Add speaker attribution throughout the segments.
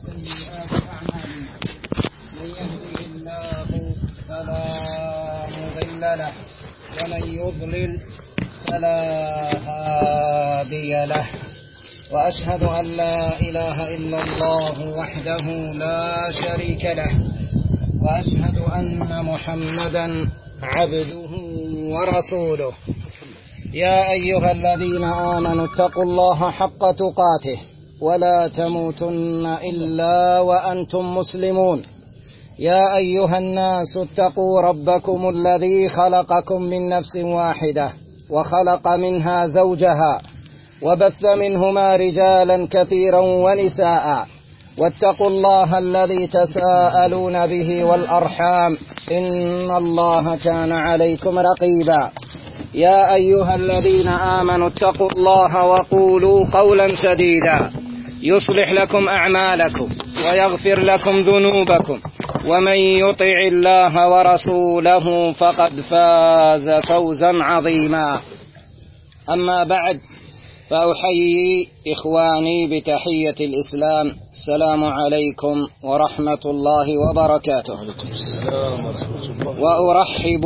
Speaker 1: وسيئات أعمالنا من يهده الله فلا مضل له ومن يضلل فلا هادي له وأشهد أن لا إله إلا الله وحده لا شريك له وأشهد أن محمدا عبده ورسوله يا أيها الذين آمنوا اتقوا الله حق تقاته ولا تموتن إلا وأنتم مسلمون يا أيها الناس اتقوا ربكم الذي خلقكم من نفس واحدة وخلق منها زوجها وبث منهما رجالا كثيرا ونساء واتقوا الله الذي تساءلون به والأرحام إن الله كان عليكم رقيبا يا أيها الذين آمنوا اتقوا الله وقولوا قولا سديدا يصلح لكم أعمالكم ويغفر لكم ذنوبكم ومن يطع الله ورسوله فقد فاز فوزا عظيما. أما بعد، فأحيي إخواني بتحية الإسلام، السلام عليكم ورحمة الله وبركاته. وأرحب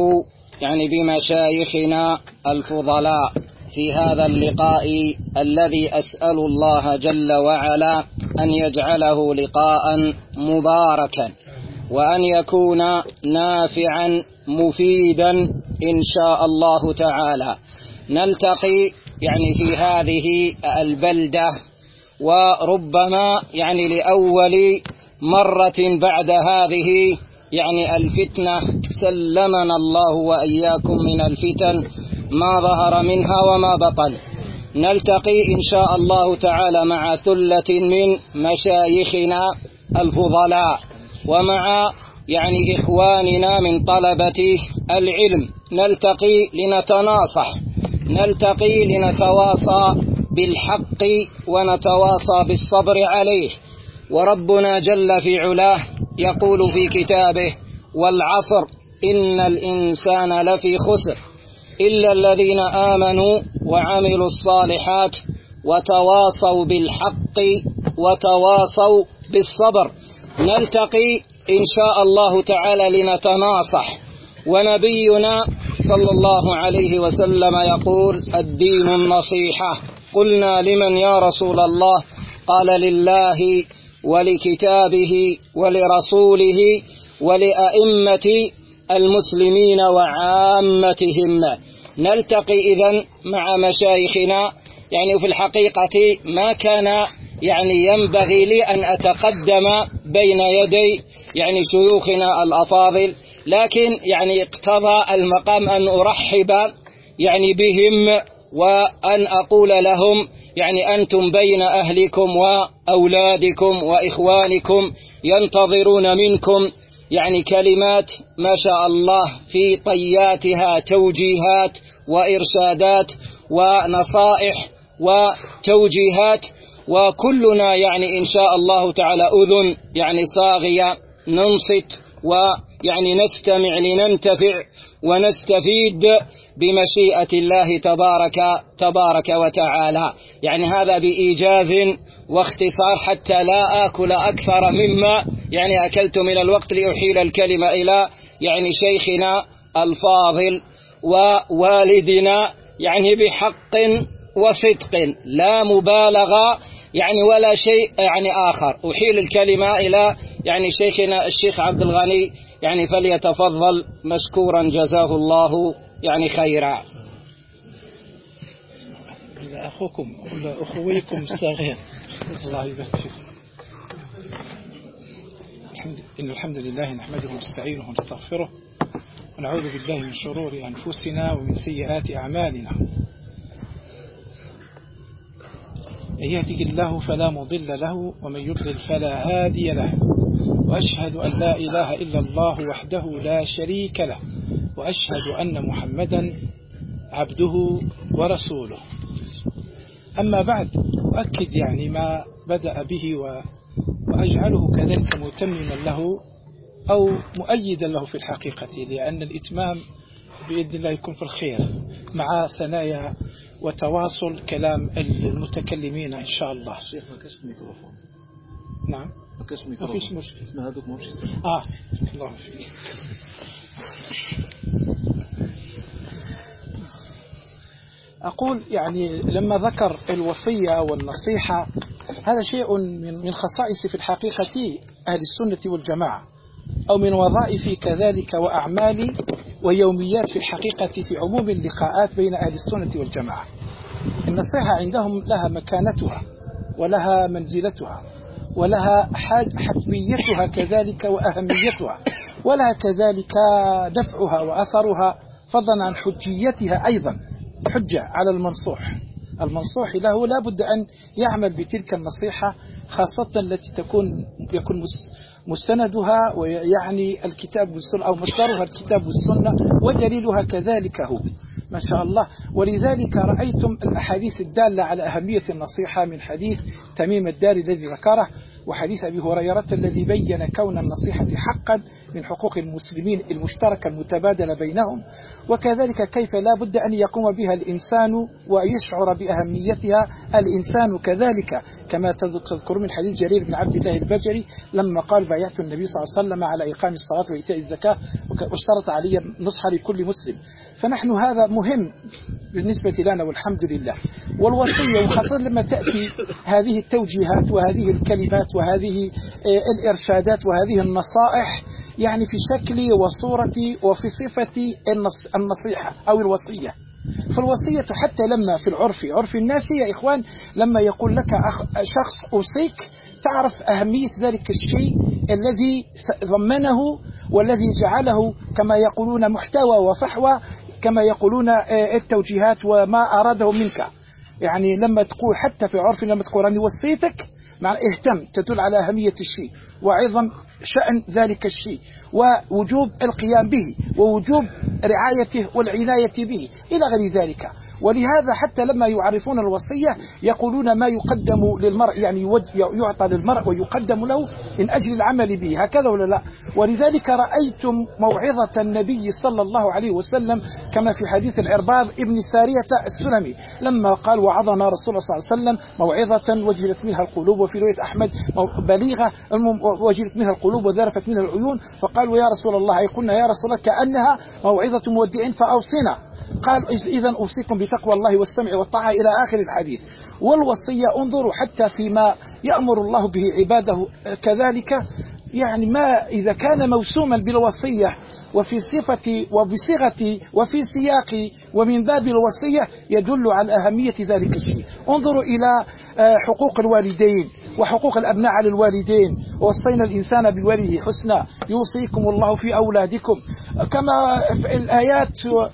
Speaker 1: بمشايخنا الفضلاء في هذا اللقاء الذي أسأل الله جل وعلا أن يجعله لقاء مباركا وأن يكون نافعا مفيدا إن شاء الله تعالى. نلتقي في هذه البلدة وربما لأول مرة بعد هذه الفتنة، سلمنا الله وإياكم من الفتن ما ظهر منها وما بطن. نلتقي إن شاء الله تعالى مع ثلة من مشايخنا الفضلاء ومع إخواننا من طلبة العلم. نلتقي لنتناصح، نلتقي لنتواصى بالحق ونتواصى بالصبر عليه. وربنا جل في علاه يقول في كتابه: والعصر إن الإنسان لفي خسر إلا الذين آمنوا وعملوا الصالحات وتواصوا بالحق وتواصوا بالصبر. نلتقي إن شاء الله تعالى لنتناصح. ونبينا صلى الله عليه وسلم يقول: الدين النصيحة. قلنا: لمن يا رسول الله؟ قال: لله ولكتابه ولرسوله ولأئمة المسلمين وعامتهم. نلتقي إذن مع مشايخنا. في الحقيقة ما كان ينبغي لي أن أتقدم بين يدي شيوخنا الأفاضل، لكن اقتضى المقام أن أرحب بهم وأن أقول لهم أنتم بين أهلكم وأولادكم وإخوانكم ينتظرون منكم كلمات ما شاء الله في طياتها توجيهات وإرشادات ونصائح وتوجيهات، وكلنا إن شاء الله تعالى أذن صاغية ننصت نستمع لننتفع ونستفيد بمشيئة الله تبارك وتعالى. هذا بإيجاز واختصار حتى لا آكل أكثر مما أكلت من الوقت، لأحيل الكلمة إلى شيخنا الفاضل ووالدنا بحق وصدق، لا مبالغة ولا شيء آخر. أحيل الكلمة إلى شيخنا الشيخ عبد الغني، فليتفضل مشكورا جزاه الله خيرا.
Speaker 2: أخوكم أخويكم الصغير، الله يبارك فيكم. إن الحمد لله نحمده ونستعينه ونستغفره ونعوذ بالله من شرور أنفسنا ومن سيئات أعمالنا. من يهده الله فلا مضل له ومن يضلل فلا هادي له، وأشهد أن لا إله إلا الله وحده لا شريك له، وأشهد أن محمدا عبده ورسوله. أما بعد، أؤكد ما بدأ به وأجعله كذلك متمما له أو مؤيدا له في الحقيقة، لأن الإتمام بإذن الله يكون في الخير مع ثنايا وتواصل كلام المتكلمين إن شاء الله.
Speaker 3: شيخ ما كشف ميكروفون.
Speaker 2: نعم ما فيش مشكلة.
Speaker 3: اسمها هذوك ماشي
Speaker 2: الله فيك. أقول يعني لما ذكر الوصية والنصيحة هذا شيء من خصائص في الحقيقة أهل السنة والجماعة، أو من وظائف كذلك وأعمال ويوميات في الحقيقة في عموم اللقاءات بين أهل السنة والجماعة. النصيحة عندهم لها مكانتها ولها منزلتها ولها حتميتها كذلك وأهميتها، ولها كذلك دفعها وأثرها، فضلا عن حجيتها أيضا، حجة على المنصوح له لا بد أن يعمل بتلك النصيحة، خاصة التي يكون مستندها ويعني الكتاب والسنة، أو مصدرها الكتاب والسنة ودليلها كذلك هو ما شاء الله. ولذلك رأيتم الأحاديث الدالة على أهمية النصيحة من حديث تميم الداري الذي ذكره، وحديث أبي هريرة الذي بين كون النصيحة حقا من حقوق المسلمين المشتركة المتبادلة بينهم، وكذلك كيف لا بد أن يقوم بها الإنسان ويشعر بأهميتها الإنسان كذلك، كما تذكر من حديث جرير بن عبد الله البجلي لما قال بايعت النبي صلى الله عليه وسلم على إقام الصلاة وإيتاء الزكاة واشترط علي النصح لكل مسلم. فنحن هذا مهم بالنسبة لنا والحمد لله. والوصية وخاصة لما تأتي هذه التوجيهات وهذه الكلمات وهذه الإرشادات وهذه النصائح يعني في شكل وصورة وفي صفة النصيحة أو الوصية. فالوصية حتى لما في عرف الناس يا إخوان لما يقول لك شخص أوصيك تعرف أهمية ذلك الشيء الذي ضمنه والذي جعله كما يقولون محتوى وفحوى، كما يقولون التوجيهات وما أراده منك. يعني لما تقول حتى في عرف لما تقول أني وصيتك مع اهتم تدل على أهمية الشيء وعظم شأن ذلك الشيء ووجوب القيام به ووجوب رعايته والعناية به إلى غير ذلك. ولهذا حتى لما يعرفون الوصية يقولون ما يقدم للمرء، يعني يعطى للمرء ويقدم له من أجل العمل به، هكذا ولا لا؟ ولذلك رأيتم موعظة النبي صلى الله عليه وسلم كما في حديث العرباض ابن سارية السلمي لما قال وعظنا رسول الله صلى الله عليه وسلم موعظة وجلت منها القلوب، وفي رواية أحمد بليغة وجلت منها القلوب وذرفت منها العيون، فقالوا يا رسول الله، أي قلنا يا رسول الله كأنها موعظة مودع فأوصنا. قال إذن أوصيكم بتقوى الله والسمع والطاعة إلى آخر الحديث. والوصية انظروا حتى فيما يأمر الله به عباده كذلك، يعني ما إذا كان موسوما بالوصية وفي صفة وبصيغة وفي سياق ومن باب الوصية يدل على أهمية ذلك الشيء. انظروا إلى حقوق الوالدين وحقوق الأبناء على الوالدين، ووصينا الإنسان بوالده حسنا يوصيكم الله في أولادكم، كما في الآيات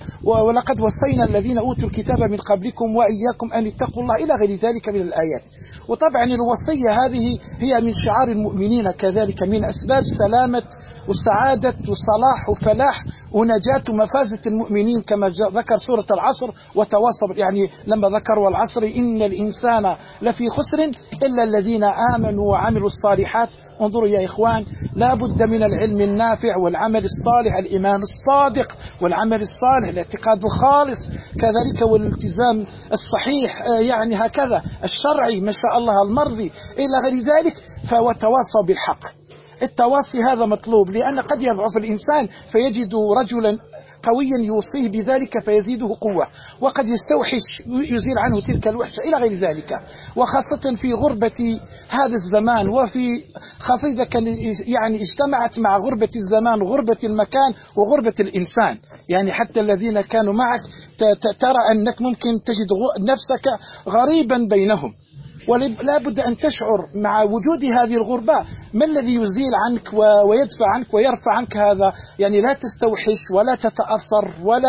Speaker 2: ولقد وصينا الذين أوتوا الكتاب من قبلكم وإياكم أن اتقوا الله إلى غير ذلك من الآيات. وطبعا الوصية هذه هي من شعار المؤمنين كذلك، من أسباب سلامة والسعادة والصلاح وفلاح ونجاة ومفازة المؤمنين كما ذكر سورة العصر وتواصل، يعني لما ذكر والعصر إن الإنسان لفي خسر إلا الذين آمنوا وعملوا الصالحات. انظروا يا إخوان لا بد من العلم النافع والعمل الصالح، الإيمان الصادق والعمل الصالح، الاعتقاد الخالص كذلك والالتزام الصحيح يعني هكذا الشرعي ما شاء الله المرضي إلى غير ذلك. فوتواصوا بالحق، التواصي هذا مطلوب، لأن قد يضعف الإنسان فيجد رجلا قويا يوصيه بذلك فيزيده قوة، وقد يستوحش يزيل عنه تلك الوحشة إلى غير ذلك. وخاصة في غربة هذا الزمان، وفي خاصة إذا كان يعني اجتمعت مع غربة الزمان غربة المكان وغربة الإنسان، يعني حتى الذين كانوا معك ترى أنك ممكن تجد نفسك غريبا بينهم. ولا بد أن تشعر مع وجود هذه الغربة ما الذي يزيل عنك ويدفع عنك ويرفع عنك هذا، يعني لا تستوحش ولا تتأثر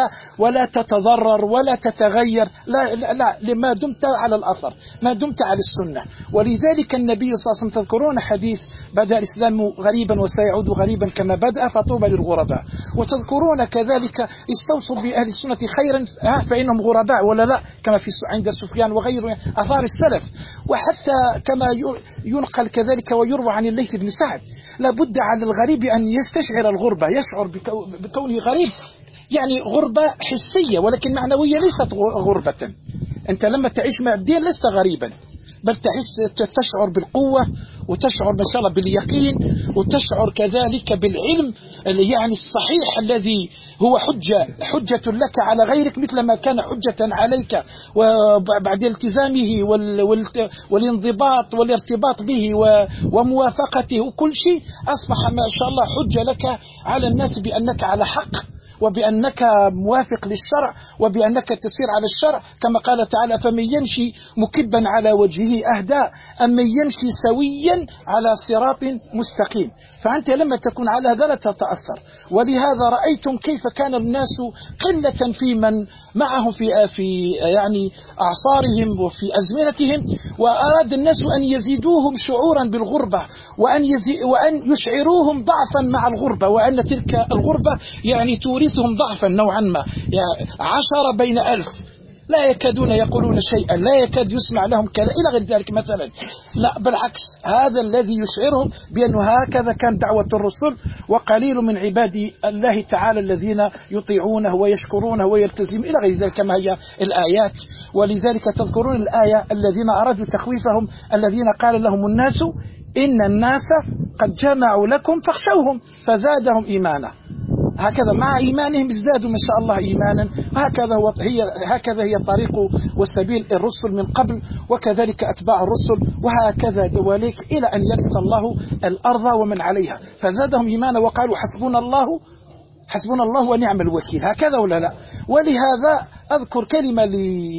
Speaker 2: ولا تتضرر ولا تتغير، لا لما دمت على الأثر، ما دمت على السنة. ولذلك النبي صلى الله عليه وسلم تذكرون حديث بدأ الإسلام غريبا وسيعود غريبا كما بدأ فطوبى للغرباء، وتذكرون كذلك استوصوا بأهل السنة خيرا فإنهم غرباء ولا لا، كما في عند سفيان وغيره أثار السلف. وحتى كما ينقل كذلك ويروى عن الليث بن سعد لابد على الغريب أن يستشعر الغربة، يشعر بكونه غريب، يعني غربة حسية ولكن معنوية ليست غربة. أنت لما تعيش مع الدين لست غريبا، بل تشعر بالقوة، وتشعر ما شاء الله باليقين، وتشعر كذلك بالعلم يعني الصحيح الذي هو حجة لك على غيرك، مثل ما كان حجة عليك وبعد التزامه والانضباط والارتباط به وموافقته وكل شيء، أصبح ما شاء الله حجة لك على الناس بأنك على حق، وبأنك موافق للشرع، وبأنك تسير على الشرع، كما قال تعالى: فمن يمشي مكبا على وجهه أهدى أم من يمشي سويا على صراط مستقيم. فأنت لما تكون على هذا لا تتأثر. ولهذا رأيتم كيف كان الناس قلة في من معهم في يعني أعصارهم وفي أزمنتهم، وأراد الناس أن يزيدوهم شعورا بالغربة، وأن يشعروهم ضعفا مع الغربة، وأن تلك الغربة يعني تورثهم ضعفا نوعا ما، يعني 10 بين 1000 لا يكادون يقولون شيئا، لا يكاد يسمع لهم كذا إلى غير ذلك مثلا. لا بالعكس، هذا الذي يشعرهم بأنه هكذا كان دعوة الرسل، وقليل من عباد الله تعالى الذين يطيعونه ويشكرونه ويلتزمون إلى غير ذلك كما هي الآيات. ولذلك تذكرون الآية: الذين أرادوا تخويفهم الذين قال لهم الناس إن الناس قد جمعوا لكم فاخشوهم فزادهم إيمانا. هكذا مع إيمانهم ازدادوا ما شاء الله إيمانا. هكذا هي طريق والسبيل الرسل من قبل، وكذلك أتباع الرسل، وهكذا دواليك إلى أن يرث الله الأرض ومن عليها، فزادهم إيمانا وقالوا حسبنا الله ونعم الوكيل. هكذا ولا لا؟ ولهذا أذكر كلمة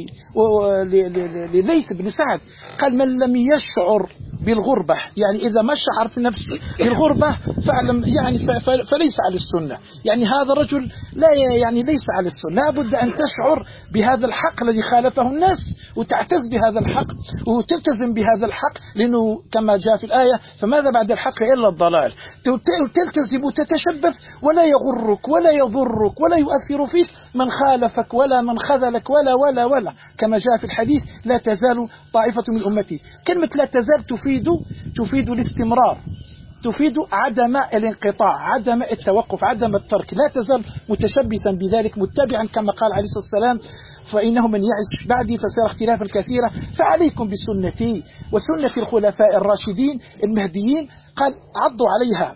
Speaker 2: لليث بن سعد، قال: من لم يشعر بالغربة، يعني إذا ما شعرت نفسي بالغربة فأعلم يعني فليس على السنة. يعني هذا الرجل ليس على السنة. لا بد أن تشعر بهذا الحق الذي خالفه الناس، وتعتز بهذا الحق وتلتزم بهذا الحق، لأنه كما جاء في الآية: فماذا بعد الحق إلا الضلال. تلتزم وتتشبث، ولا يغرك ولا يضرك ولا يؤثر فيك من خالفك ولا من خذلك ولا كما جاء في الحديث: لا تزال طائفة من أمتي. كلمة لا تزال تفيد الاستمرار، تفيد عدم الانقطاع، عدم التوقف، عدم الترك. لا تزال متشبثا بذلك، متبعا كما قال عليه الصلاة والسلام: فإنه من يعش بعدي فسيرى اختلافا كثيرا، فعليكم بسنتي وسنة الخلفاء الراشدين المهديين. قال: عضوا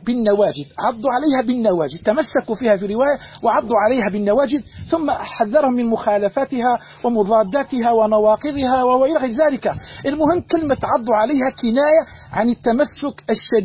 Speaker 2: عليها بالنواجذ، تمسكوا فيها في رواية، وعضوا عليها بالنواجذ، ثم حذرهم من مخالفتها ومضاداتها ونواقضها وإلى غير ذلك. المهم كلمة عضوا عليها كناية عن التمسك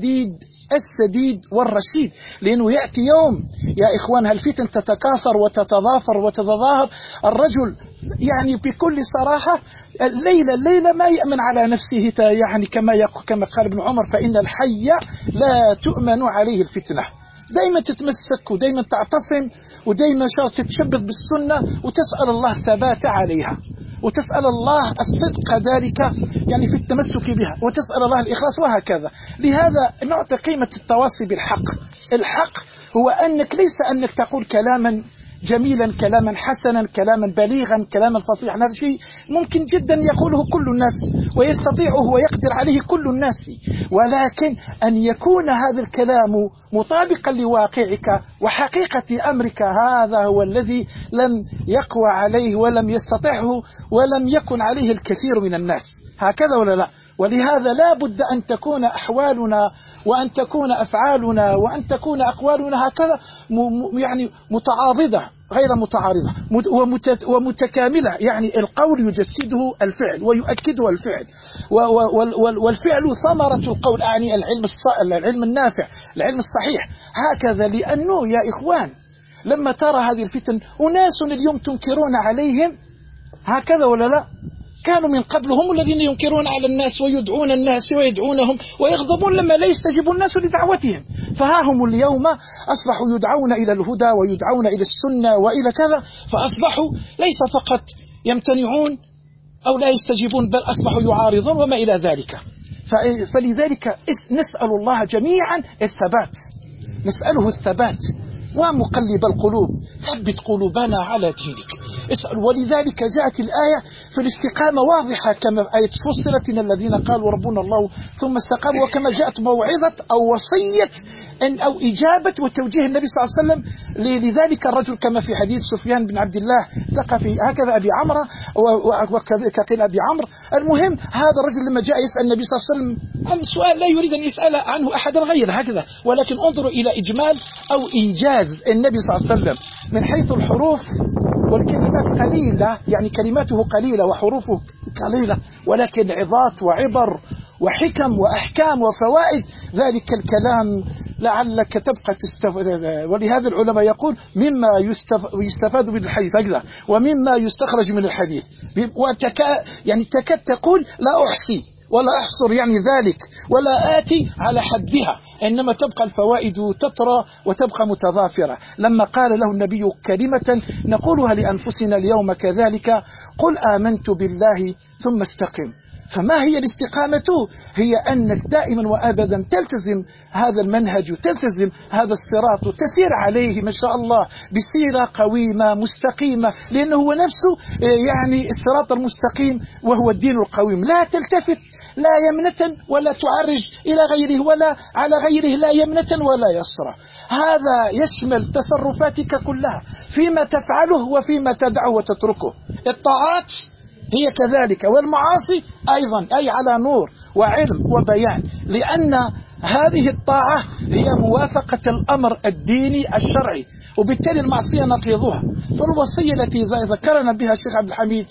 Speaker 2: السديد والرشيد، لأنه يأتي يوم يا إخوان الفتن تتكاثر وتتضافر وتتظاهر. الرجل يعني بكل صراحة الليلة ما يأمن على نفسه، يعني كما قال ابن عمر: فإن الحي لا تؤمن عليه الفتنة. دائما تتمسك ودائما تعتصم ودائما تتشبث بالسنة، وتسأل الله الثبات عليها، وتسأل الله الصدق ذلك يعني في التمسك بها، وتسأل الله الإخلاص، وهكذا. لهذا نعطي قيمة التواصي بالحق. الحق هو ليس أنك تقول كلاما جميلا، كلاما حسنا، كلاما بليغا، كلاما فصيحا. هذا شيء ممكن جدا يقوله كل الناس ويستطيعه ويقدر عليه كل الناس، ولكن أن يكون هذا الكلام مطابقا لواقعك وحقيقة أمرك، هذا هو الذي لم يقوى عليه ولم يستطعه ولم يكن عليه الكثير من الناس. هكذا ولا لا؟ ولهذا لا بد أن تكون أحوالنا وأن تكون أفعالنا وأن تكون أقوالنا هكذا يعني متعاضدة غير متعارضة ومتكاملة. يعني القول يجسده الفعل ويؤكده الفعل، والفعل ثمرة القول، يعني العلم النافع، العلم الصحيح. هكذا، لأنه يا إخوان لما ترى هذه الفتن أناس اليوم تنكرون عليهم، هكذا ولا لا؟ كانوا من قبل هم الذين ينكرون على الناس ويدعون الناس ويدعونهم ويغضبون لما لا يستجيب الناس لدعوتهم. فها هم اليوم أصبحوا يدعون إلى الهدى ويدعون إلى السنة وإلى كذا، فأصبحوا ليس فقط يمتنعون أو لا يستجيبون، بل أصبحوا يعارضون وما إلى ذلك. فلذلك نسأل الله جميعا الثبات، نسأله الثبات. ومقلب القلوب ثبت قلوبنا على دينك. اسأل. ولذلك جاءت الآية في الاستقامة واضحة كما في آية فصلت إن الذين قالوا ربنا الله ثم استقاموا، وكما جاءت موعظة أو وصية أو إجابة وتوجيه النبي صلى الله عليه وسلم لذلك الرجل كما في حديث سفيان بن عبد الله ثقفي هكذا أبي عمرو وكقيل أبي عمرو. المهم هذا الرجل لما جاء يسأل النبي صلى الله عليه وسلم عن سؤال لا يريد أن يسأل عنه أحدا غيره هكذا، ولكن انظروا إلى إجمال أو إيجاز النبي صلى الله عليه وسلم من حيث الحروف والكلمات قليلة، يعني كلماته قليلة وحروفه قليلة، ولكن عظات وعبر وحكم وأحكام وفوائد ذلك الكلام لعلك تبقى تستفاد. ولهذا العلماء يقول مما يستفاد من الحديث أجل ومما يستخرج من الحديث، يعني تكاد تقول لا أحصي ولا أحصر يعني ذلك ولا آتي على حدها، إنما تبقى الفوائد تترى وتبقى متضافرة. لما قال له النبي كلمة نقولها لأنفسنا اليوم كذلك: قل آمنت بالله ثم استقم. فما هي الاستقامة؟ هي أنك دائما وأبدا تلتزم هذا المنهج وتلتزم هذا الصراط وتسير عليه ما شاء الله بسيرة قويمة مستقيمة، لأنه هو نفسه يعني الصراط المستقيم وهو الدين القويم. لا تلتفت لا يمنة ولا تعرج إلى غيره ولا على غيره لا يمنة ولا يسرى. هذا يشمل تصرفاتك كلها فيما تفعله وفيما تدعه وتتركه. الطاعات هي كذلك، والمعاصي أيضا، أي على نور وعلم وبيان، لأن هذه الطاعة هي موافقة الأمر الديني الشرعي، وبالتالي المعصية نقيضها. فالوصية التي ذكرنا بها الشيخ عبد الحميد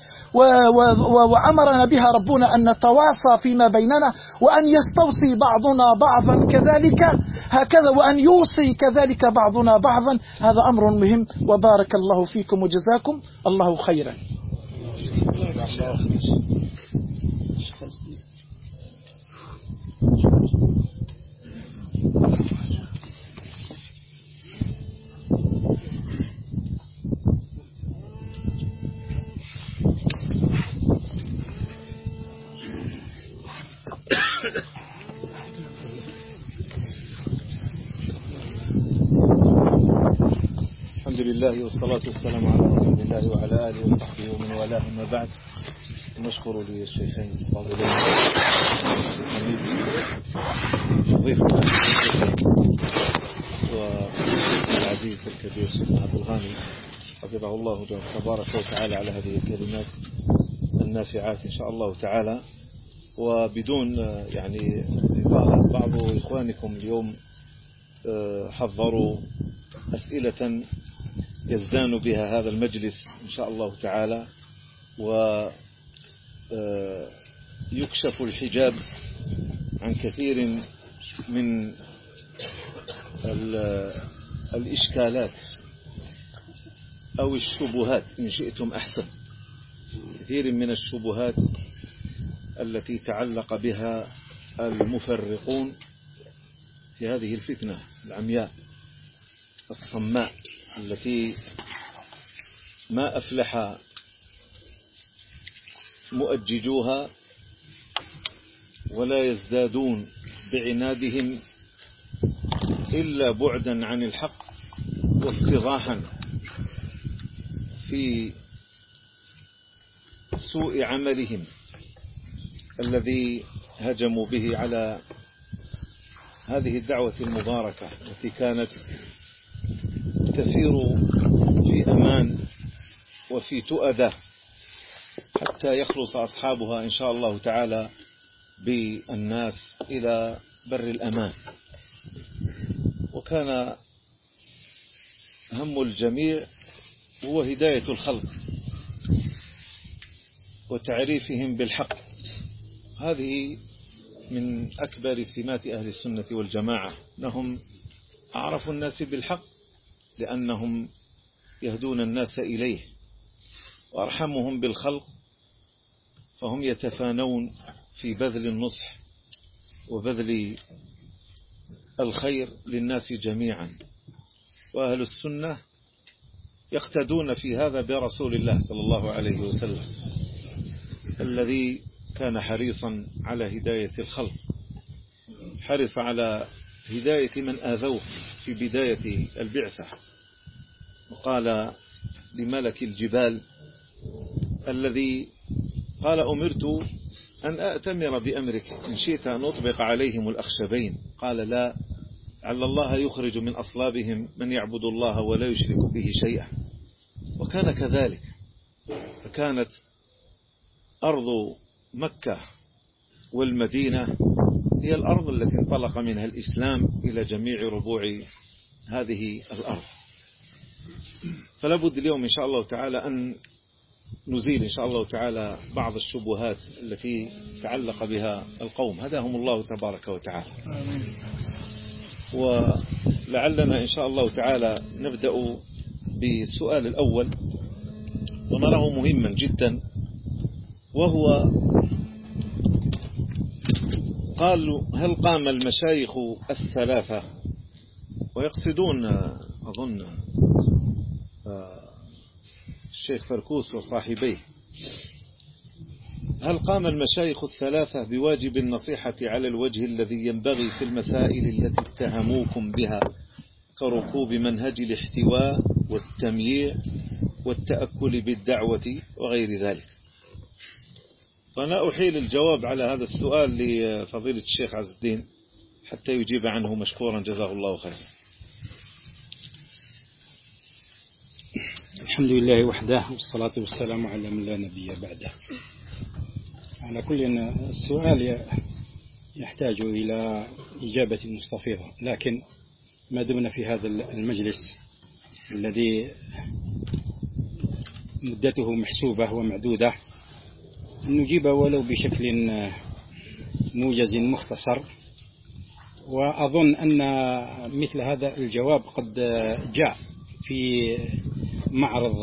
Speaker 2: وأمرنا بها ربنا أن نتواصى فيما بيننا، وأن يستوصي بعضنا بعضا كذلك هكذا، وأن يوصي كذلك بعضنا بعضا. هذا أمر مهم، وبارك الله فيكم وجزاكم الله خيرا.
Speaker 3: الحمد لله والصلاة والسلام على رسول الله وعلى آله وصحبه ومن والاه، أما بعد. نشكر للشيخين الفاضلين ضيفنا والعزيز الكبير سيدنا عبد الغاني حفظه الله تبارك وتعالى على هذه الكلمات النافعات إن شاء الله تعالى. وبدون يعني إطالة، بعض إخوانكم اليوم حضروا أسئلة يزدان بها هذا المجلس إن شاء الله تعالى، ويكشف الحجاب عن كثير من الإشكالات أو الشبهات إن شئتم أحسن، كثير من الشبهات التي تعلق بها المفرقون في هذه الفتنة العمياء الصماء التي ما أفلح مؤججوها ولا يزدادون بعنادهم إلا بعدا عن الحق وافتضاحا في سوء عملهم الذي هجموا به على هذه الدعوة المباركة التي كانت تسير في أمان وفي تؤدة حتى يخلص أصحابها إن شاء الله تعالى بالناس إلى بر الأمان. وكان هم الجميع هو هداية الخلق وتعريفهم بالحق. هذه من أكبر سمات أهل السنة والجماعة، أنهم أعرفوا الناس بالحق لأنهم يهدون الناس إليه، وأرحمهم بالخلق فهم يتفانون في بذل النصح وبذل الخير للناس جميعا. وأهل السنة يقتدون في هذا برسول الله صلى الله عليه وسلم الذي كان حريصا على هداية الخلق، حرص على هداية من آذوه في بداية البعثة، وقال لملك الجبال الذي قال أمرت أن أأتمر بأمرك إن شئت أن أطبق عليهم الأخشبين، قال لا، لعل الله يخرج من أصلابهم من يعبد الله ولا يشرك به شيئا. وكان كذلك، فكانت أرض مكة والمدينة هي الأرض التي انطلق منها الإسلام إلى جميع ربوع هذه الأرض. فلا بد اليوم إن شاء الله تعالى أن نزيل إن شاء الله تعالى بعض الشبهات التي تعلق بها القوم، هداهم الله تبارك وتعالى. ولعلنا إن شاء الله تعالى نبدأ بالسؤال الأول ونراه مهما جدا، وهو قالوا هل قام المشايخ الثلاثة، ويقصدون أظن الشيخ فركوس وصاحبيه، هل قام المشايخ الثلاثة بواجب النصيحة على الوجه الذي ينبغي في المسائل التي اتهموكم بها كركوب منهج الاحتواء والتمييع والتأكل بالدعوة وغير ذلك؟ فأنا أحيل الجواب على هذا السؤال لفضيلة الشيخ عز الدين حتى يجيب عنه مشكورا جزاه الله خيرا.
Speaker 4: الحمد لله وحده والصلاة والسلام على من لا نبي بعده. على كل السؤال يحتاج إلى إجابة مستفيضة، لكن ما دمنا في هذا المجلس الذي مدته محسوبة ومعدودة، أن نجيب ولو بشكل موجز مختصر. وأظن أن مثل هذا الجواب قد جاء في معرض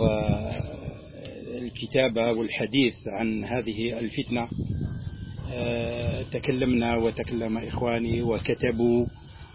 Speaker 4: الكتابة والحديث عن هذه الفتنة. تكلمنا وتكلم إخواني وكتبوا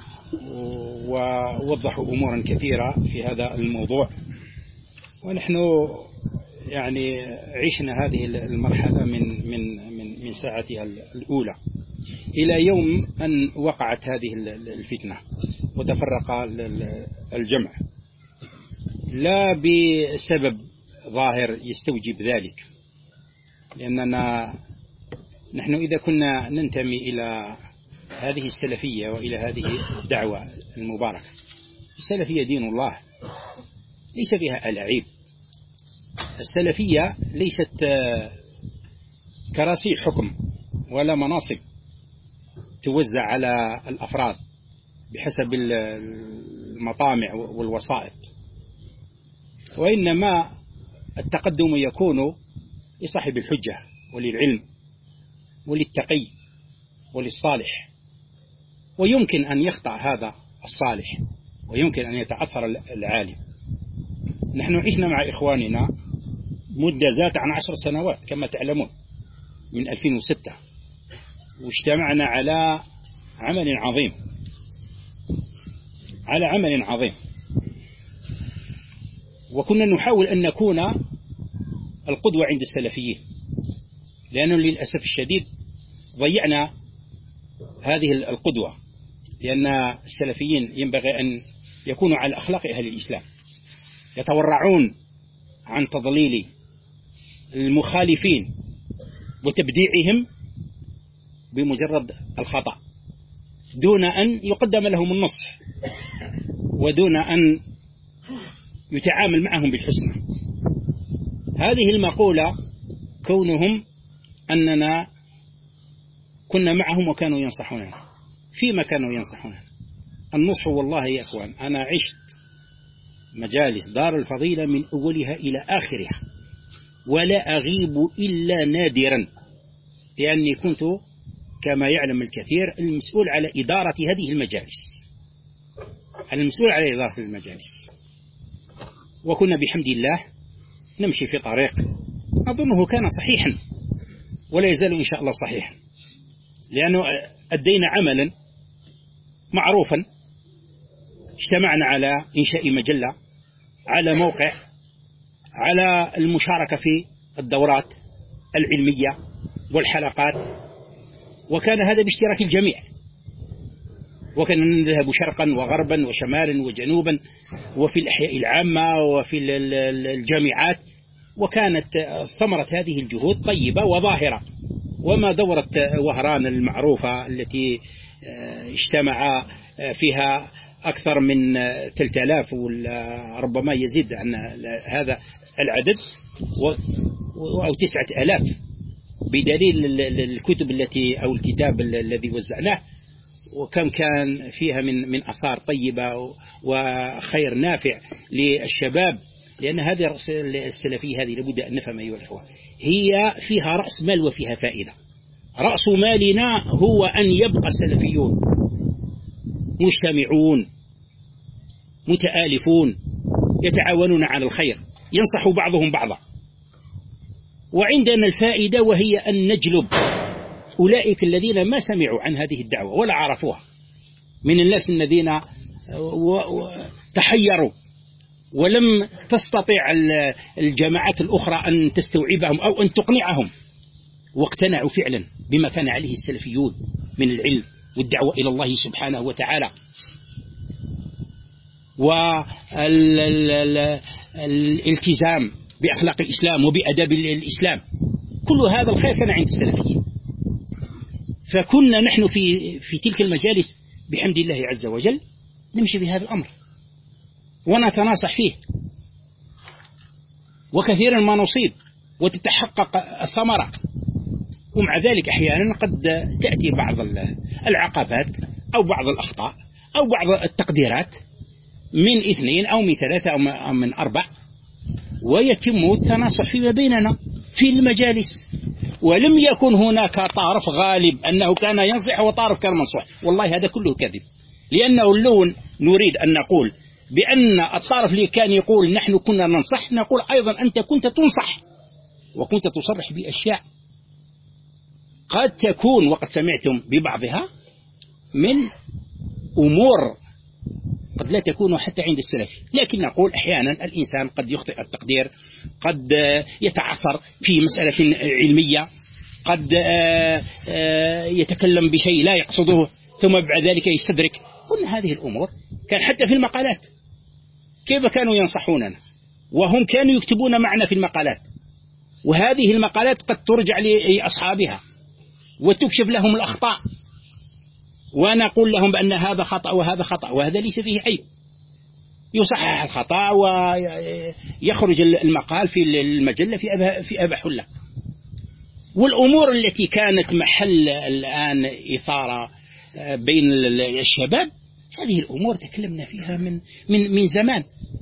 Speaker 4: ووضحوا أمورا كثيرة في هذا الموضوع، ونحن يعني عشنا هذه المرحلة من ساعتها الأولى إلى يوم أن وقعت هذه الفتنة وتفرق الجمع، لا بسبب ظاهر يستوجب ذلك، لأننا نحن إذا كنا ننتمي إلى هذه السلفية وإلى هذه الدعوة المباركة، السلفية دين الله ليس فيها ألاعيب. السلفية ليست كراسي حكم ولا مناصب توزع على الأفراد بحسب المطامع والوسائط، وإنما التقدم يكون لصاحب الحجة وللعلم وللتقي وللصالح. ويمكن أن يخطأ هذا الصالح ويمكن أن يتعثر العالم. نحن عشنا مع إخواننا مدة زادت عن 10 سنوات كما تعلمون، من 2006، واجتمعنا على عمل عظيم، وكنا نحاول أن نكون القدوة عند السلفيين، لأنه للأسف الشديد ضيعنا هذه القدوة، لأن السلفيين ينبغي أن يكونوا على أخلاق أهل الإسلام، يتورعون عن تضليل المخالفين وتبديعهم بمجرد الخطأ، دون أن يقدم لهم النصح ودون أن يتعامل معهم بالحسنى. هذه المقولة كونهم أننا كنا معهم وكانوا ينصحوننا، فيما كانوا ينصحوننا النصح. والله يا أخوان أنا عشت مجالس دار الفضيلة من أولها إلى آخرها، ولا أغيب إلا نادرا، لأني كنت كما يعلم الكثير المسؤول على إدارة هذه المجالس، وكنا بحمد الله نمشي في طريق أظنه كان صحيحا ولا يزال إن شاء الله صحيحا، لأنه أدينا عملا معروفا، اجتمعنا على إنشاء مجلة، على موقع، على المشاركة في الدورات العلمية والحلقات، وكان هذا باشتراك الجميع، وكان نذهب شرقا وغربا وشمالا وجنوبا وفي الأحياء العامة وفي الجامعات، وكانت ثمرة هذه الجهود طيبة وظاهرة، وما دورة وهران المعروفة التي اجتمع فيها أكثر من 3000 وربما يزيد عن هذا العدد أو 9000 بدليل الكتب التي أو الكتاب الذي وزعناه، وكم كان فيها من أثار طيبة وخير نافع للشباب. لأن هذه رأس السلفية هذه لابد أن نفهم أيها الأخوة، هي فيها رأس مال وفيها فائدة. رأس مالنا هو أن يبقى السلفيون مجتمعون متآلفون يتعاونون على الخير، ينصح بعضهم بعضا. وعندنا الفائدة وهي أن نجلب أولئك الذين ما سمعوا عن هذه الدعوة ولا عرفوها من الناس الذين تحيروا ولم تستطيع الجماعات الأخرى أن تستوعبهم أو أن تقنعهم، واقتنعوا فعلا بما كان عليه السلفيون من العلم والدعوة إلى الله سبحانه وتعالى والالتزام بأخلاق الإسلام وبأداب الإسلام. كل هذا الخير كان عند السلفيين. فكنا نحن في تلك المجالس بحمد الله عز وجل نمشي بهذا الأمر ونتناصح فيه، وكثيرا ما نصيب وتتحقق الثمرة. ومع ذلك أحيانا قد تأتي بعض العقبات أو بعض الأخطاء أو بعض التقديرات من 2 أو من 3 أو من 4، ويتم التناصح فيما بيننا في المجالس. ولم يكن هناك طرف غالب أنه كان ينصح وطرف كان منصوح، والله هذا كله كذب. لأنه اللون نريد أن نقول بأن الطرف اللي كان يقول نحن كنا ننصح، نقول أيضا أنت كنت تنصح وكنت تصرح بأشياء قد تكون وقد سمعتم ببعضها من أمور قد لا تكون حتى عند السلف. لكن نقول أحيانا الإنسان قد يخطئ التقدير، قد يتعثر في مسألة علمية، قد يتكلم بشيء لا يقصده ثم بعد ذلك يستدرك. كل هذه الأمور كان حتى في المقالات كيف كانوا ينصحوننا، وهم كانوا يكتبون معنا في المقالات، وهذه المقالات قد ترجع لأصحابها وتكشف لهم الأخطاء، ونقول لهم بأن هذا خطأ وهذا خطأ وهذا ليس فيه عيب، يصحح الخطأ ويخرج المقال في المجلة في أبا حلة. والأمور التي كانت محل الآن إثارة بين الشباب، هذه الأمور تكلمنا فيها من زمان.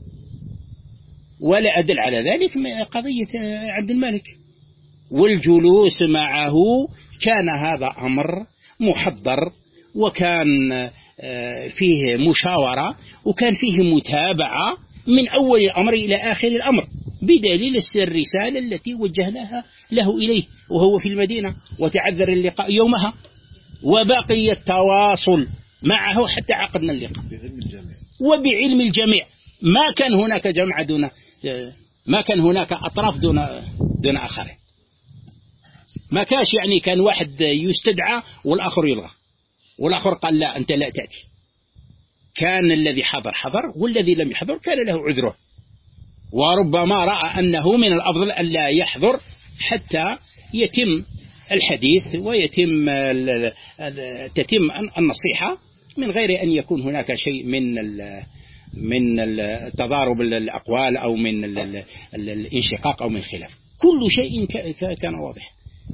Speaker 4: ولا أدل على ذلك قضية عبد الملك والجلوس معه، كان هذا أمر محضر، وكان فيه مشاورة، وكان فيه متابعة من أول الأمر إلى آخر الأمر، بدليل الرسالة التي وجهناها له إليه وهو في المدينة، وتعذر اللقاء يومها، وبقي التواصل معه حتى عقدنا اللقاء وبعلم الجميع. ما كان هناك جمع ما كان هناك أطراف دون آخرين. ما كاش يعني كان واحد يستدعى والآخر يلغى والآخر قال لا أنت لا تأتي. كان الذي حضر والذي لم يحضر كان له عذره، وربما رأى أنه من الأفضل أن لا يحضر حتى يتم الحديث ويتم تتم النصيحة من غير أن يكون هناك شيء من التضارب الأقوال أو من الانشقاق أو من خلاف. كل شيء كان واضح.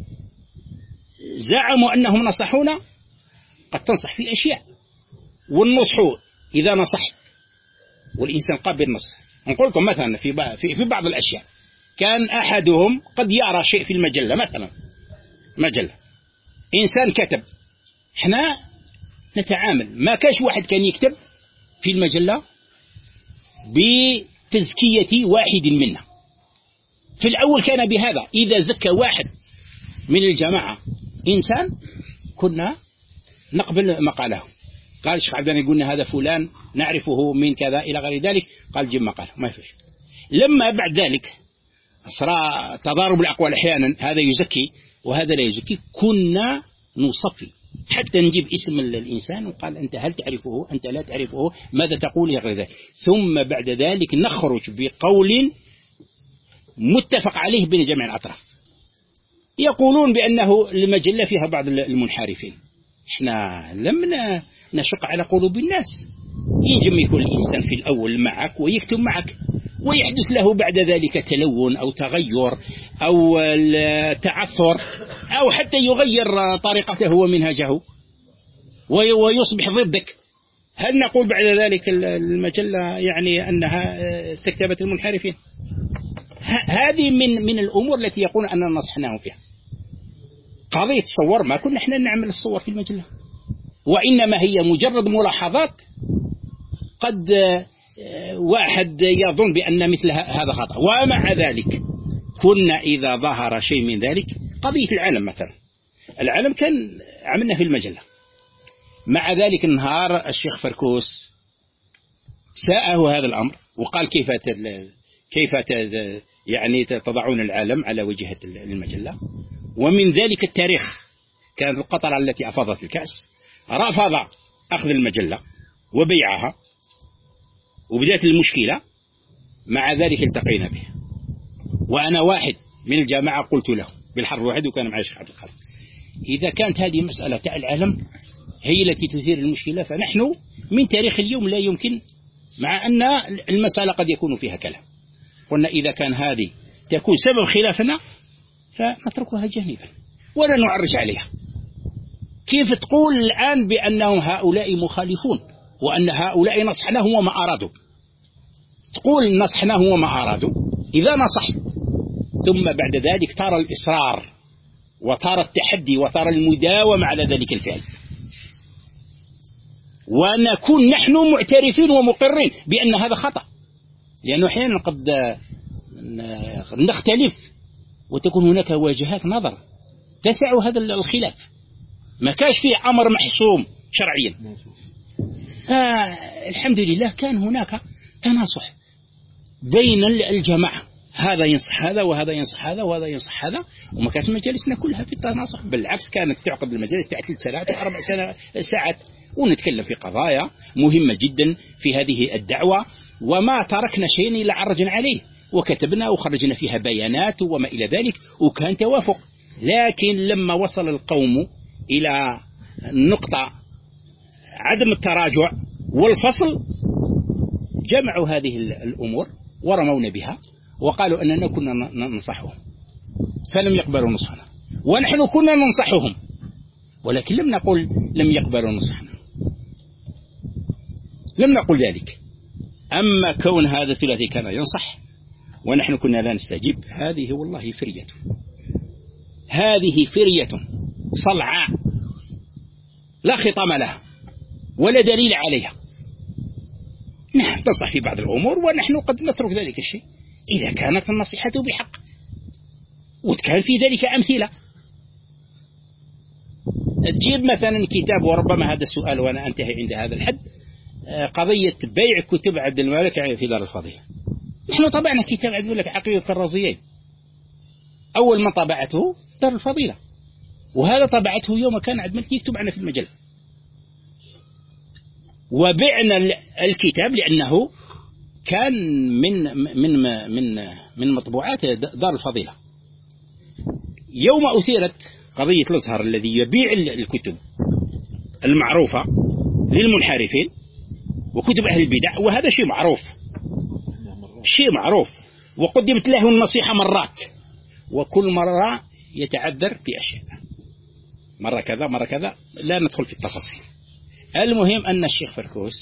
Speaker 4: زعموا أنهم نصحونا، قد تنصح في أشياء، والنصح إذا نصحت والإنسان قابل النصح. نقول لكم مثلا في بعض الأشياء كان أحدهم قد يرى شيء في المجلة، مثلا مجلة إنسان كتب، احنا نتعامل، ما كاش واحد كان يكتب في المجلة بتزكية واحد منا. في الأول كان بهذا، إذا زكى واحد من الجماعة إنسان كنا نقبل مقاله. قال الشيخ عبدان يقولنا هذا فلان نعرفه من كذا إلى غير ذلك، قال جيب مقاله ما فيش. لما بعد ذلك صار تضارب الأقوال، أحيانا هذا يزكي وهذا لا يزكي، كنا نصفي حتى نجيب اسم الإنسان وقال أنت هل تعرفه أنت لا تعرفه ماذا تقول يا غير ذلك. ثم بعد ذلك نخرج بقول
Speaker 5: متفق عليه بين جميع الأطراف. يقولون بأنه المجلة فيها بعض المنحرفين. احنا لم نشق على قلوب الناس. يجب يكون الإنسان في الأول معك ويكتب معك، ويحدث له بعد ذلك تلون أو تغير أو تعثر أو حتى يغير طريقته ومنهجه ويصبح ضدك. هل نقول بعد ذلك المجلة يعني أنها استكتبت المنحرفين؟ هذه من الأمور التي يقول أننا نصحناهم فيها. قضية الصور ما كنا احنا نعمل الصور في المجلة، وإنما هي مجرد ملاحظات. قد واحد يظن بأن مثل هذا خطأ، ومع ذلك كنا إذا ظهر شيء من ذلك، قضية العلم مثلا، العلم كان عملنا في المجلة. مع ذلك النهار الشيخ فركوس ساءه هذا الأمر وقال كيف يعني تضعون العالم على وجهة المجلة. ومن ذلك التاريخ كانت القطرة التي أفاضت الكأس رفض أخذ المجلة وبيعها، وبدأت المشكلة. مع ذلك التقينا به، وأنا واحد من الجماعة قلت له بالحرف واحد، وكان معي الشيخ عبد الخالق، إذا كانت هذه مسألة العالم هي التي تثير المشكلة، فنحن من تاريخ اليوم لا يمكن، مع أن المسألة قد يكون فيها كلام. قلنا إذا كان هذه تكون سبب خلافنا فنتركها جانبا ولا نعرج عليها. كيف تقول الآن بأنهم هؤلاء مخالفون وأن هؤلاء نصحناهم وما أرادوا؟ تقول نصحناهم وما أرادوا إذا نصحت، ثم بعد ذلك ترى الإصرار وترى التحدي وترى المداومة على ذلك الفعل، ونكون نحن معترفين ومقرين بأن هذا خطأ. لأنه أحيانا قد نختلف وتكون هناك وجهات نظر تسع هذا الخلاف، ما كانش فيه أمر محسوم شرعيا. الحمد لله كان هناك تناصح بين الجماعة، هذا ينصح هذا وهذا ينصح هذا وهذا ينصح هذا، وما كانت مجالسنا كلها في التناصح، بالعكس كانت تعقد المجالس 3 ساعات و4 ساعات، ونتكلم في قضايا مهمة جدا في هذه الدعوة، وما تركنا شيء إلا عرجنا عليه وكتبنا وخرجنا فيها بيانات وما إلى ذلك، وكان توافق. لكن لما وصل القوم إلى نقطة عدم التراجع والفصل، جمعوا هذه الأمور ورمونا بها وقالوا أننا كنا ننصحهم، فلم يقبلوا نصحنا، ونحن كنا ننصحهم ولكن لم نقل لم يقبلوا نصحنا، لم نقل ذلك. أما كون هذا الثلاثي كان ينصح ونحن كنا لا نستجيب، هذه والله فرية، هذه فرية صلعاء لا خطام لها ولا دليل عليها. نعم تنصح في بعض الأمور ونحن قد نترك ذلك الشيء إذا كانت النصيحة بحق، وكان في ذلك أمثلة. تجيب مثلا كتاب، وربما هذا السؤال وأنا أنتهي عند هذا الحد، قضية بيع كتب عبد المالك في دار الفضيلة. نحن طبعنا كتاب عبد المالك عقيدة الرازيين، أول ما طبعته دار الفضيلة، وهذا طبعته يوم كان عبد المالك يكتب عنه في المجلة، وبعنا الكتاب لأنه كان من مطبوعات دار الفضيلة. يوم أثيرت قضية الأزهر الذي يبيع الكتب المعروفة للمنحرفين وكتب أهل البدع، وهذا شيء معروف، شيء معروف، وقدمت له النصيحة مرات، وكل مرة يتعذر في أشياء، مرة كذا مرة كذا، لا ندخل في التفاصيل. المهم أن الشيخ فركوس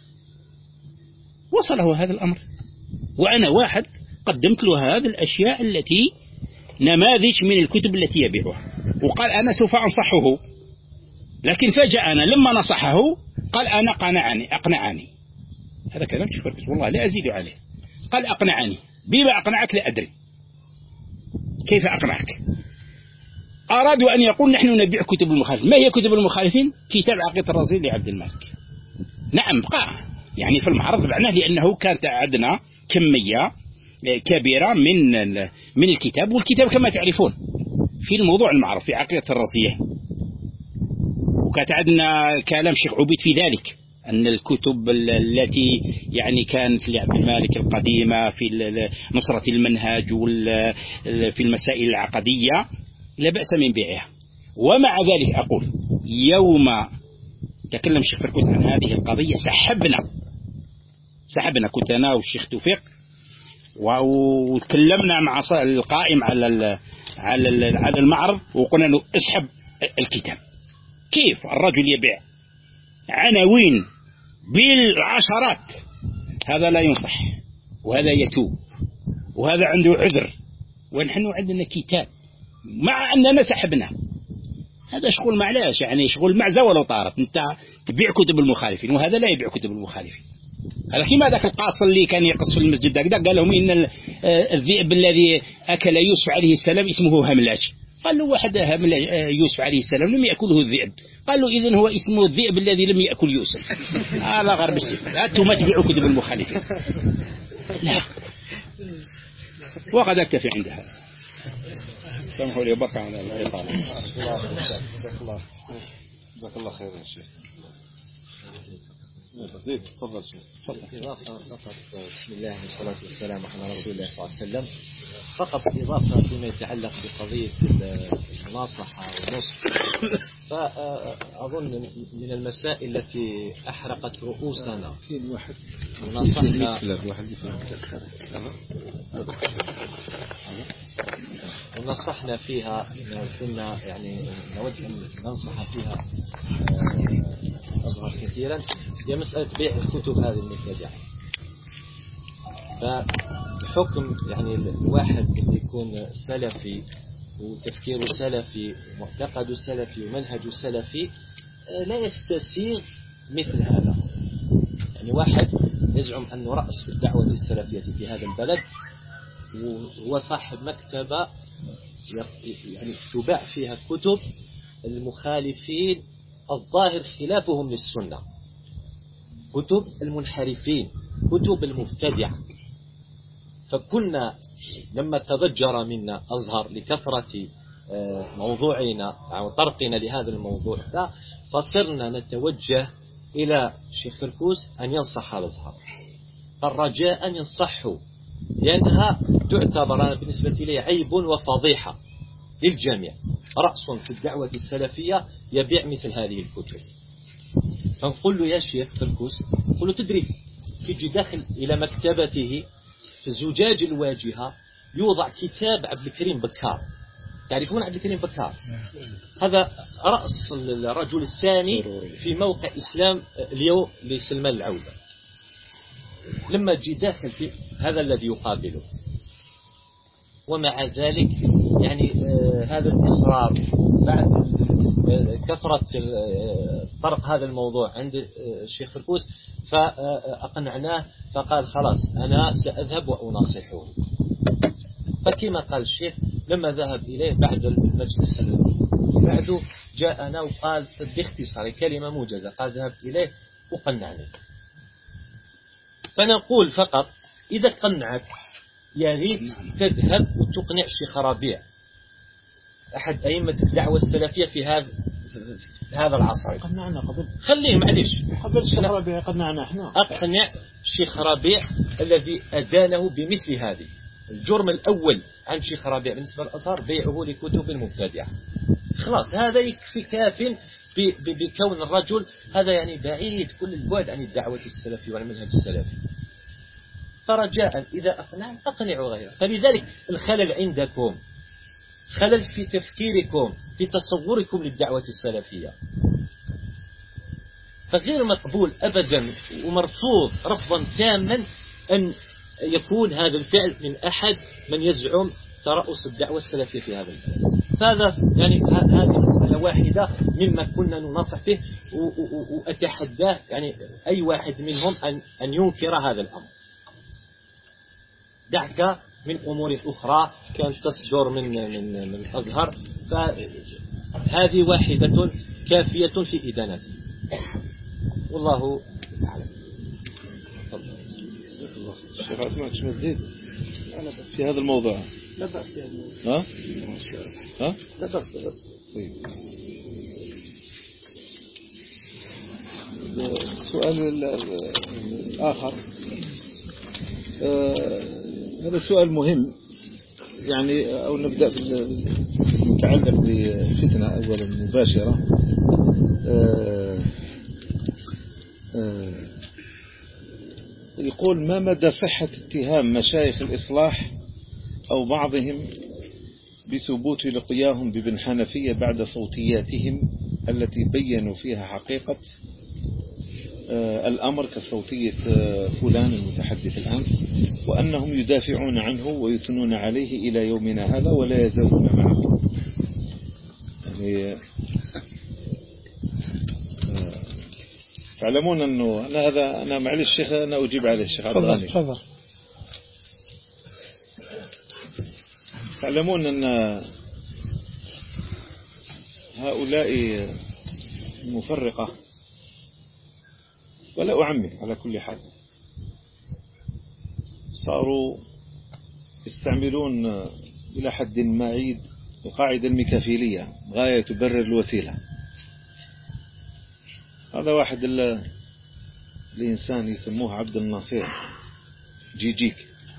Speaker 5: وصله هذا الأمر، وأنا واحد قدمت له هذه الأشياء التي نماذج من الكتب التي يبيعها، وقال أنا سوف أنصحه، لكن فجأة لما نصحه قال أنا أقنعني. هذا كلام الشيخ فركوس والله لا أزيد عليه. قال أقنعني، بما أقنعك لا أدري كيف أقنعك. أرادوا أن يقول نحن نبيع كتب المخالفين. ما هي كتب المخالفين؟ كتاب عقيدة الرازي لعبد المالك. نعم بقى يعني في المعرض بعناه، لأنه كانت عندنا كمية كبيرة من الكتاب، والكتاب كما تعرفون في الموضوع المعروف في عقيدة الرازية، وكانت عندنا كلام شيخ عبيد في ذلك أن الكتب التي يعني كانت لعبد المالك القديمة في نصرة المنهج في المسائل العقدية لا بأس من بيعها. ومع ذلك أقول يوم تكلم الشيخ فركوس عن هذه القضية سحبنا كنت أنا والشيخ توفيق وتكلمنا مع القائم على المعرض وقلنا له اسحب الكتاب. كيف الرجل يبيع عناوين بالعشرات؟ هذا لا ينصح، وهذا يتوب، وهذا عنده عذر، ونحن عندنا كتاب مع أننا سحبنا. هذا شغل معلاش، يعني شغل معزة ولو طارت. انت تبيع كتب المخالفين وهذا لا يبيع كتب المخالفين. هذا كما ذاك القاص اللي كان يقص في المسجد قال لهم إن الذئب الذي أكل يوسف عليه السلام اسمه هملاج. قال له واحد يوسف عليه السلام لم يأكله الذئب. قال له إذن هو اسمه الذئب الذي لم يأكل يوسف. لا غرب السيف، أنتم ما تبيعوا كتب المخالفين. لا، وقد أكتفي عند هذا. سامحوا لي بقى على الإطالة.
Speaker 3: جزاك الله خير يا شيخ. تفضل شيخ.
Speaker 6: بسم الله والصلاة والسلام على رسول الله صلى الله عليه وسلم. فقط إضافة فيما يتعلق بقضية المناصحة والنصح، فأظن من المسائل التي أحرقت رؤوسنا ونصحنا فيها، كنا يعني نود أن ننصح فيها أصغر كثيرا، هي مسألة بيع الكتب هذه المبتدعة. فحكم يعني الواحد اللي يكون سلفي وتفكيره سلفي ومعتقده سلفي ومنهجه سلفي لا يستسيغ مثل هذا. يعني واحد يزعم أنه رأس في الدعوة السلفية في هذا البلد، وهو صاحب مكتبة يعني تباع فيها كتب المخالفين الظاهر خلافهم للسنة، كتب المنحرفين، كتب المبتدع. فكنا لما تضجر منا أزهر لكثرة موضوعنا أو طرقنا لهذا الموضوع، فصرنا نتوجه إلى الشيخ فركوس أن ينصح الأزهر، الرجاء أن ينصحوا، لأنها تعتبر بالنسبة لي عيب وفضيحة للجميع. رأس في الدعوة السلفية يبيع مثل هذه الكتب. فنقول له يا شيخ فركوس، نقول له تدري في داخل إلى مكتبته في الزجاج الواجهة يوضع كتاب عبد الكريم بكار. تعرفون عبد الكريم بكار؟ هذا رأس الرجل الثاني في موقع إسلام اليوم لسلمان العودة. لما جي داخل في هذا الذي يقابله، ومع ذلك يعني هذا الإصرار بعد كثرة طرق هذا الموضوع عند الشيخ فركوس، فأقنعناه فقال خلاص أنا سأذهب وأناصحه. فكما قال الشيخ لما ذهب إليه بعد المجلس بعده جاءنا وقال باختصار كلمة موجزة، قال ذهبت إليه وقنعني. فنقول فقط إذا قنعك يا ريت تذهب وتقنع الشيخ ربيع أحد أئمة الدعوة السلفية في هذا العصر.
Speaker 2: قنعنا قبل،
Speaker 6: خليه معليش
Speaker 2: قبل الشيخ ربيع قنعنا احنا.
Speaker 6: أقنع الشيخ ربيع الذي أدانه بمثل هذه. الجرم الأول عن الشيخ ربيع بالنسبة للأزهر بيعه لكتب المبتدعة. خلاص هذا يكفي كاف بكون الرجل هذا يعني بعيد كل البعد عن الدعوة السلفية والمنهج السلفي. فرجاء إذا أقنعوا غيره. فلذلك الخلل عندكم، خلل في تفكيركم، في تصوركم للدعوة السلفية. فغير مقبول أبدا ومرفوض رفضا تاما أن يكون هذا الفعل من أحد من يزعم ترأس الدعوة السلفية في هذا البلد. هذا يعني هذه مسألة واحدة مما كنا ننصح به، وأتحداه يعني أي واحد منهم أن ينكر هذا الأمر. دعك من أمور أخرى كانت تصدر من الأزهر، فهذه واحدة كافية في إدانته. والله أعلم.
Speaker 3: الشيخ عثمان شو تزيد؟ أنا بس في هذا الموضوع.
Speaker 2: لا بأس يعني.
Speaker 3: ها؟
Speaker 2: لا بأس.
Speaker 3: طيب. السؤال الآخر هذا سؤال مهم يعني، أو نبدأ بالمتعلق بالفتنة أولا مباشرة. يقول: ما مدى صحة اتهام مشايخ الإصلاح أو بعضهم بثبوت لقياهم بابن حنفية بعد صوتياتهم التي بيّنوا فيها حقيقة الأمر كصوتية فلان المتحدث الآن، وأنهم يدافعون عنه ويثنون عليه إلى يومنا هذا ولا يزالون معه؟ يعني تعلمون أنه أنا معلش الشيخ، أنا أجيب عليه الشيخ عبد الغني.
Speaker 2: تفضل.
Speaker 3: تعلمون أن هؤلاء المفرقة، ولا أعمم على كل حال، صاروا يستعملون إلى حد بعيد القاعدة الميكافيلية: غاية تبرر الوسيلة. هذا واحد الإنسان يسموه عبد الناصر جيجيك،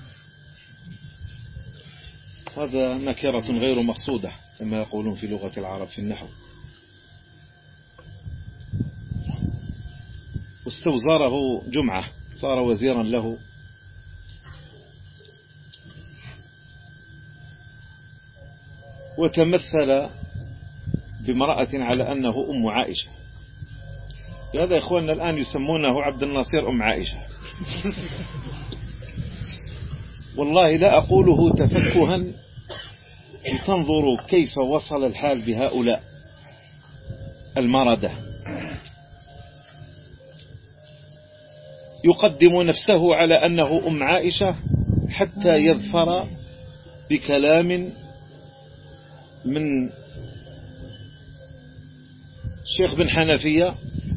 Speaker 3: هذا نكرة غير مقصودة كما يقولون في لغة العرب في النحو. واستوزاره جمعة، صار وزيرا له، وتمثل بامرأة على أنه أم عائشة. هذا إخواننا الآن يسمونه عبد الناصر أم عائشة. والله لا أقوله تفكها لتنظروا كيف وصل الحال بهؤلاء المردة. يقدم نفسه على أنه أم عائشة حتى يظفر بكلام من الشيخ بن حنفية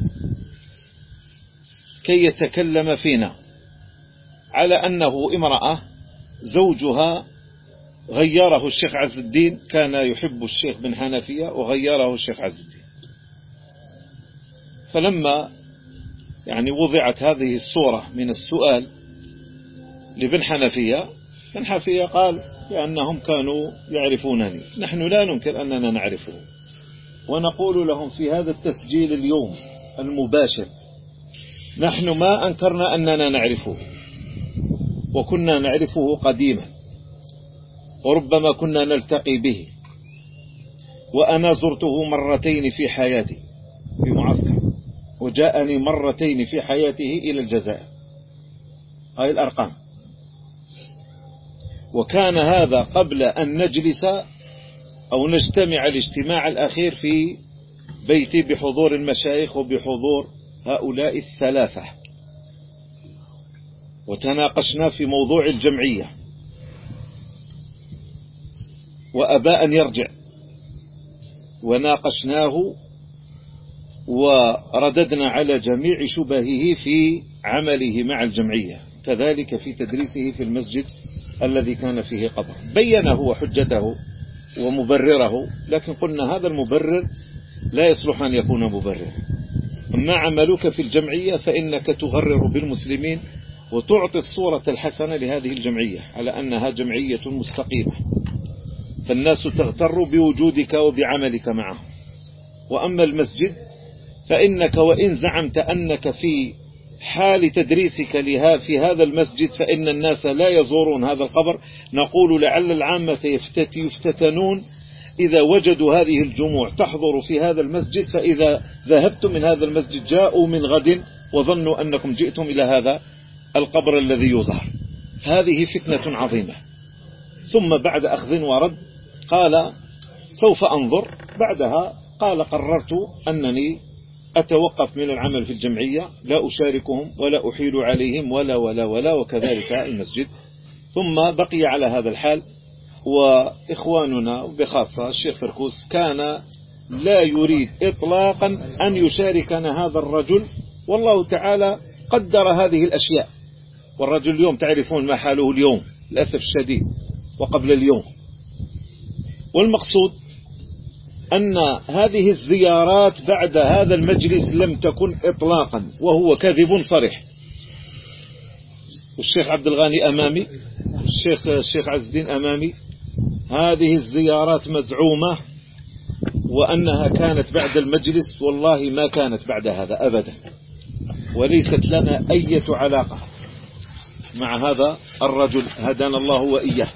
Speaker 3: كي يتكلم فينا على أنه امرأة زوجها غيره الشيخ عز الدين، كان يحب الشيخ بن حنفية وغيره الشيخ عز الدين. فلما يعني وضعت هذه الصورة من السؤال لابن حنفية، ابن حنفية قال بأنهم كانوا يعرفونني. نحن لا ننكر أننا نعرفه، ونقول لهم في هذا التسجيل اليوم المباشر: نحن ما أنكرنا أننا نعرفه، وكنا نعرفه قديما، وربما كنا نلتقي به. وأنا زرته مرتين في حياتي في معسكر، وجاءني مرتين في حياته إلى الجزائر. هاي الأرقام. وكان هذا قبل أن نجلس أو نجتمع الاجتماع الأخير في بيتي بحضور المشايخ وبحضور هؤلاء الثلاثة، وتناقشنا في موضوع الجمعية، وأبى أن يرجع، وناقشناه ورددنا على جميع شبهه في عمله مع الجمعية، كذلك في تدريسه في المسجد الذي كان فيه قبر. بين هو حجته ومبرره، لكن قلنا هذا المبرر لا يصلح أن يكون مبرر. أما عملك في الجمعية فإنك تغرر بالمسلمين وتعطي الصورة الحسنة لهذه الجمعية على أنها جمعية مستقيمة، فالناس تغتر بوجودك وبعملك معه. وأما المسجد فإنك وإن زعمت أنك في حال تدريسك لها في هذا المسجد فإن الناس لا يزورون هذا القبر، نقول لعل العامة يفتتنون إذا وجدوا هذه الجموع تحضر في هذا المسجد، فإذا ذهبتم من هذا المسجد جاءوا من غد وظنوا أنكم جئتم إلى هذا القبر الذي يظهر. هذه فتنة عظيمة. ثم بعد أخذ ورد قال سوف أنظر. بعدها قال قررت أنني أتوقف من العمل في الجمعية، لا أشاركهم ولا أحيل عليهم ولا ولا ولا، وكذلك المسجد. ثم بقي على هذا الحال. وإخواننا بخاصة الشيخ فركوس كان لا يريد إطلاقا أن يشاركنا هذا الرجل، والله تعالى قدر هذه الأشياء. والرجل اليوم تعرفون ما حاله اليوم للأسف الشديد وقبل اليوم. والمقصود أن هذه الزيارات بعد هذا المجلس لم تكن إطلاقا، وهو كذب صريح. والشيخ عبد الغاني أمامي، الشيخ عز الدين أمامي. هذه الزيارات مزعومة وأنها كانت بعد المجلس، والله ما كانت بعد هذا أبدا، وليست لنا أي علاقة مع هذا الرجل هدانا الله وإياه.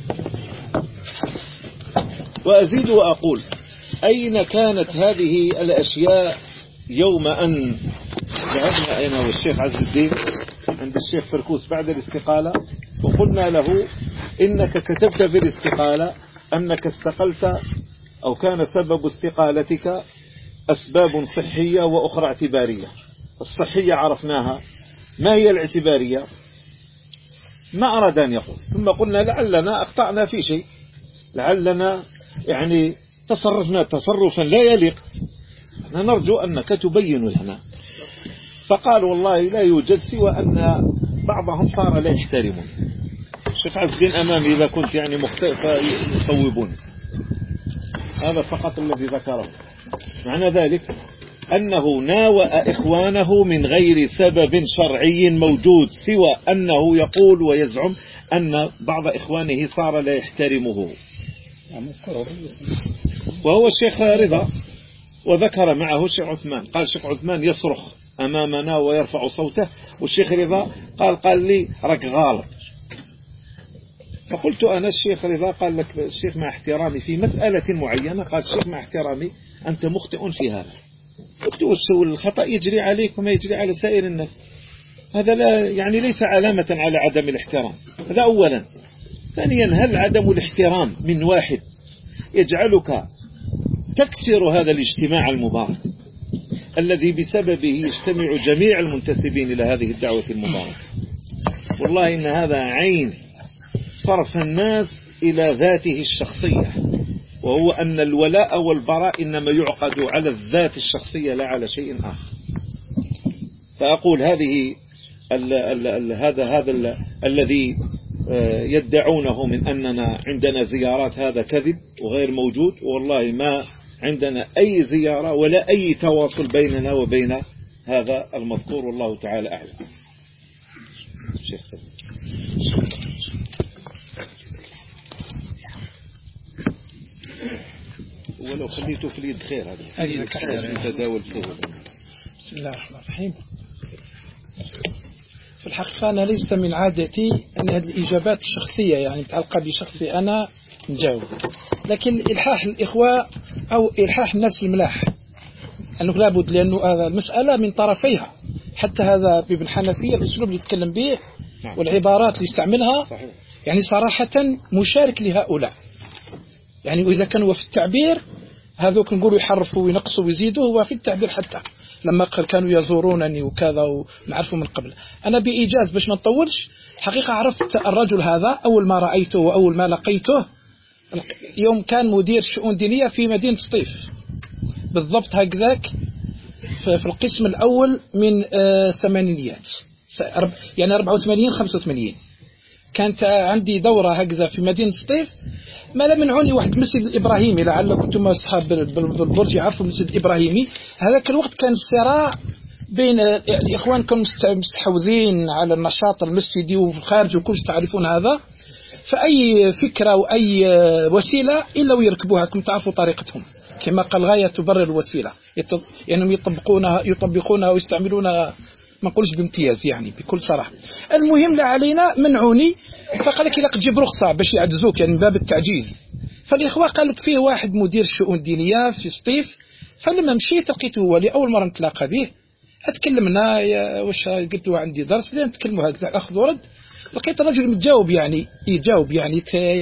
Speaker 3: وأزيد وأقول: أين كانت هذه الأشياء يوم أن ذهبنا أنا والشيخ عز الدين عند الشيخ فركوس بعد الاستقالة، وقلنا له: إنك كتبت في الاستقالة أنك استقلت أو كان سبب استقالتك أسباب صحية وأخرى اعتبارية. الصحية عرفناها، ما هي الاعتبارية؟ ما أراد أن يقول. ثم قلنا: لعلنا أخطأنا في شيء، لعلنا يعني تصرفنا تصرفا لا يليق، نرجو أنك تبين لنا. فقال: والله لا يوجد سوى أن بعضهم صار لا يحترمون. الشيخ عز الدين أمامي إذا كنت يعني مخطئ فيصوبون. هذا فقط الذي ذكره. معنى ذلك أنه ناوأ إخوانه من غير سبب شرعي موجود، سوى أنه يقول ويزعم أن بعض إخوانه صار لا يحترمه، وهو الشيخ رضا. وذكر معه الشيخ عثمان، قال الشيخ عثمان يصرخ أمامنا ويرفع صوته، والشيخ رضا قال لي: رك غالط. فقلت أنا: الشيخ رضا قال لك الشيخ مع احترامي في مسألة معينة، قال الشيخ مع احترامي أنت مخطئ في هذا. قلت: الخطأ يجري عليك وما يجري على سائر الناس، هذا لا يعني ليس علامة على عدم الاحترام. هذا أولا. ثانيا: هل عدم الاحترام من واحد يجعلك تكسر هذا الاجتماع المبارك الذي بسببه يجتمع جميع المنتسبين إلى هذه الدعوة المباركة؟ والله إن هذا عين صرف الناس إلى ذاته الشخصية، وهو أن الولاء والبراء إنما يعقد على الذات الشخصية لا على شيء آخر. فأقول هذا الذي يدعونه من أننا عندنا زيارات هذا كذب وغير موجود، والله ما عندنا أي زيارة ولا أي تواصل بيننا وبين هذا المذكور، والله تعالى أعلم. ولو خليته في اليد خير، هذا تداول سهل.
Speaker 2: بسم الله الرحمن الرحيم. في الحقيقة أنا ليس من عادتي أن هذه الإجابات الشخصية يعني متعلقة بشخصي أنا نجاوب، لكن إلحاح الإخوة أو إلحاح الناس الملاح أنه لابد، لأنه هذا المسألة من طرفيها. حتى هذا ابن حنفية الأسلوب اللي يتكلم به والعبارات اللي يستعملها يعني صراحة مشارك لهؤلاء يعني. وإذا كانوا في التعبير هذوك نقولوا يحرفوا وينقصوا ويزيدوا، هو في التعبير حتى لما كانوا يزورونني وكذا ونعرفوا من قبل. أنا بإيجاز باش ما نطولش، حقيقة عرفت الرجل هذا أول ما رأيته وأول ما لقيته يوم كان مدير شؤون دينية في مدينة سطيف بالضبط، هكذاك في القسم الأول من الثمانينيات يعني 84-85. كانت عندي دورة هكذا في مدينة سطيف، ما لا منعوني واحد المسجد الإبراهيمي، لعل كنتم أصحاب بالبرج يعرفوا المسجد الإبراهيمي. هذاك الوقت كان الصراع بين الإخوان كانوا مستحوذين على النشاط المسجدي والخارج وكل تعرفون هذا، فأي فكرة وأي وسيلة إلا ويركبوها، كم تعرفوا طريقتهم كما قال غاية تبرر الوسيلة، يعني يطبقونها ويستعملونها ما نقولش بامتياز يعني بكل صراحة. المهم لا علينا منعوني، فقال لك لك تجيب رخصة باش يعجزوك يعني من باب التعجيز. فالإخوة قال لك فيه واحد مدير شؤون دينية في سطيف، فلما مشيت لقيته هو لأول مرة نتلاقى به، اتكلمنا واش قلت له عندي درس لين نتكلموا هكذا أخذ ورد. لقيت الرجل متجاوب يعني يجاوب يعني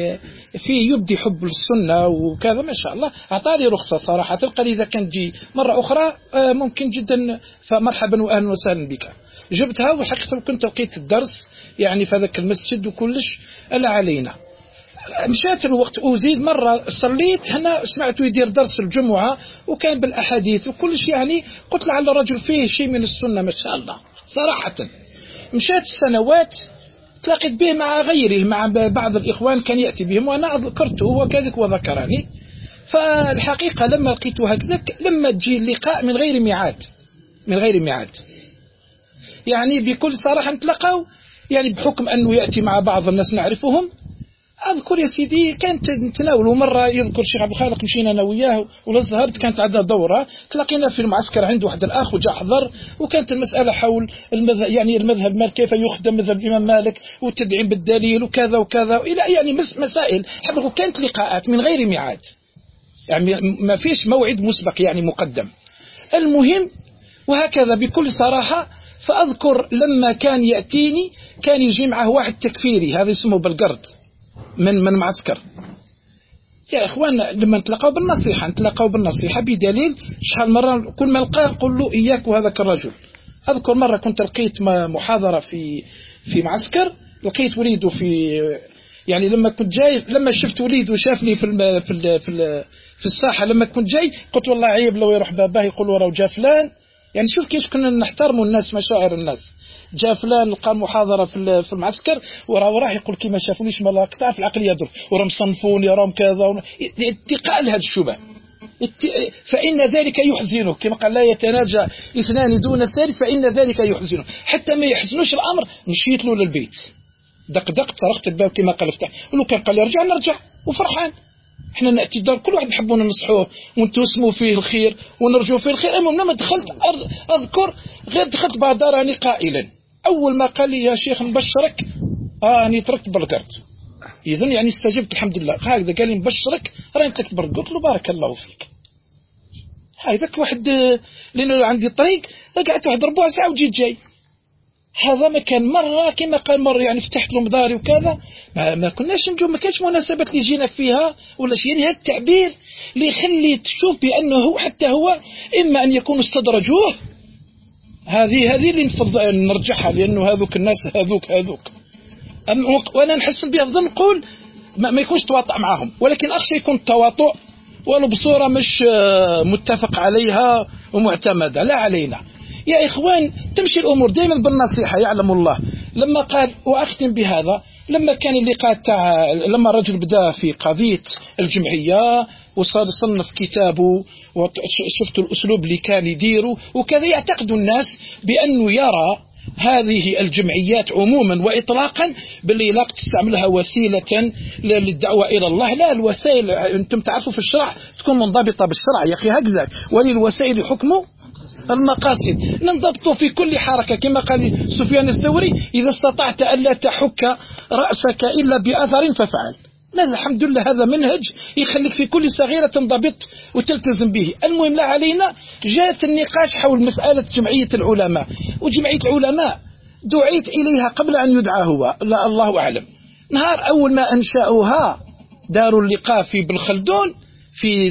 Speaker 2: فيه يبدي حب للسنة وكذا ما شاء الله. أعطاني رخصة صراحة، تلقى لي إذا كان تجي مرة أخرى ممكن جدا، فمرحبا وأهلا وسهلا بك. جبتها وحقيقة كنت لقيت الدرس يعني في ذاك المسجد وكلش ألا علينا. مشات الوقت أزيد مرة صليت هنا سمعته يدير درس الجمعة وكان بالأحاديث وكلش يعني، قلت لعل الرجل فيه شيء من السنة ما شاء الله صراحة. مشات السنوات تلاقيت به مع غيره، مع بعض الإخوان كان يأتي بهم وأنا ذكرته وكذلك وذكرني. فالحقيقة لما لقيته هكذا لما تجي اللقاء من غير ميعاد يعني بكل صراحة نتلقوا يعني بحكم أنه يأتي مع بعض الناس نعرفهم. أذكر يا سيدي كانت نتناولوا مرة، يذكر الشيخ عبد الخالق مشينا أنا وياه والأزهر، كانت عندها دورة تلاقينا في المعسكر عنده واحد الأخ وجاء حضر، وكانت المسألة حول المذهب، يعني المذهب مال كيف يخدم مذهب الإمام مالك والتدعيم بالدليل وكذا وكذا إلى يعني مسائل حبه. كانت لقاءات من غير ميعاد يعني ما فيش موعد مسبق يعني مقدم. المهم وهكذا بكل صراحة. فأذكر لما كان يأتيني كان يجي معه واحد تكفيري هذا اسمه بالقرد من معسكر. يا إخوان لما نتلاقوا بالنصيحة بدليل شحال مرة كل ما نلقاه نقول له إياك وهذاك الرجل. أذكر مرة كنت لقيت محاضرة في معسكر، لقيت وليده يعني لما كنت جاي، لما شفت وليده شافني في الساحة لما كنت جاي قلت والله عيب لو يروح باباه يقول وراه جا فلان. يعني شوف كيف كنا نحترموا الناس مشاعر الناس. جاء فلان لقى محاضرة في المعسكر وراح يقول كي ما شافونيش ما قطع في العقل يدر وراهم صنفوني وراهم كذا اتقاء لهذا الشبه. فإن ذلك يحزنه كما قال لا يتناجى اثنان دون الثالث فإن ذلك يحزنه. حتى ما يحزنوش الأمر مشيت له للبيت دقدقت طرقت الباب كما قال افتح ولو كان قال لي نرجع وفرحان. احنا نأتي الدار كل واحد نحبون ننصحوه ونتوسموا فيه الخير ونرجو فيه الخير. المهم لما دخلت أذكر غير دخلت بعد داراني قائلا أول ما قال لي يا شيخ نبشرك أني تركت بالقرد. إذن يعني استجبت الحمد لله. هكذا قال لي نبشرك راني تركت بالقرد. قلت له بارك الله فيك. هذاك واحد لأنه عندي طريق قعدت واحد ربع ساعة وجيت جاي. هذا ما كان مرة كما قال مرة يعني فتحت له مداري وكذا ما كناش نجو، ما كانش مناسبة اللي جيناك فيها ولا شيء. يعني هذا التعبير اللي يخلي تشوف بأنه حتى هو إما أن يكون استدرجوه. هذه اللي نفضل نرجعها لأنه هذوك الناس هذوك وأنا نحس بها ظن نقول ما يكونش تواطع معهم، ولكن أخشى يكون التواطؤ ولو بصورة مش متفق عليها ومعتمدة لا علينا. يا إخوان تمشي الأمور دائما بالنصيحة يعلم الله. لما قال وأختم بهذا، لما كان اللقاء لما الرجل بدأ في قضية الجمعية وصار يصنف كتابه وشفت الأسلوب اللي كان يديره وكذا، يعتقد الناس بأنه يرى هذه الجمعيات عموما وإطلاقا باللي لا تستعملها وسيلة للدعوة إلى الله. لا، الوسائل أنتم تعرفوا في الشرع تكون منضبطة بالشرع يا أخي هكذا، وللوسائل حكمه المقاصد. ننضبط في كل حركة كما قال سفيان الثوري إذا استطعت ألا تحك رأسك إلا بأثر ففعل. ماذا الحمد لله هذا منهج يخليك في كل صغيرة تنضبط وتلتزم به. المهم لا علينا جاءت النقاش حول مسألة جمعية العلماء. وجمعية العلماء دعيت إليها قبل أن يدعى هو، لا الله أعلم. نهار أول ما أنشأوها دار اللقاء في بالخلدون في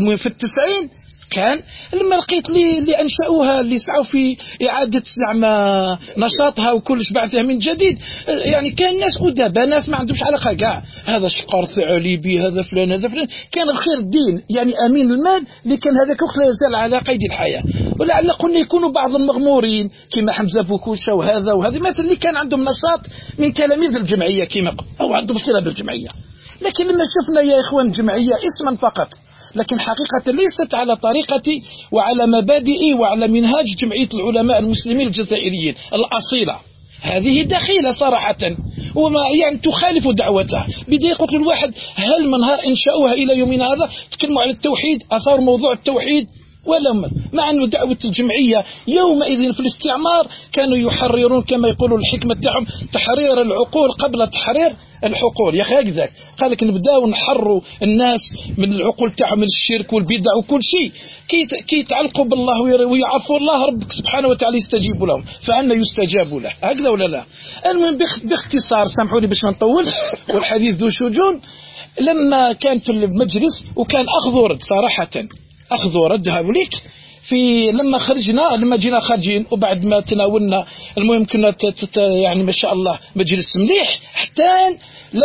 Speaker 2: 90 كان لما لقيت اللي أنشأوها اللي سعوا في إعادة زعما نشاطها وكلش بعثها من جديد، يعني كان ناس أدباء ناس ما عندهمش علاقة كاع هذا شقار ثعلبي هذا فلان كان الخير الدين يعني أمين المال اللي كان هذاك لا يزال على قيد الحياة. ولعل قلنا يكونوا بعض المغمورين كما حمزة بوكوشة وهذا مثل اللي كان عندهم نشاط من تلاميذ الجمعية كما أو عندهم صلة بالجمعية. لكن لما شفنا يا إخوان جمعية اسما فقط لكن حقيقة ليست على طريقتي وعلى مبادئي وعلى منهاج جمعية العلماء المسلمين الجزائريين الأصيلة. هذه دخيلة صراحة وما يعني تخالف دعوتها. بداية قلت الواحد هل من نهار إنشاؤها إلى يومنا هذا تكلموا على التوحيد أثار موضوع التوحيد ولا مع أن دعوة الجمعية يومئذ في الاستعمار كانوا يحررون كما يقولوا الحكمة تاعهم تحرير العقول قبل تحرير الحقول. يا أخي هكذا قال لك نبداو نحروا الناس من العقول تاعهم من الشرك والبدع وكل شيء كي يتعلقوا بالله ويعرفوا الله ربك سبحانه وتعالى يستجيب لهم فأنا يستجاب له هكذا ولا لا. المهم باختصار سامحوني باش ما نطولش والحديث ذو شجون. لما كان في المجلس وكان أخذ ورد صراحة أخذ ورد هاوليك في لما جينا خارجين وبعد ما تناولنا المهم كنا يعني ما شاء الله مجلس مليح حتى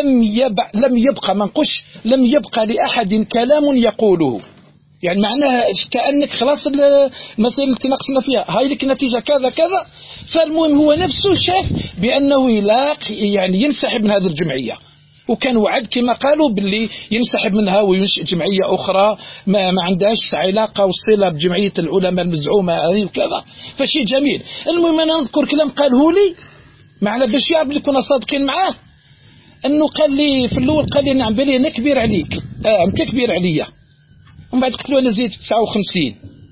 Speaker 2: لم يبقى منقش لم يبقى لأحد كلام يقوله. يعني معناها كأنك خلاص المسائل اللي تناقشنا فيها هاي لك نتيجة كذا كذا. فالمهم هو نفسه شاف بأنه يعني ينسحب من هذه الجمعية وكان وعد كما قالوا باللي ينسحب منها وينشئ جمعية أخرى ما عندهاش علاقة وصلة بجمعية العلماء المزعومة هذه وكذا، فشيء جميل. المهم أنا نذكر كلام قاله لي معنا باش يعرف اللي كنا صادقين معاه، أنه قال لي في الأول قال لي نعم بالي أنا كبير عليك، أنت كبير عليا. ومن بعد قلت له أنا زيد 59.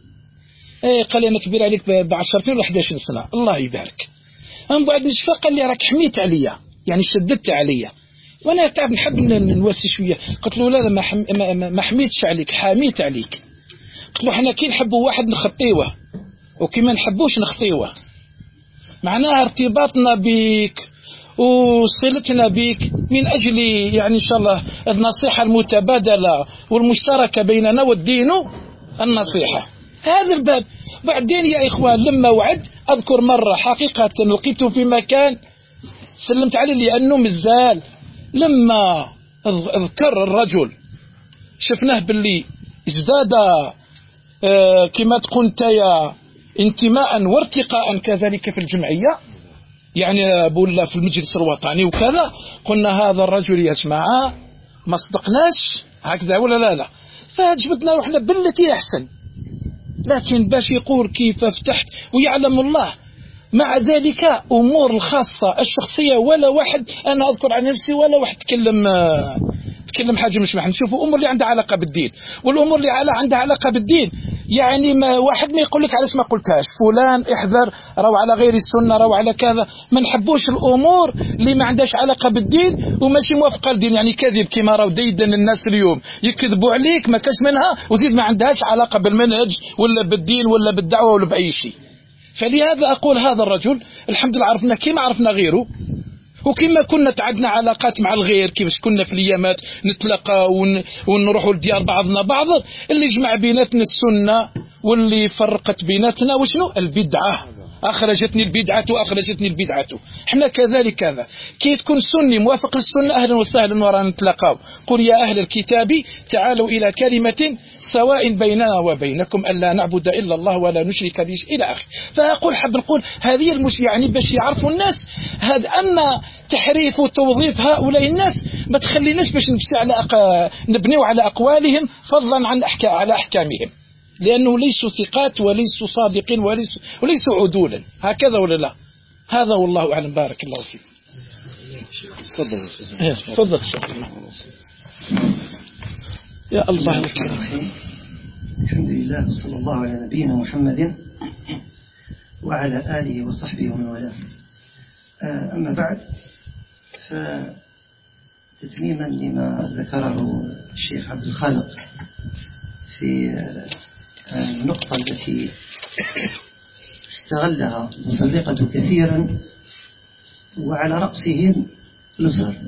Speaker 2: قال لي أنا كبير عليك ب10 ولا 11 سنة. الله يبارك. من بعد نشفى قال لي راك حميت عليا، يعني شددت عليا، وانا تعب نحب نوسي شويه. قلت له لا ما حميتش عليك، حاميت عليك. قلت له حنا كي نحبوا واحد نخطيوه وكي ما نحبوش نخطيوه، معناها ارتباطنا بك وصلتنا بك من أجل يعني إن شاء الله النصيحة المتبادلة والمشتركة بيننا والدين النصيحة، هذا الباب. بعدين يا إخوان لما وعد أذكر مرة حقيقة لقيته في مكان سلمت عليه لأنه مزال، لما أذكر الرجل شفناه باللي ازداد كما تقول يا انتماء وارتقاء كذلك في الجمعية، يعني بولا في المجلس الوطني وكذا. قلنا هذا الرجل يا جماعة ما صدقناش هكذا ولا لا، فجبتنا روحنا بالتي أحسن. لكن باش يقول كيف فتحت ويعلم الله، مع ذلك أمور الخاصة الشخصية ولا واحد، أنا أذكر عن نفسي ولا واحد تكلم حاجة مش محن. نشوفوا أمور اللي عندها علاقة بالدين، والأمور اللي عندها علاقة بالدين يعني ما واحد ما يقول لك على اسم ما قلتهاش فلان احذر راو على غير السنة راو على كذا. ما نحبوش الأمور اللي ما عندهاش علاقة بالدين وماشي موافقة للدين، يعني كذب كما راو ديدن الناس اليوم يكذبوا عليك ما كاش منها وزيد ما عندهاش علاقة بالمنهج ولا بالدين ولا بالدعوة ولا بأي شيء. فلهذا أقول هذا الرجل الحمد لله عرفنا كما عرفنا غيره، وكما كنا تعدنا علاقات مع الغير كيفاش كنا في اليامات نتلاقى ونروحوا لديار بعضنا بعض. اللي جمع بيناتنا السنة واللي فرقت بيناتنا وشنو البدعة، أخرجتني البدعة. احنا كذلك هذا كي تكون سني موافق للسنة أهلا وسهلا ورانا نتلاقاو. قل يا أهل الكتاب تعالوا إلى كلمة سواء بيننا وبينكم ألا نعبد إلا الله ولا نشرك به إلى آخر. فأقول حب نقول هذه يعني باش يعرفوا الناس هذا. أما تحريف وتوظيف هؤلاء الناس ما تخليناش باش نبنيو على أقوالهم فضلا عن على أحكامهم، لأنه ليسوا ثقات وليسوا صادقين وليسوا عدولا هكذا ولا لا. هذا والله أعلم. بارك الله فيك. تفضل يا الله الكريم.
Speaker 7: الحمد لله وصلى الله على نبينا محمد وعلى آله وصحبه ومن والاه. أما بعد، فتتميما لما ذكره الشيخ عبد الخالق في النقطة التي استغلها المفرقة كثيرا وعلى رأسهم الأزهر.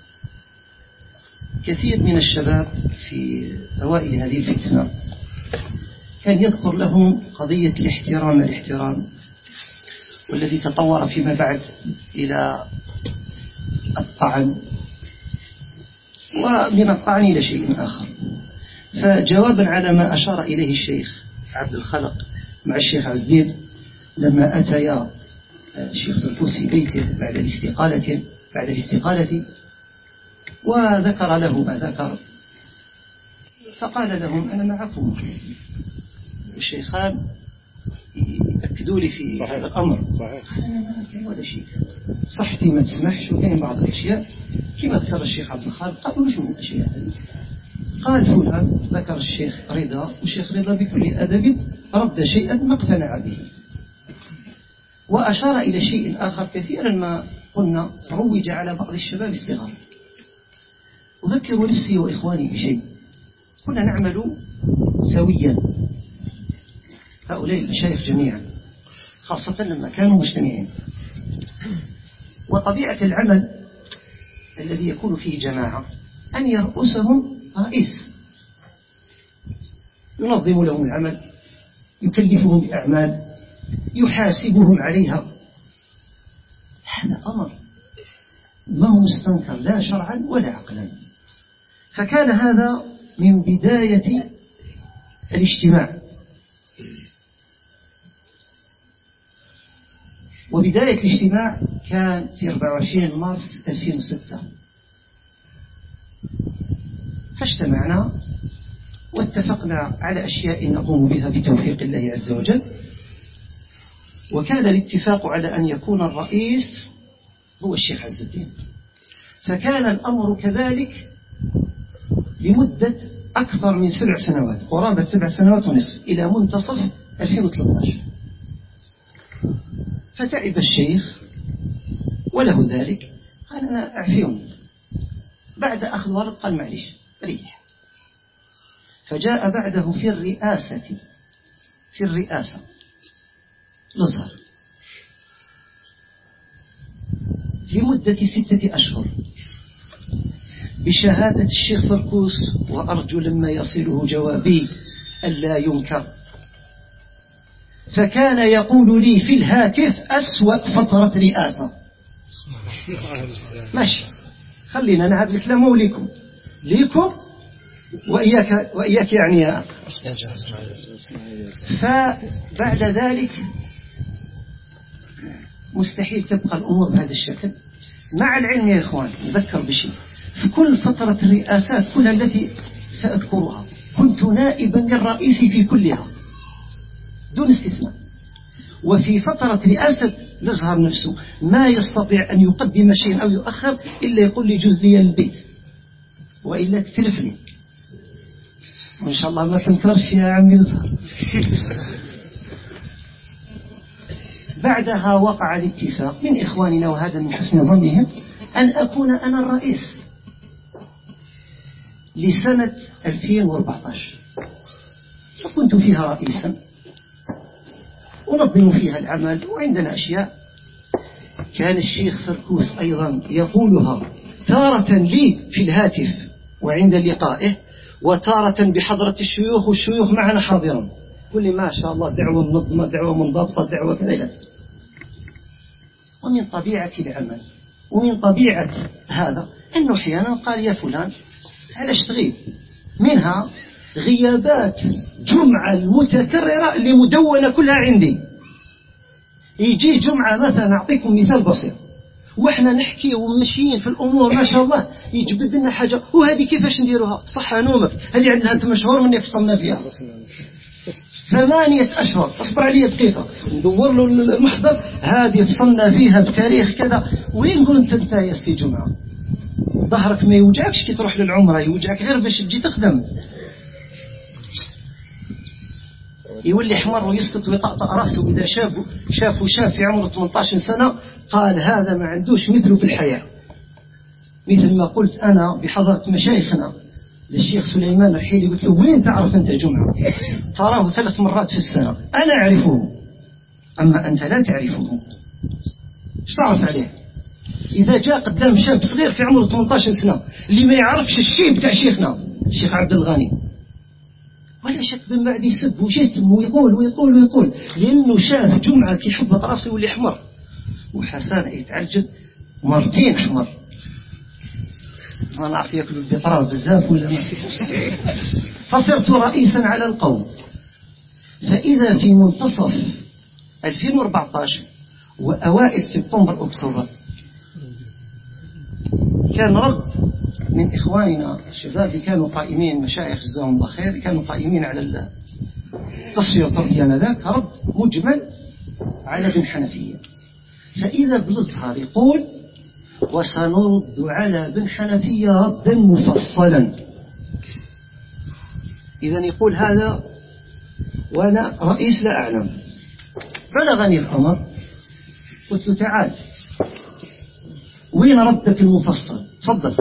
Speaker 7: كثير من الشباب في أوائل هذه الفتنة كان يذكر لهم قضية الاحترام والذي تطور فيما بعد إلى الطعن، ومن الطعن إلى شيء آخر. فجوابا على ما أشار إليه الشيخ عبد الخالق مع الشيخ عز الدين لما أتيا الشيخ طرطوس في بيته بعد الاستقالة وذكر له ما ذكر، فقال لهم أنا معكم. الشيخان يأكدوا لي في هذا الأمر. أنا ما كان ولا شيء، صحتي ما تسمحش، وكان بعض الأشياء كما ذكر الشيخ عبد الخالق. قالوا وش من الأشياء هذه؟ قال فلان ذكر الشيخ رضا، والشيخ رضا بكل أدب رد شيئا ما اقتنع به، وأشار إلى شيء آخر كثيرا ما قلنا روج على بعض الشباب الصغار. أذكر نفسي وإخواني بشيء، كنا نعمل سويا هؤلاء المشايخ جميعا، خاصة لما كانوا مجتمعين. وطبيعة العمل الذي يكون فيه جماعة أن يرؤسهم رئيس ينظم لهم العمل، يكلفهم بأعمال، يحاسبهم عليها. هذا أمر ما هو مستنكر لا شرعا ولا عقلا. فكان هذا من بداية الاجتماع، وبداية الاجتماع كان في 24 مارس 2006. فاجتمعنا واتفقنا على أشياء نقوم بها بتوفيق الله عز وجل. وكان الاتفاق على أن يكون الرئيس هو الشيخ عز الدين. فكان الأمر كذلك لمدة أكثر من 7 سنوات، قرابة 7 سنوات ونصف، إلى منتصف 2013. فتعب الشيخ وله ذلك، قال أنا أعفيهم. بعد أخذ ورد قال معليش ريح. فجاء بعده في الرئاسة الأزهر لمدة 6 أشهر بشهادة الشيخ فركوس، وأرجو لما يصله جوابي ألا ينكر. فكان يقول لي في الهاتف أسوأ فترة رئاسة. ماشي، خلينا أنا هذا الكلام مو ليكم وإياك يعني. فبعد ذلك مستحيل تبقى الأمور بهذا الشكل. مع العلم يا إخوان، نذكر بشيء، في كل فترة الرئاسات كلها التي سأذكرها كنت نائبا للرئيس في كلها دون استثناء. وفي فترة رئاسة الأزهر نفسه ما يستطيع أن يقدم شيء أو يؤخر إلا يقول لي جوز لي البيت، وإلا تتلف لي، وإن شاء الله ما تنكرش يا عمي الأزهر. بعدها وقع الاتفاق من إخواننا، وهذا من حسن ظنهم، أن أكون أنا الرئيس لسنة 2014. فكنت فيها رئيسا ونظم فيها العمل، وعندنا أشياء كان الشيخ فركوس أيضا يقولها تارة لي في الهاتف وعند لقائه، وتارة بحضرة الشيوخ، والشيوخ معنا حاضرا، كل ما شاء الله دعوة منظمة، دعوة منضبطة، دعوة كذا. ومن طبيعة العمل ومن طبيعة هذا أنه أحيانا قال يا فلان علاش تغيب، منها غيابات جمعة المتكررة اللي مدونة كلها عندي. يجي جمعة مثلا، أعطيكم مثال بسيط، وإحنا نحكي ومشيين في الأمور ما شاء الله، يجبد لنا حاجة، وهذه كيفاش نديروها؟ صح نومك، هذه عندها 8 شهور من فصلنا فيها 8 أشهر، أصبر علي دقيقة ندور له المحضر، هذه فصلنا فيها بتاريخ كذا. وين كنت أنت يا سي جمعة؟ ظهرك ما يوجعكش كي تروح للعمرة، يوجعك غير باش تجي تخدم. يولي حمر ويسكت ويطقطق راسه إذا شافه شاب في عمره 18 سنة، قال هذا ما عندوش مثله في الحياة. مثل ما قلت أنا بحضرة مشايخنا للشيخ سليمان الحيلي، قلت له وين تعرف أنت جمعة؟ تراه 3 مرات في السنة، أنا أعرفه أما أنت لا تعرفه، ايش تعرف عليه؟ إذا جاء قدام شاب صغير في عمره 18 سنة اللي ما يعرفش الشيء بتاع شيخنا الشيخ عبد الغني، ولا شك من بعد يسب ويشتم ويقول لأنه شاف جمعة في حبة راسه واللي حمر، وحسان يتعجب مرتين حمر. ما نعرف يأكل البطراء بزاف ولا ما. فصرت رئيسا على القوم. فإذا في منتصف 2014 وأوائل سبتمبر أكتوبر كان رد من إخواننا الشباب اللي كانوا قائمين، مشايخ جزاهم الله خير، كانوا قائمين على التصفية والتربية آنذاك، رد مجمل على ابن حنفية. فإذا بالأزهر يقول وسنرد على ابن حنفية ردا مفصلا. إذا يقول هذا وأنا رئيس لا أعلم. بلغني الأمر، قلت له تعال وين ردك المفصل؟ تفضل.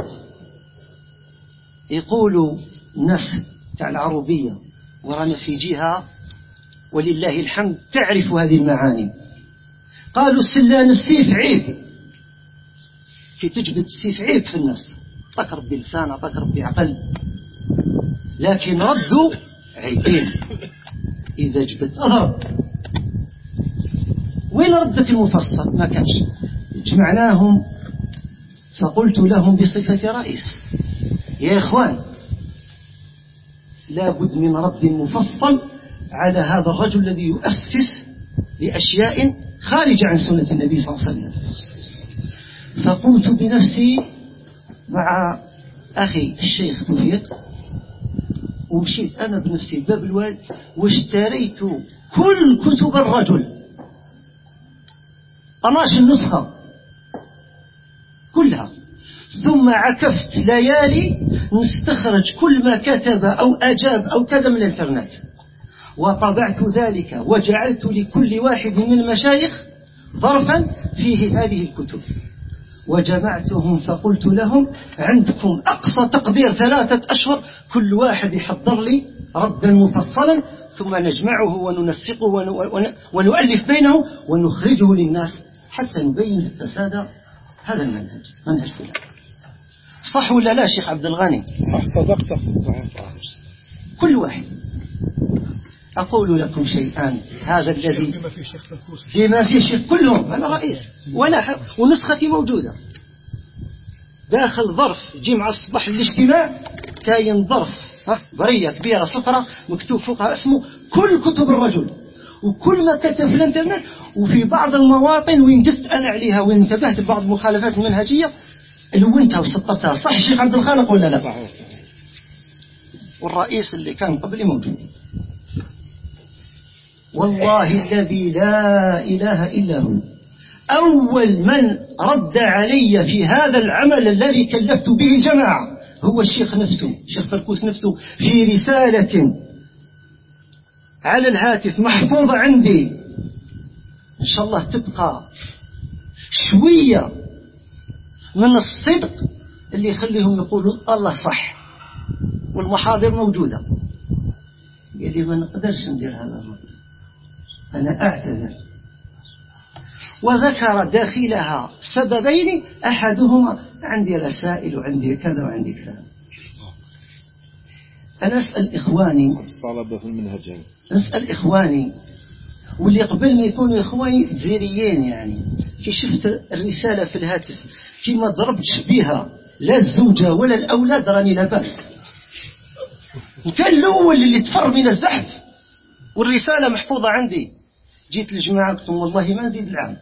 Speaker 7: يقولوا الناس تاع العروبية ورانا في جهة ولله الحمد تعرف هذه المعاني، قالوا السلان السيف عيب، كي تجبد السيف عيب في الناس، تقرب بلسانه تقرب بعقل، لكن ردوا عيبين، إذا جبت أضرب. وين ردك المفصل؟ ما كانش. جمعناهم فقلت لهم بصفة رئيس يا إخوان لا بد من رد مفصل على هذا الرجل الذي يؤسس لأشياء خارجة عن سنة النبي صلى الله عليه وسلم. فقمت بنفسي مع أخي الشيخ توفيق، ومشيت أنا بنفسي باب الواد واشتريت كل كتب الرجل 12 نسخة كلها، ثم عكفت ليالي نستخرج كل ما كتب أو أجاب أو كذا من الانترنت، وطبعت ذلك وجعلت لكل واحد من المشايخ ظرفا فيه هذه الكتب، وجمعتهم فقلت لهم عندكم أقصى تقدير 3 أشهر كل واحد يحضر لي ردا مفصلا، ثم نجمعه وننسقه ونؤلف بينه ونخرجه للناس حتى نبين الفساد هذا المنهج، منهج فلان. صح ولا لا شيخ عبد الغني؟
Speaker 2: صدقت.
Speaker 7: كل واحد. أقول لكم شيئان، هذا الذي بما في شيخ كلهم أنا رئيس ونسختي موجودة داخل ظرف جمعة الصباح الاجتماع، كاين ظرف برية كبيرة صفرة مكتوب فوقها اسمه كل كتب الرجل وكل ما كتب في الانترنت، وفي بعض المواطن وين جست أنا عليها وين انتبهت لبعض المخالفات المنهجية لونتها وسطرتها. صح الشيخ عبد الخالق ولا لا؟ والرئيس اللي كان قبلي موجود. والله الذي لا إله إلا هو أول من رد علي في هذا العمل الذي كلفت به الجماعة هو الشيخ نفسه، الشيخ فركوس نفسه، في رسالة على الهاتف محفوظة عندي إن شاء الله تبقى شوية من الصدق اللي يخليهم يقولوا الله صح، والمحاضر موجودة. قال لي ما نقدرش ندير هذا، أنا أعتذر. وذكر داخلها سببين، أحدهما عندي رسائل وعندي كذا وعندي كذا. أنا أسأل إخواني، أسأل إخواني واللي قبل ما يكونوا إخواني جزائريين، يعني كي شفت الرسالة في الهاتف كي ما ضربتش بها لا الزوجة ولا الأولاد راني لا بأس. كان الأول اللي تفر من الزحف والرسالة محفوظة عندي، جيت للجماعة قلت والله ما نزيد العام.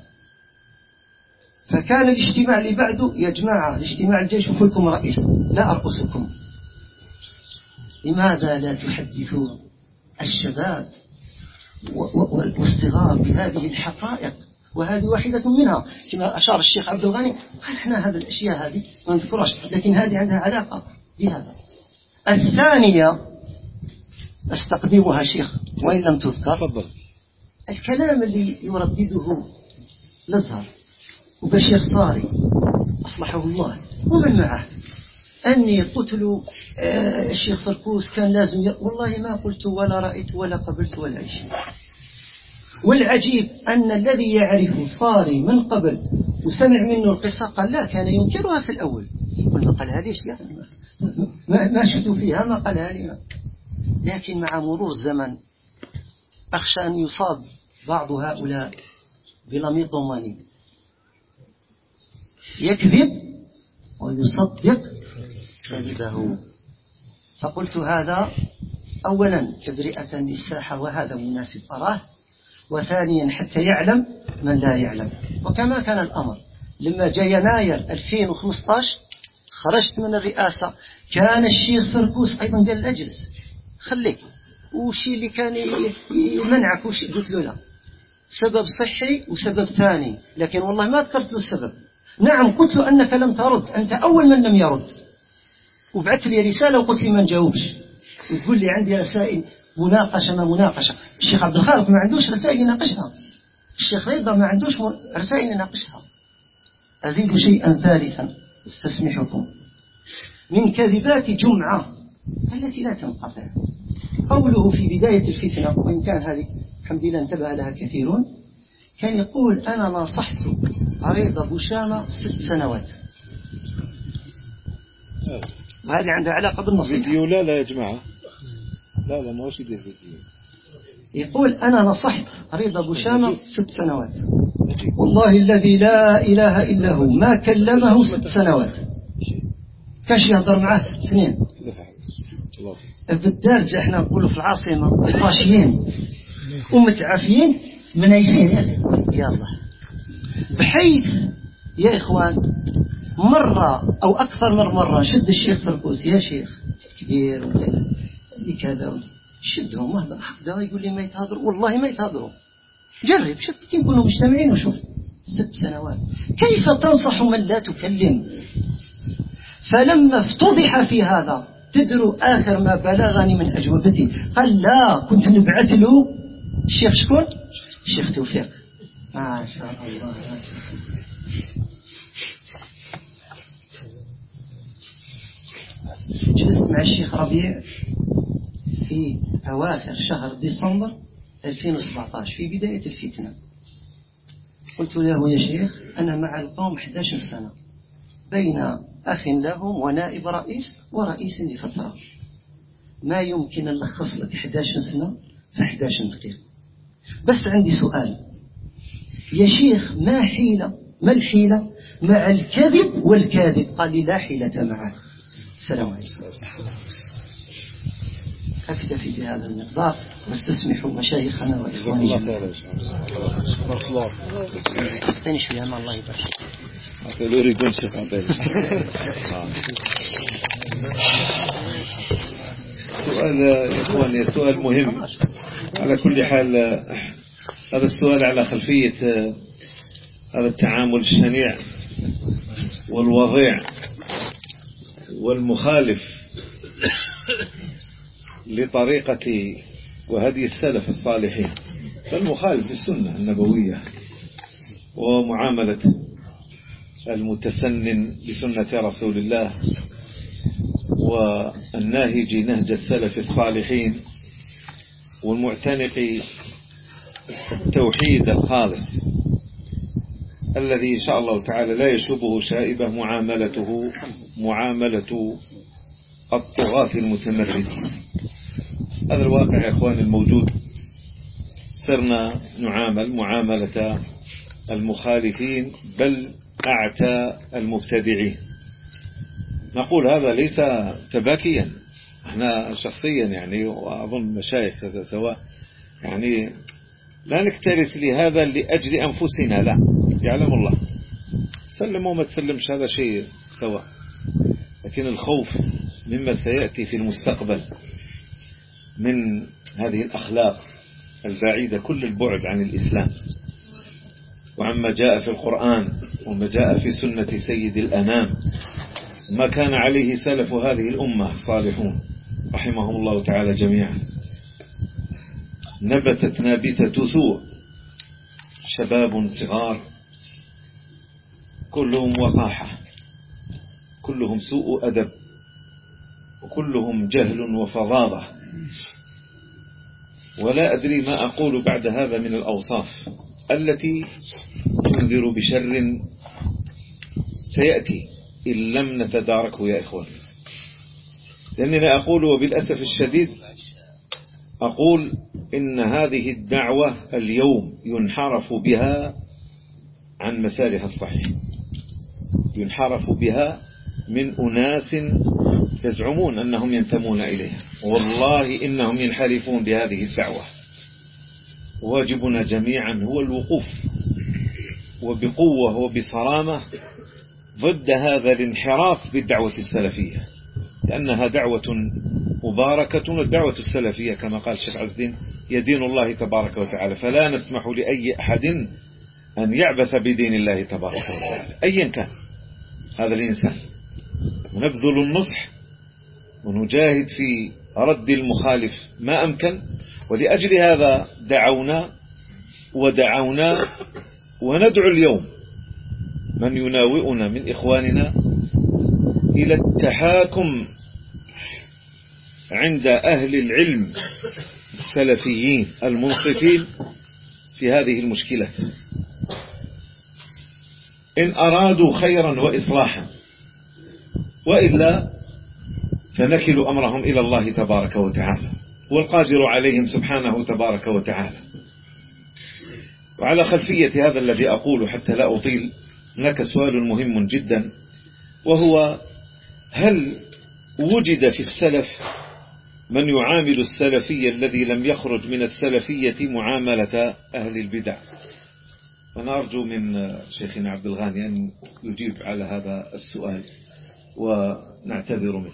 Speaker 7: فكان الاجتماع اللي بعده يا جماعة الاجتماع الجاي شوفوا لكم رئيس لا أرقصكم. لماذا لا تحدثون الشباب والصغار بهذه الحقائق؟ وهذه واحدة منها كما أشار الشيخ عبد الغني، قال احنا هذه الأشياء هذه ما نذكرش، لكن هذه عندها علاقة بهذا. الثانية استقدمها شيخ وإن لم تذكر، فضل. الكلام اللي يردده الأزهر وبشير صاري أصلحه الله ومن معه أني قتل الشيخ فركوس كان لازم والله ما قلت ولا رأيت ولا قبلت ولا أي شيء. والعجيب أن الذي يعرف صاري من قبل وسمع منه القصة قال لا كان ينكرها في الأول، قلنا قال هذه يعني ما شفتوا فيها ما قالها لي، لكن مع مرور الزمن أخشى أن يصاب بعض هؤلاء بلاميطوماني، يكذب ويصدق كذبه. فقلت هذا أولا تبرئة للساحة وهذا مناسب أراه، وثانيا حتى يعلم من لا يعلم. وكما كان الأمر لما جاء يناير 2015 خرجت من الرئاسة، كان الشيخ فركوس أيضا قال أجلس خليك وشي اللي كان يمنعك وشي، قلت له لا سبب صحي وسبب ثاني، لكن والله ما ذكرت له السبب. نعم قلت له أنك لم ترد، أنت أول من لم يرد، وبعثت لي رسالة وقلت لي ما نجاوبش، وتقول لي عندي رسائل مناقشة ما مناقشة. الشيخ عبد الخالق ما عندوش رسائل يناقشها، الشيخ رضا ما عندوش رسائل يناقشها. أزيد شيئا ثالثا استسمحكم من كذبات جمعة التي لا تنقطع، قوله في بداية الفتنة، وإن كان هذه الحمد لله انتبه لها كثيرون، كان يقول أنا نصحت عريض بوشامة 6 سنوات، وهذه عندها علاقة بالنصيحة.
Speaker 3: فيديو لا يا جماعة، لا ما هوش فيديو.
Speaker 7: يقول أنا نصحت عريض بوشامة 6 سنوات، والله الذي لا إله إلا هو ما كلمه 6 سنوات، كاش يهضر معاه 6 سنين. بالدارجة احنا نقولوا في العاصمة راشيين ومتعافيين منايفين يا الله، بحيث يا إخوان مرة أو أكثر من مرة شد الشيخ فرقوس، يا شيخ كبير كذا، شدهم هذا يقول لي ما يتهضروا، والله ما يتهضروا. جرب شوف يكونوا مجتمعين وشوف 6 سنوات كيف تنصح من لا تكلم. فلما افتضح في هذا، تدروا آخر ما بلغني من أجوبتي قال لا، كنت نبعث له الشيخ شكون؟ الشيخ توفيق. ما شاء الله. جلست مع الشيخ ربيع في أواخر شهر ديسمبر 2017 في بداية الفتنة. قلت له يا شيخ أنا مع القوم 11 سنة، بين أخ لهم ونائب رئيس ورئيس لفترة، ما يمكن أن نلخص لك 11 سنة في 11 دقيقة. بس عندي سؤال يا شيخ، ما الحيلة مع الكذب والكاذب؟ قال لي لا حيلة معه. السلام عليكم. أكتفي بهذا المقدار واستسمحوا مشايخنا وإخواني جميعا. ثاني شوية مع الله يبارك.
Speaker 3: سؤال يا إخواني، سؤال مهم على كل حال. هذا السؤال على خلفية هذا التعامل الشنيع والوضيع والمخالف لطريقة وهدي السلف الصالحين، فالمخالف للسنة النبوية ومعاملة المتسنن بسنة رسول الله والناهج نهج السلف الصالحين والمعتنق التوحيد الخالص الذي إن شاء الله تعالى لا يشوبه شائبة معاملته معاملة الطغاة المتمردين. هذا الواقع يا إخوان الموجود. صرنا نعامل معاملة المخالفين بل أعتى المبتدعين. نقول هذا ليس تباكيا، احنا شخصيا يعني وأظن مشايخ سواء يعني لا نكترث لهذا لأجل أنفسنا، لا، يعلم الله، سلم وما تسلمش هذا شيء سواء، لكن الخوف مما سيأتي في المستقبل من هذه الأخلاق البعيدة كل البعد عن الإسلام وعما جاء في القرآن وما جاء في سنة سيد الأنام، ما كان عليه سلف هذه الأمة الصالحون رحمهم الله تعالى جميعا. نبتت نابتة سوء، شباب صغار كلهم وقاحة، كلهم سوء أدب، وكلهم جهل وفظاظة، ولا أدري ما أقول بعد هذا من الأوصاف التي تنذر بشر سيأتي إن لم نتداركه يا إخوان. لأنني أقول وبالأسف الشديد أقول إن هذه الدعوة اليوم ينحرف بها عن مسارها الصحيح، ينحرف بها من أناس يزعمون أنهم ينتمون إليها، والله إنهم ينحرفون بهذه الدعوة. واجبنا جميعا هو الوقوف وبقوة وبصرامة ضد هذا الانحراف بالدعوة السلفية، لأنها دعوة مباركة، والدعوة السلفية كما قال الشيخ عز الدين هي دين الله تبارك وتعالى، فلا نسمح لأي أحد أن يعبث بدين الله تبارك وتعالى أيا كان هذا الإنسان. ونبذل النصح ونجاهد في رد المخالف ما أمكن، ولأجل هذا دعونا وندعو اليوم من يناوئنا من إخواننا إلى التحاكم عند أهل العلم السلفيين المنصفين في هذه المشكلة، إن أرادوا خيرا وإصلاحا، وإلا فنكل أمرهم إلى الله تبارك وتعالى والقادر عليهم سبحانه تبارك وتعالى. وعلى خلفية هذا الذي أقول حتى لا أطيل، هناك سؤال مهم جدا، وهو هل وجد في السلف من يعامل السلفية الذي لم يخرج من السلفية معاملة أهل البدع؟ أنا أرجو من شيخنا عبد الغاني أن يجيب على هذا السؤال ونعتذر منه.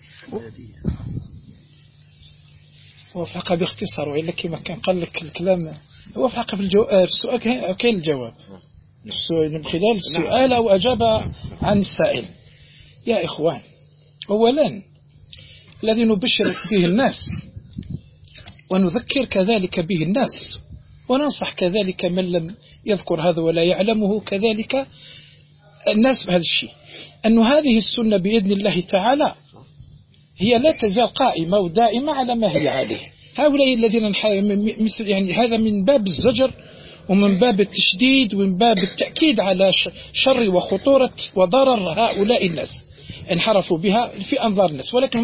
Speaker 2: وفق باختصار، وإلا كما كان قال لك الكلام وفق في السؤال كاين الجواب من خلال السؤال أو أجاب عن السائل. يا إخوان، أولا الذي نبشر به الناس ونذكر كذلك به الناس وننصح كذلك من لم يذكر هذا ولا يعلمه كذلك الناس بهذا الشيء، أن هذه السنة بإذن الله تعالى هي لا تزال قائمة ودائمة على ما هي عليه. هؤلاء الذين مثل يعني هذا من باب الزجر ومن باب التشديد ومن باب التأكيد على شر وخطورة وضرر هؤلاء الناس. انحرفوا بها في أنظار الناس، ولكنهم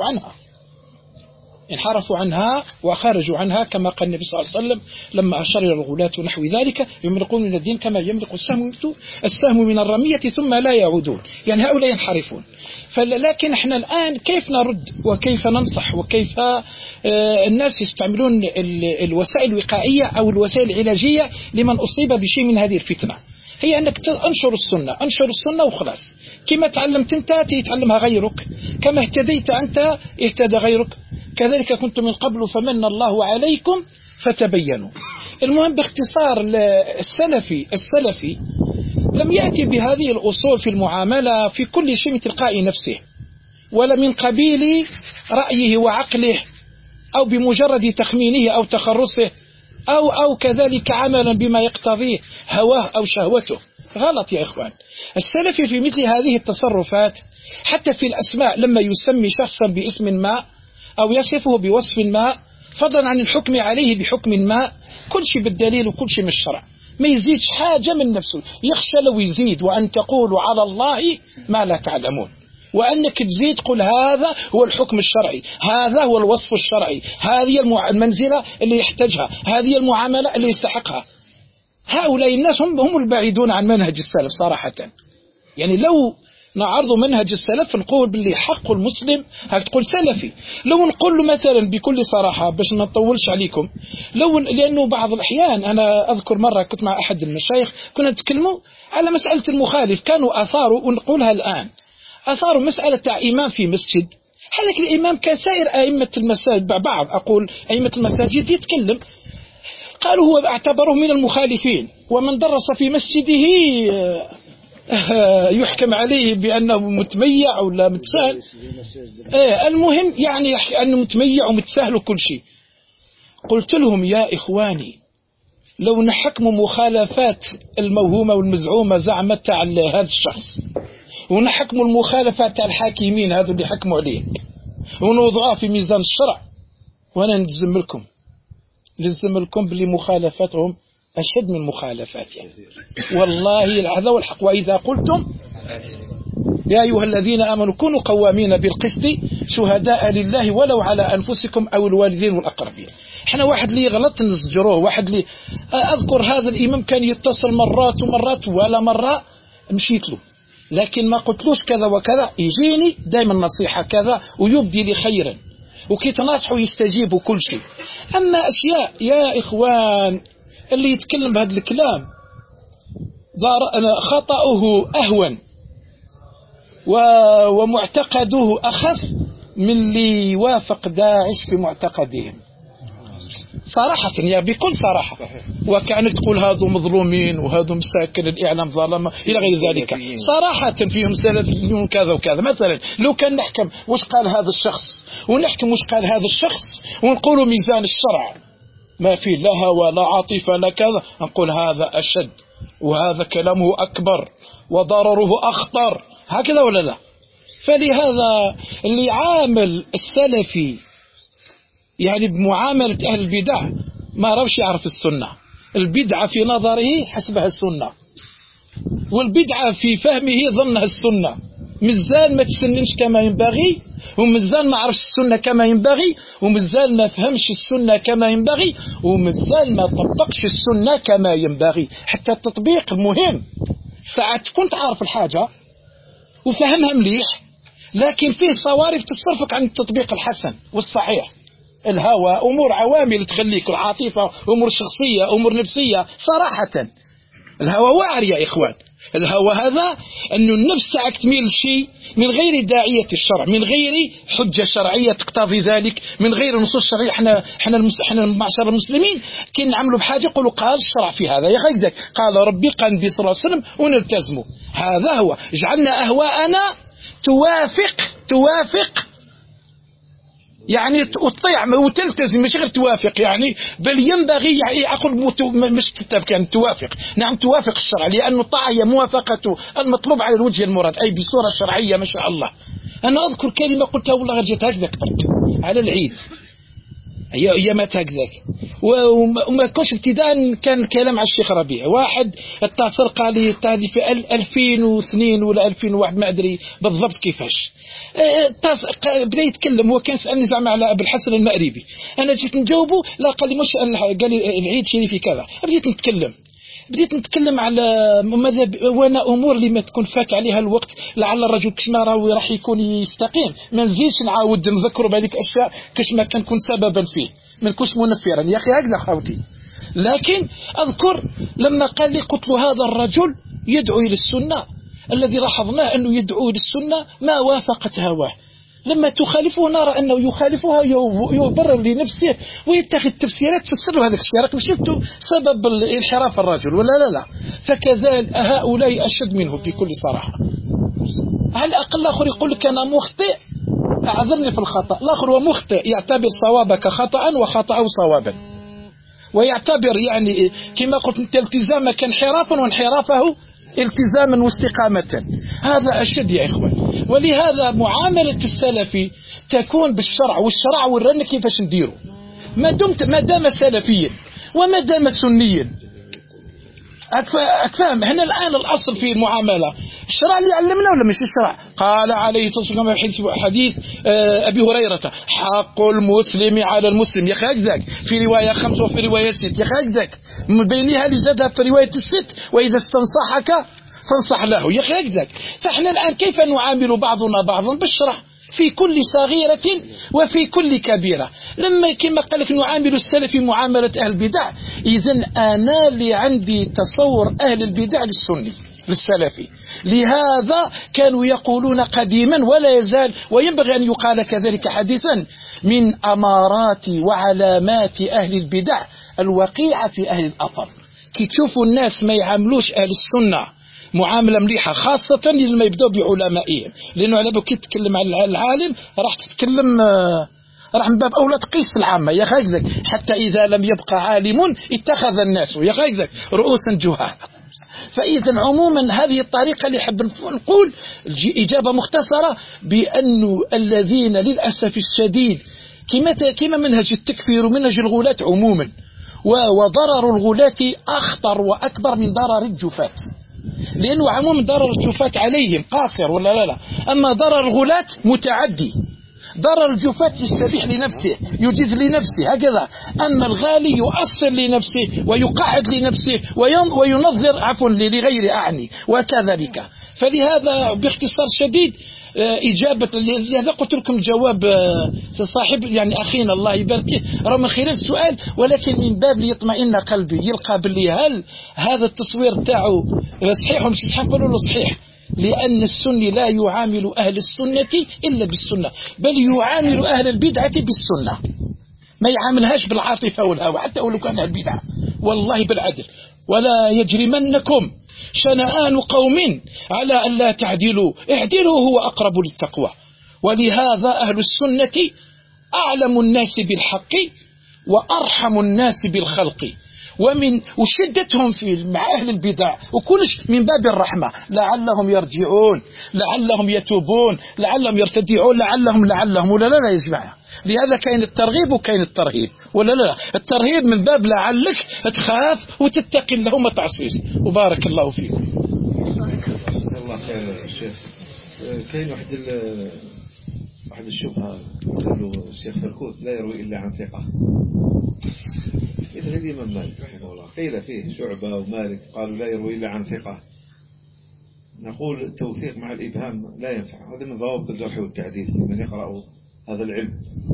Speaker 2: انحرفوا عنها وخرجوا عنها، كما قال النبي صلى الله عليه وسلم لما أشار إلى الغلاة ونحو ذلك: يمرقون من الدين كما يمرق السهم من الرمية ثم لا يعودون. يعني هؤلاء ينحرفون. لكن احنا الآن كيف نرد وكيف ننصح وكيف الناس يستعملون الوسائل الوقائية أو الوسائل العلاجية لمن أصيب بشيء من هذه الفتنة؟ هي أنك أنشر السنة وخلاص. كما تعلمت أنت يتعلمها غيرك، كما اهتديت أنت اهتدى غيرك، كذلك كنت من قبل فمن الله عليكم فتبينوا. المهم باختصار، السلفي لم يأتي بهذه الأصول في المعاملة في كل شيء من تلقاء نفسه، ولا من قبيل رأيه وعقله، أو بمجرد تخمينه أو تخرصه، أو كذلك عملا بما يقتضيه هواه أو شهوته. غلط يا إخوان. السلفي في مثل هذه التصرفات حتى في الأسماء، لما يسمي شخصا باسم ما أو يصفه بوصف ما، فضلا عن الحكم عليه بحكم ما، كل شيء بالدليل وكل شيء من الشرع، ما يزيدش حاجة من نفسه. يخشى لو يزيد وأن تقولوا على الله ما لا تعلمون، وأنك تزيد قل هذا هو الحكم الشرعي، هذا هو الوصف الشرعي، هذه المنزلة اللي يحتاجها، هذه المعاملة اللي يستحقها. هؤلاء الناس هم البعيدون عن منهج السلف صراحة. يعني لو نعرض منهج السلف نقول باللي حق المسلم هاك تقول سلفي. لو نقول له مثلا بكل صراحة باش ما نطولش عليكم، لأنه بعض الأحيان أنا أذكر مرة كنت مع أحد المشايخ كنا نتكلموا على مسألة المخالف، كانوا أثاروا ونقولها الآن، أثاروا مسألة إمام في مسجد. هذاك الإمام كسائر أئمة المساجد، بعض أقول أئمة المساجد يتكلم، قالوا هو اعتبره من المخالفين، ومن درس في مسجده يحكم عليه بأنه متميع ولا متساهل. المهم يعني أنه متميع ومتساهل وكل شيء. قلت لهم يا إخواني، لو نحكم مخالفات الموهومة والمزعومة زعمت على هذا الشخص، ونحكم المخالفات على الحاكمين هذا اللي حكموا عليه، ونوضعها في ميزان الشرع، وأنا نلزم لكم باللي مخالفتهم أشد من مخالفاتهم. والله هذا هو الحق. وإذا قلتم يا أيها الذين آمنوا كونوا قوامين بالقسط شهداء لله ولو على أنفسكم أو الوالدين والأقربين. احنا واحد اللي يغلط نزجروه، واحد اللي أذكر هذا الإمام كان يتصل مرات ومرات، ولا مرة مشيت له لكن ما قلتلوش كذا وكذا، يجيني دائما نصيحة كذا ويبدي لي خيرا، وكي تناصحوا يستجيبوا كل شيء. أما أشياء يا إخوان اللي يتكلم بهذا الكلام خطأه أهون ومعتقده أخف من اللي يوافق داعش في معتقدهم صراحة، يا بكل صراحة. وكأنك تقول هذو مظلومين وهذو مساكن الإعلام ظلمة إلى غير ذلك، صراحة فيهم سلفيون كذا وكذا. مثلا لو كان نحكم وش قال هذا الشخص ونحكم وش قال هذا الشخص ونقولوا ميزان الشرع ما فيه لا هوى لا عاطفة لا كذا، نقول هذا أشد وهذا كلامه أكبر وضرره أخطر، هكذا ولا لا؟ فلهذا اللي عامل السلفي يعني بمعاملة أهل البدع ما روش يعرف السنة. البدعة في نظره حسبها السنة، والبدعة في فهمه ظنها السنة. مازال ما تسننش كما ينبغي، ومازال ما عرفش السنة كما ينبغي، ومازال ما فهمش السنة كما ينبغي، ومازال ما طبقش السنة كما ينبغي. حتى التطبيق مهم. ساعات كنت عارف الحاجة وفهمها مليح، لكن فيه صوارف تصرفك عن التطبيق الحسن والصحيح. الهوى أمور عوامل تخليك، العاطفة أمور شخصية أمور نفسية صراحة. الهوى واعر يا إخوان. الهوى هذا أن النفس تاعك تميل لشيء من غير داعية الشرع، من غير حجة شرعية تقتضي ذلك، من غير نصوص شرعية. احنا معشر المسلمين كي نعملوا بحاجة يقولوا قال الشرع في هذا، يا أخي قال ربي قال النبي صلى الله عليه وسلم ونلتزمه. هذا هو جعلنا أهواءنا توافق يعني تطيع وتلتزم، مش غير توافق يعني، بل ينبغي يعني أقول مش تتفق يعني توافق. نعم توافق الشرع، لأن الطاعة هي موافقة المطلوب على الوجه المراد، أي بصورة شرعية ما شاء الله. أنا أذكر كلمة قلتها والله غير جيت هكذاك على العيد أيامات هكذاك، وما كنش ابتداء كان الكلام على الشيخ ربيع. واحد اتصل قال لي هذه في 2002 ولا 2001 ما أدري بالضبط كيفاش، بدأ يتكلم. هو كان سألني زعما على أبو الحسن المأريبي، أنا جيت نجاوبه، لا قال لي مش، قال لي العيد شيري في كذا. بديت نتكلم على ماذا وانا امور اللي ما تكون فات عليها الوقت، لعل الرجل كش ما راهو راح يكون يستقيم، ما نزيدش نعاود نذكره بهذيك الاشياء كش ما كنكون سببا فيه، ما نكونش منفرا يا اخي هكذا خاوتي. لكن اذكر لما قال لي، قلت له هذا الرجل يدعو الى السنه، الذي لاحظناه انه يدعو الى السنه ما وافقت هواه. لما تخالفه نرى أنه يخالفها يبرر لنفسه ويتخذ تفسيرات تفسر له هذا الشيء. راكم شفتوا سبب انحراف الرجل ولا لا؟ فكذلك هؤلاء أشد منه بكل صراحة. على الأقل الآخر يقول لك أنا مخطئ، أعذرني في الخطأ. الآخر هو مخطئ يعتبر صوابك خطأ وخطأه صوابا، ويعتبر يعني كما قلت انت التزامك انحرافا وانحرافه التزاما واستقامة. هذا أشد يا إخوان. ولهذا معاملة السلفي تكون بالشرع، والشرع ورنا كيفاش نديره. ما دام سلفيا وما دام سنيا، أكفهم. هنا الآن الأصل في المعاملة الشرع اللي علمنا ولا مش الشرع؟ قال عليه الصلاة والسلام حديث أبي هريرة حق المسلم على المسلم، يا أخي هكذاك في رواية 5 وفي رواية 6، يا أخي هكذاك من بينها لزادها في رواية 6 وإذا استنصحك فانصح له، يا أخي هكذاك. فإحنا الآن كيف نعامل بعضنا بعضا بالشرع في كل صغيرة وفي كل كبيرة. لما كما قال لك نعامل السلف معاملة أهل البدع، إذن أنا اللي عندي تصور أهل البدع للسني للسلفي. لهذا كانوا يقولون قديما ولا يزال وينبغي أن يقال كذلك حديثا، من أمارات وعلامات أهل البدع الوقيعة في أهل الأثر. كي تشوفوا الناس ما يعاملوش أهل السنة معاملة مليحة، خاصة لما يبدأوا بعلمائهم، لأنه على بالك تتكلم عن العالم راح تتكلم راح من باب أولى تقيس العامة، يا خايزك حتى إذا لم يبقى عالم اتخذ الناس يا خايزك رؤوسا جهال. فإذا عموما هذه الطريقة اللي حب نقول إجابة مختصرة بأن الذين للأسف الشديد كما منهج التكفير ومنهج الغلاة عموما، وضرر الغلاة أخطر وأكبر من ضرر الجفاة، لأنه عموما ضرر الجفاة عليهم قاصر ولا لا، أما ضرر الغلاة متعدي. ضرر الجفاة يستبيح لنفسه يجيز لنفسه هكذا، أما الغالي يؤثر لنفسه ويقعد لنفسه وينظر لغير أعني وكذلك. فلهذا باختصار شديد إجابة لهذا قلت لكم جواب صاحب يعني أخينا الله يباركه رغم من خلال السؤال، ولكن من باب ليطمئن قلبي يلقى باللي هل هذا التصوير تاعه صحيح ومش صحيح. نقولوا له صحيح، لأن السني لا يعامل أهل السنة إلا بالسنة، بل يعامل أهل البدعة بالسنة، ما يعاملهاش بالعاطفة والهوى حتى ولو كان أهل البدعة، والله بالعدل. ولا يجرمنكم شنآن قوم على أن لا تعدلوا اعدلوا هو أقرب للتقوى. ولهذا أهل السنة أعلم الناس بالحق وأرحم الناس بالخلق، وشدتهم مع أهل البدع وكلش من باب الرحمة، لعلهم يرجعون لعلهم يتوبون لعلهم يرتدعون لعلهم ولا لا يا جماعة. لهذا كاين الترغيب وكاين الترهيب ولا لا. الترهيب من باب لعلك تخاف وتتقي الله وما تعصيش. وبارك الله فيكم.
Speaker 3: الله خير يا شيخ. كاين واحد الشبهة قالوا الشيخ فركوس لا يروي إلا عن ثقة، إذا هذه من مالك رحمه الله قيل فيه شعبة ومالك قالوا لا يروي إلا عن ثقة. نقول التوثيق مع الإبهام لا ينفع، هذا من ضوابط الجرح والتعديل لمن يقرأ هذا العلم.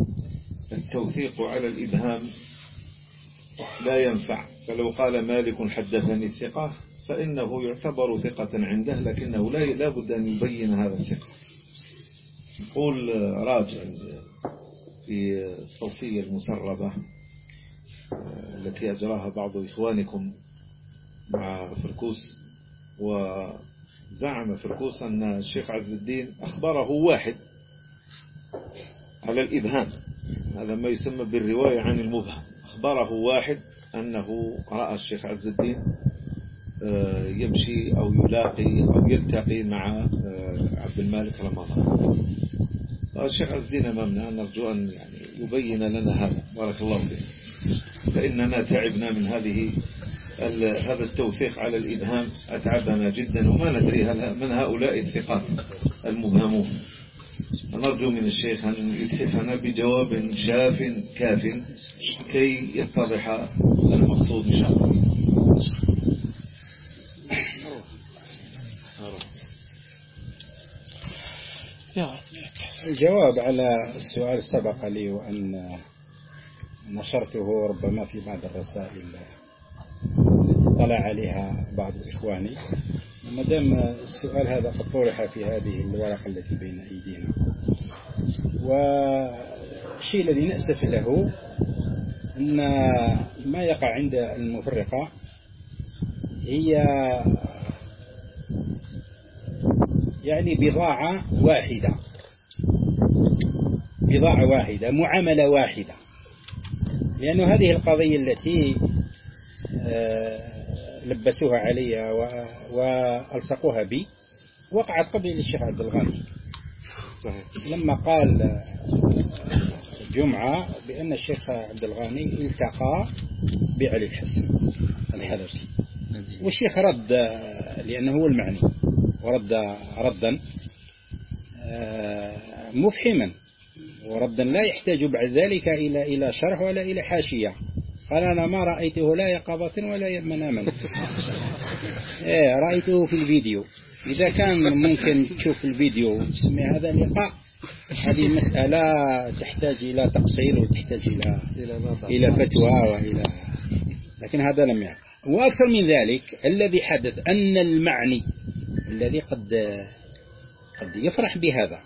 Speaker 3: التوثيق على الإبهام لا ينفع، فلو قال مالك حدثني الثقة فإنه يعتبر ثقة عنده، لكنه لا بد أن يبين هذا الثقة. يقول راجع في الصوفية المسربة التي أجراها بعض إخوانكم مع فركوس، وزعم فركوس أن الشيخ عز الدين أخبره واحد على الإبهام، هذا ما يسمى بالرواية عن المبهم. أخبره واحد أنه رأى الشيخ عز الدين يمشي أو يلاقي أو يلتقي مع عبد المالك رمضان. الشيخ عز الدين أمامنا، نرجو أن يعني يبين لنا هذا، بارك الله فيه، فإننا تعبنا من هذا التوثيق على الإبهام، أتعبنا جدا، وما ندري هل من هؤلاء الثقات المبهمون. نرجو من الشيخ أن يتحفنا بجواب شاف كاف كي يتضح المقصود إن شاء الله.
Speaker 4: الجواب على السؤال سبق لي وأن نشرته ربما في بعض الرسائل طلع عليها بعض إخواني. ما دام السؤال هذا قد طرح في هذه الورقة التي بين أيدينا، والشيء الذي نأسف له أن ما يقع عند المفرقة هي يعني بضاعة واحدة، معاملة واحدة، لأن هذه القضية التي لبسوها علي وألصقوها بي وقعت قبل الشيخ عبد الغني لما قال جمعة بأن الشيخ عبد الغني التقى بعلي الحسن الحلبي، والشيخ رد لأنه هو المعني، ورد ردا مفحما، وردا لا يحتاج بعد ذلك إلى شرح ولا إلى حاشية. قال أنا ما رأيته لا يقظة ولا مناما، رأيته في الفيديو. إذا كان ممكن تشوف الفيديو وتسمع هذا اللقاء، هذه مسألة تحتاج إلى تقصير وتحتاج إلى فتوى لكن هذا لم يقع. وأكثر من ذلك الذي حدث أن المعني الذي قد يفرح بهذا،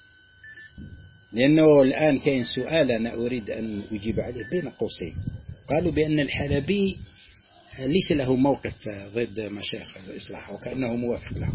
Speaker 4: لأنه الآن كاين سؤال أنا أريد أن أجيب عليه بين قوسين. قالوا بأن الحلبي ليس له موقف ضد مشايخ الإصلاح وكأنه موافق له.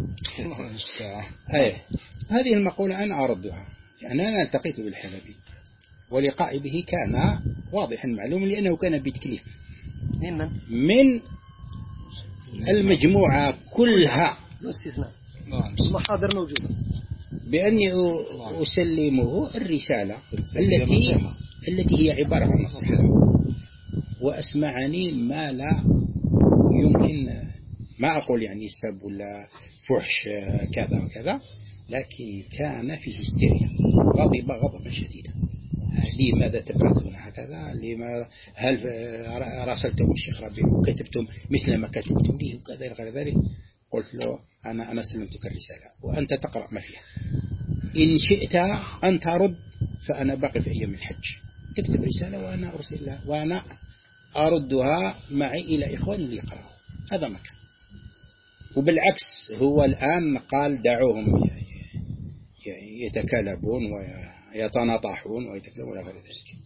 Speaker 4: هذه المقولة أنا أردها، يعني أنا التقيت بالحلبي ولقائي به كان واضحا معلوم، لأنه كان بتكليف من المجموعة كلها
Speaker 7: المحاضر موجودة
Speaker 4: بأني أسلمه الرسالة التي هي عبارة عن نصيحة، وأسمعني ما لا يمكن، ما أقول يعني سب ولا فحش كذا وكذا، لكن كان في هستيريا، غضب غضبا شديدا. لماذا تبعثون هكذا؟ هل راسلتم الشيخ ربيع وكتبتم مثل ما كتبتم لي وكذا غير ذلك؟ قلت له أنا سلمتك الرسالة وأنت تقرأ ما فيها، إن شئت أن ترد فأنا باقي في أيام الحج، تكتب رسالة وأنا أرسلها وأنا أردها معي إلى إخواني اللي يقرأوا. هذا ما كان. وبالعكس هو الآن قال دعوهم يتكالبون ويتناطحون ويتكلمون غير ذلك.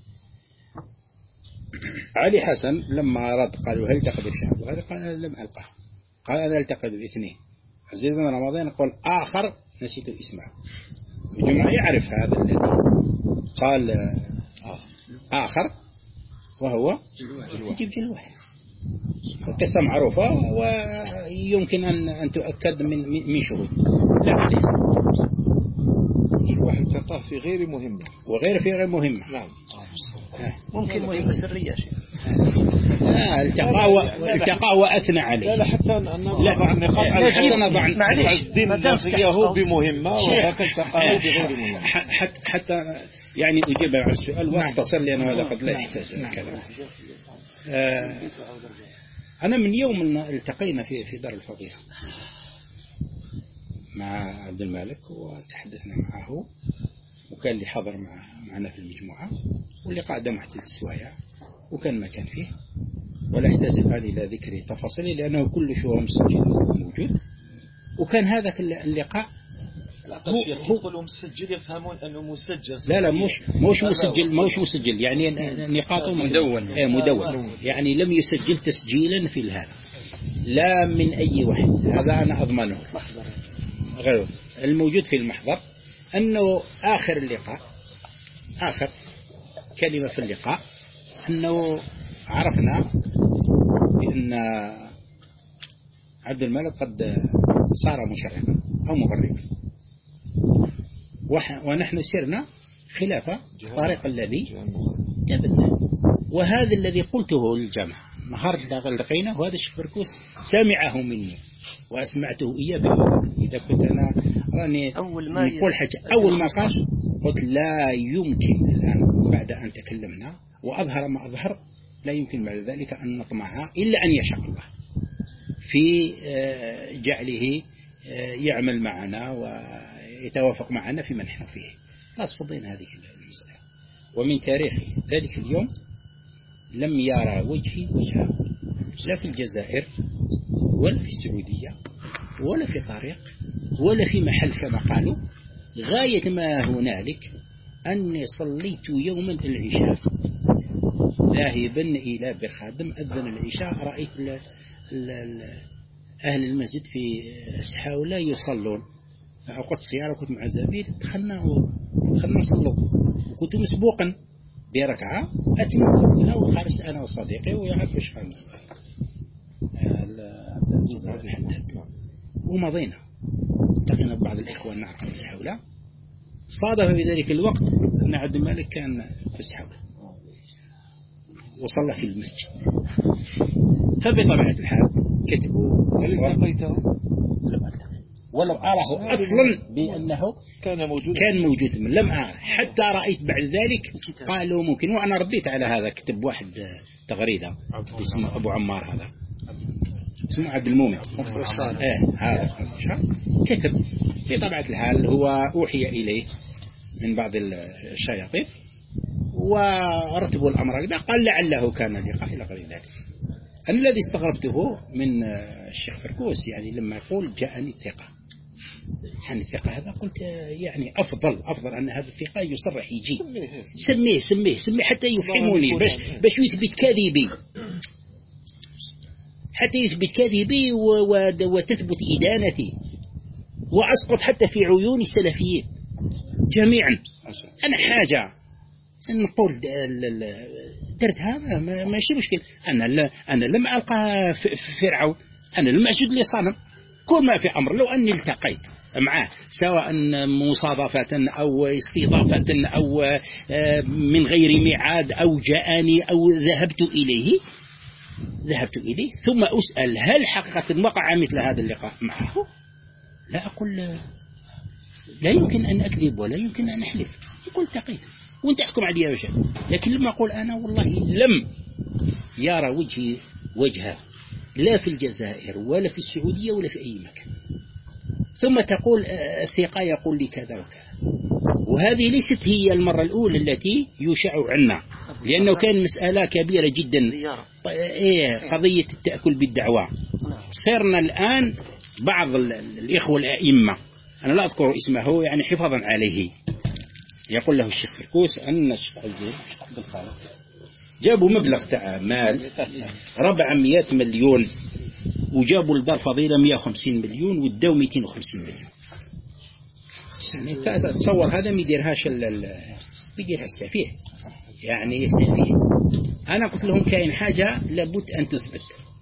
Speaker 4: علي حسن لما رد قالوا هل التقى بالشعب؟ وهذا قال لم ألقاه. قال أنا التقى بالاثنين. عزيز بن رمضان قال آخر نسيت اسمه. الجمعة يعرف هذا الذي قال آخر وهو يجيب في الوحي. القصة معروفة ويمكن أن تؤكد من شهود. لا
Speaker 3: واحد التقاه في غير مهمة
Speaker 4: في غير مهمة.
Speaker 3: نعم.
Speaker 7: ممكن مهمة سرية شيء.
Speaker 4: التقاه وأثنى عليه.
Speaker 3: لا حتى نضع النقاط على
Speaker 7: معليش
Speaker 3: هو بمهمة وذاك التقاه بغير مهمة.
Speaker 4: حتى يعني أجيب على السؤال واختصر لأنه هذا قد لا يحتاج الكلام. أنا من يوم التقينا في دار الفضيلة مع عبد المالك وتحدثنا معه، وكان اللي حضر معنا في المجموعة، واللي قاعد مع السوايع وكان ما كان فيه،
Speaker 5: ولا أحتاج الآن إلى ذكر تفاصيله لأنه كل شيء مسجل موجود. وكان هذا اللقاء
Speaker 6: يقولوا مسجل يفهمون أنه مسجل.
Speaker 5: لا مش مسجل يعني نقاطه مدون يعني لم يسجل تسجيلا في هذا لا من أي واحد. هذا أنا أضمنه. غير الموجود في المحضر أنه آخر اللقاء آخر كلمة في اللقاء أنه عرفنا بأن عبد الملك قد صار مشرفا أو مغربا ونحن سرنا خلاف الطريق الذي جبنا. وهذا الذي قلته للجامعة نهار لقينا وهذا الشيخ فركوس سمعه مني وأسمعته إياه بأذني. إذا كنت أنا راني نقول حاجة أول ما قال قلت لا يمكن الآن بعد أن تكلمنا وأظهر ما أظهر لا يمكن بعد ذلك أن نطمع إلا أن يشاء الله في جعله يعمل معنا ويتوافق معنا فيما نحن فيه. خلاص فضينا هذه المسألة. ومن تاريخ ذلك اليوم لم يرى وجهه لا في الجزائر ولا في السعودية ولا في طريق ولا في محل كما قالوا. غاية ما هنالك أني صليت يوما العشاء ذاهبا إلى برخادم أذن العشاء رأيت أهل المسجد في السحاولة يصلون. أخذت سيارة كنت مع زميل دخلنا نصلوا كنت مسبوقا بركعة أتممتها وخرجت أنا وصديقي ويعرف إيش قال عبد العزيز الحداد ومضينا التقينا ببعض الإخوان نعرف في السحاولة. صادف في ذلك الوقت أن عبد الملك كان في السحاولة وصلى في المسجد. فبطبيعة الحال كتبوا
Speaker 3: هل التقيته؟
Speaker 5: ولم أراه أصلا بأنه كان موجود لم أرى حتى رأيت بعد ذلك قالوا ممكن. وأنا رديت على هذا. كتب واحد تغريدة اسمه أبو عمار هذا اسمه عبد المؤمن هذا كتب بطبيعة الحال هو أوحي إليه من بعض الشياطين ورتبوا الأمر هذا قال لعله كان لقاء إلى غير ذلك. أنا الذي استغربته من الشيخ فركوس يعني لما يقول جاءني الثقة يعني الثقة هذا قلت يعني أفضل أن هذا الثقة يصرح يجي سميه حتى يفهموني باش يثبت كذبي حتى يثبت كذبي وتثبت إدانتي وأسقط حتى في عيون السلفيين جميعا. أنا حاجة نقول درت هذا ماشي مشكل. أنا لم ألقى فرعون أنا لم أسجد لصنم. كل ما في أمر لو أني التقيت معه سواء مصادفة أو استضافة أو من غير ميعاد أو جاءني أو ذهبت إليه ثم أسأل هل حقيقة وقع مثل هذا اللقاء معه لا أقول لا يمكن أن أكذب ولا يمكن أن أحلف. يقول التقيت وانت احكم علي يا شيخ. لكن لما أقول أنا والله لم يرى وجهه لا في الجزائر ولا في السعودية ولا في أي مكان. ثم تقول الثقة يقول لي كذا وكذا. وهذه ليست هي المرة الأولى التي يشع عنا لأنه كان مسألة كبيرة جدا قضية التأكل بالدعوة. صرنا الآن بعض الإخوة الأئمة أنا لا أذكر اسمه يعني حفاظا عليه يقول له الشيخ فركوس أن الشيخ عزيز جابوا مبلغ تاع مال 400 مليون وجابوا الدار فضيلة 150 مليون وادوا 250 مليون. يعني تصور هذا ما يديرهاش بيديرها السفيه يعني سفيه. أنا قلت لهم كاين حاجة لابد أن تثبت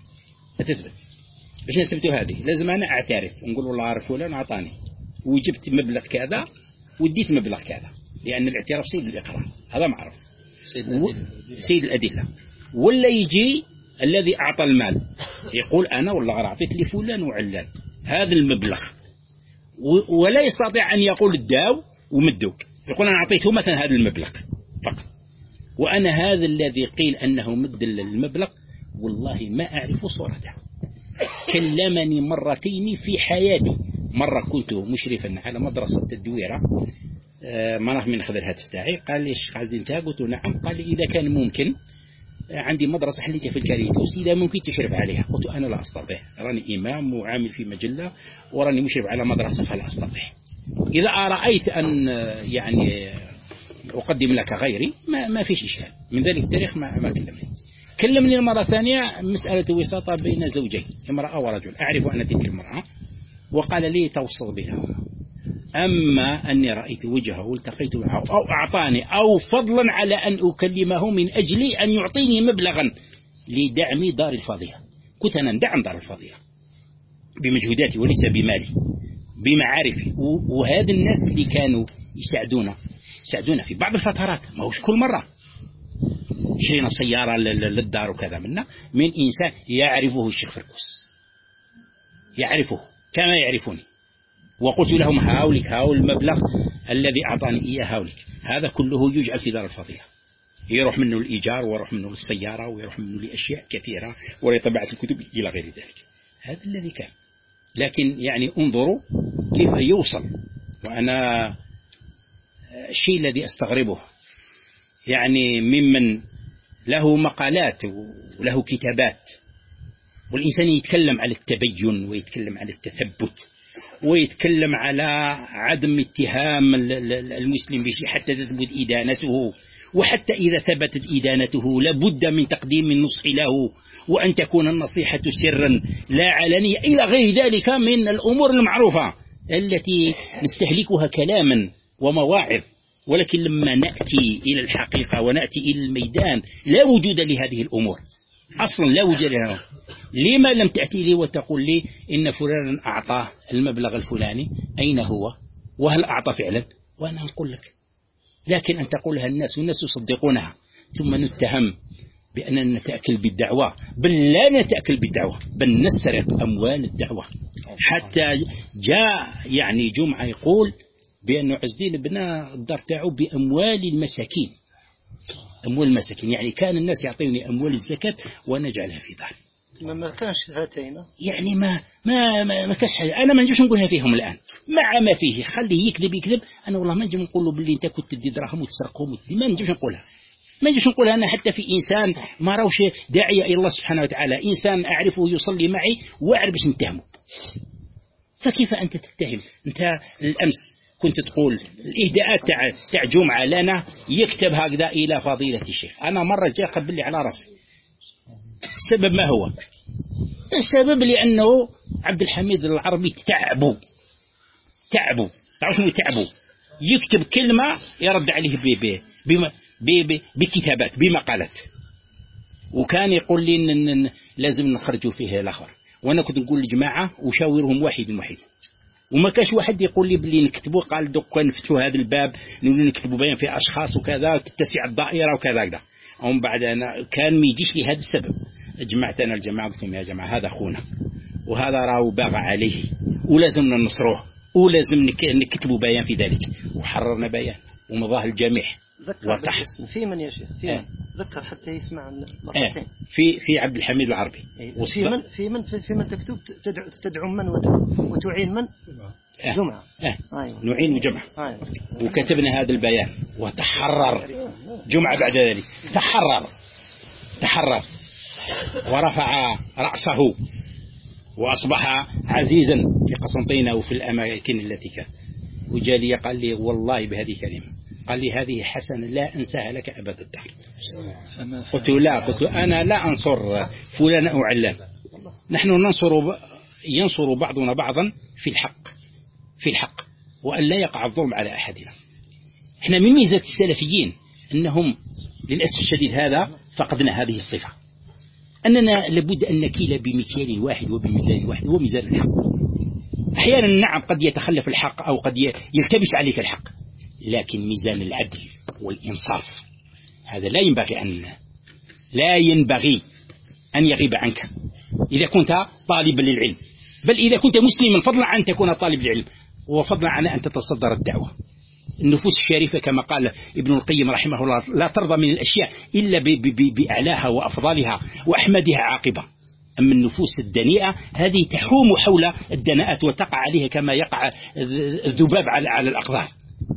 Speaker 5: باش نثبتوا هذه لازم أنا أعترف ونقول والله عارف فلان أعطاني وجبت مبلغ كذا وديت مبلغ كذا لأن الاعتراف سيد الإقرار هذا معروف سيد الأدلة. ولا يجي الذي أعطى المال يقول أنا والله أعطيت لفلان وعلان هذا المبلغ ولا يستطيع أن يقول الداو ومدوك يقول أنا أعطيته مثلا هذا المبلغ فقط وأنا هذا الذي قيل أنه مد المبلغ والله ما أعرف صورته. كلمني مرتين في حياتي. مرة كنت مشرفا على مدرسة التدويرة ما نعرف من أخذ الهاتف تاعي قال لي الشيخ عزيز انتهى قلت نعم. قال لي إذا كان ممكن عندي مدرسة حليتها في الكاريتوس إذا ممكن تشرف عليها. قلت أنا لا أستطيع، راني إمام وعامل في مجلة وراني مشرف على مدرسة فلا أستطيع. إذا رأيت أن يعني أقدم لك غيري ما فيش إشكال. من ذلك التاريخ ما كلمني مرة ثانية مسألة وساطة بين زوجين، امرأة ورجل، أعرف أن تلك المرأة، وقال لي توسط بينهما. أما أني رأيت وجهه والتقيت معه أو أعطاني أو فضلا على أن أكلمه من أجل أن يعطيني مبلغا لدعم دار الفضيلة، كنت أنا ندعم دار الفضيلة بمجهوداتي وليس بمالي، بمعارفي. وهذا الناس اللي كانوا يساعدونا في بعض الفترات، ما هوش كل مرة. شرينا سيارة للدار وكذا من إنسان يعرفه الشيخ فركوس، يعرفه كما يعرفني. وقلت لهم هاولك هاول المبلغ الذي أعطاني إياه هاولك، هذا كله يجعل في دار الفضيلة، يروح منه الإيجار ويروح منه السيارة ويروح منه لأشياء كثيرة ولطباعة الكتب إلى غير ذلك. هذا الذي كان. لكن يعني انظروا كيف يوصل. وأنا الشيء الذي أستغربه يعني ممن له مقالات وله كتابات، والإنسان يتكلم على التبين ويتكلم على التثبت ويتكلم على عدم اتهام المسلم بشيء حتى تثبت إدانته، وحتى إذا ثبتت إدانته لابد من تقديم النصح له، وأن تكون النصيحة سرا لا علنية إلى غير ذلك من الأمور المعروفة التي نستهلكها كلاما ومواعظ. ولكن لما نأتي إلى الحقيقة ونأتي إلى الميدان لا وجود لهذه الأمور أصلا، لا وجود لها. لما لم تأتي لي وتقول لي إن فلانا أعطاه المبلغ الفلاني، أين هو وهل أعطى فعلا؟ وأنا أقول لك. لكن أن تقولها الناس والناس يصدقونها، ثم نتهم بأننا نتأكل بالدعوة، بل لا نتأكل بالدعوة، بل نسرق أموال الدعوة. حتى جاء يعني جمعة يقول بأن عز الدين بنى الدار تاعو بأموال المساكين، أموال المساكين، يعني كان الناس يعطيني أموال الزكاة وأنا أجعلها في دار.
Speaker 7: ما كانش هاتين
Speaker 5: يعني ما كانش حاجة. أنا ما نجيش نقولها فيهم الآن مع ما فيه، خليه يكذب. أنا والله ما نجي نقول له باللي أنت كنت تدي دراهم وتسرقهم، ما نجيش نقولها. ما نجيش نقولها أنا حتى في إنسان ما روش داعية إلى الله سبحانه وتعالى، إنسان أعرفه يصلي معي وأعرف باش نتهمه. فكيف أنت تتهم؟ أنت الأمس كنت تقول الإهداءات تاع جمعة لنا يكتب هكذا إلى فضيلة الشيخ. أنا مرة جاء قبل لي على رأسي. السبب ما هو؟ السبب لأنه عبد الحميد العربي تعبوا. تعرفوا شنو تعبوا؟ يكتب كلمة يرد عليه بكتابات بمقالات، وكان يقول لي إن لازم نخرجوا فيه الآخر. وأنا كنت نقول للجماعة وشاورهم واحد، وما كاش واحد يقول لي بلي نكتبوا. قال دوك نفتحوا هذا الباب نكتبوا بيان في أشخاص وكذا تتسع الدائرة وكذا. ومن بعد أنا كان ما يجيش لي هذا السبب. جمعت أنا الجماعة قلت لهم يا جماعة هذا أخونا وهذا راهو باغى عليه ولازم ننصروه ولازم نكتبوا بيان في ذلك. وحررنا بيان ومضاه الجميع.
Speaker 7: ذكر في من يا شيخ ذكر حتى يسمع مرتين.
Speaker 5: في عبد الحميد العربي.
Speaker 7: في من تكتب تدعو من وتعين من؟ جمعة.
Speaker 5: نعين وجمعة. وكتبنا هذا البيان وتحرر جمعة. بعد ذلك تحرر ورفع رأسه وأصبح عزيزا في قسنطينة وفي الأماكن التي كان. وجالي قال لي والله بهذه كلمة، قال لي هذه حسنة لا أنساها لك أبد الدهر. قلت أنا لا أنصر فلان أو علان، نحن ينصر بعضنا بعضا في الحق وأن لا يقع الظلم على أحدنا. احنا من ميزة السلفيين أنهم للأسف الشديد هذا فقدنا هذه الصفة، أننا لابد أن نكيل بمكيال واحد وبميزان واحد وميزان الحق. أحيانا نعم قد يتخلف الحق أو قد يلتبس عليك الحق، لكن ميزان العدل والإنصاف هذا لا ينبغي أن يغيب عنك إذا كنت طالبا للعلم، بل إذا كنت مسلما فضلا عن أن تكون طالب العلم وفضلا عن أن تتصدر الدعوة. النفوس الشريفة كما قال ابن القيم رحمه الله لا ترضى من الأشياء إلا بأعلاها وأفضلها وأحمدها عاقبة. أما النفوس الدنيئة هذه تحوم حول الدناءات وتقع عليها كما يقع الذباب على الأقدار.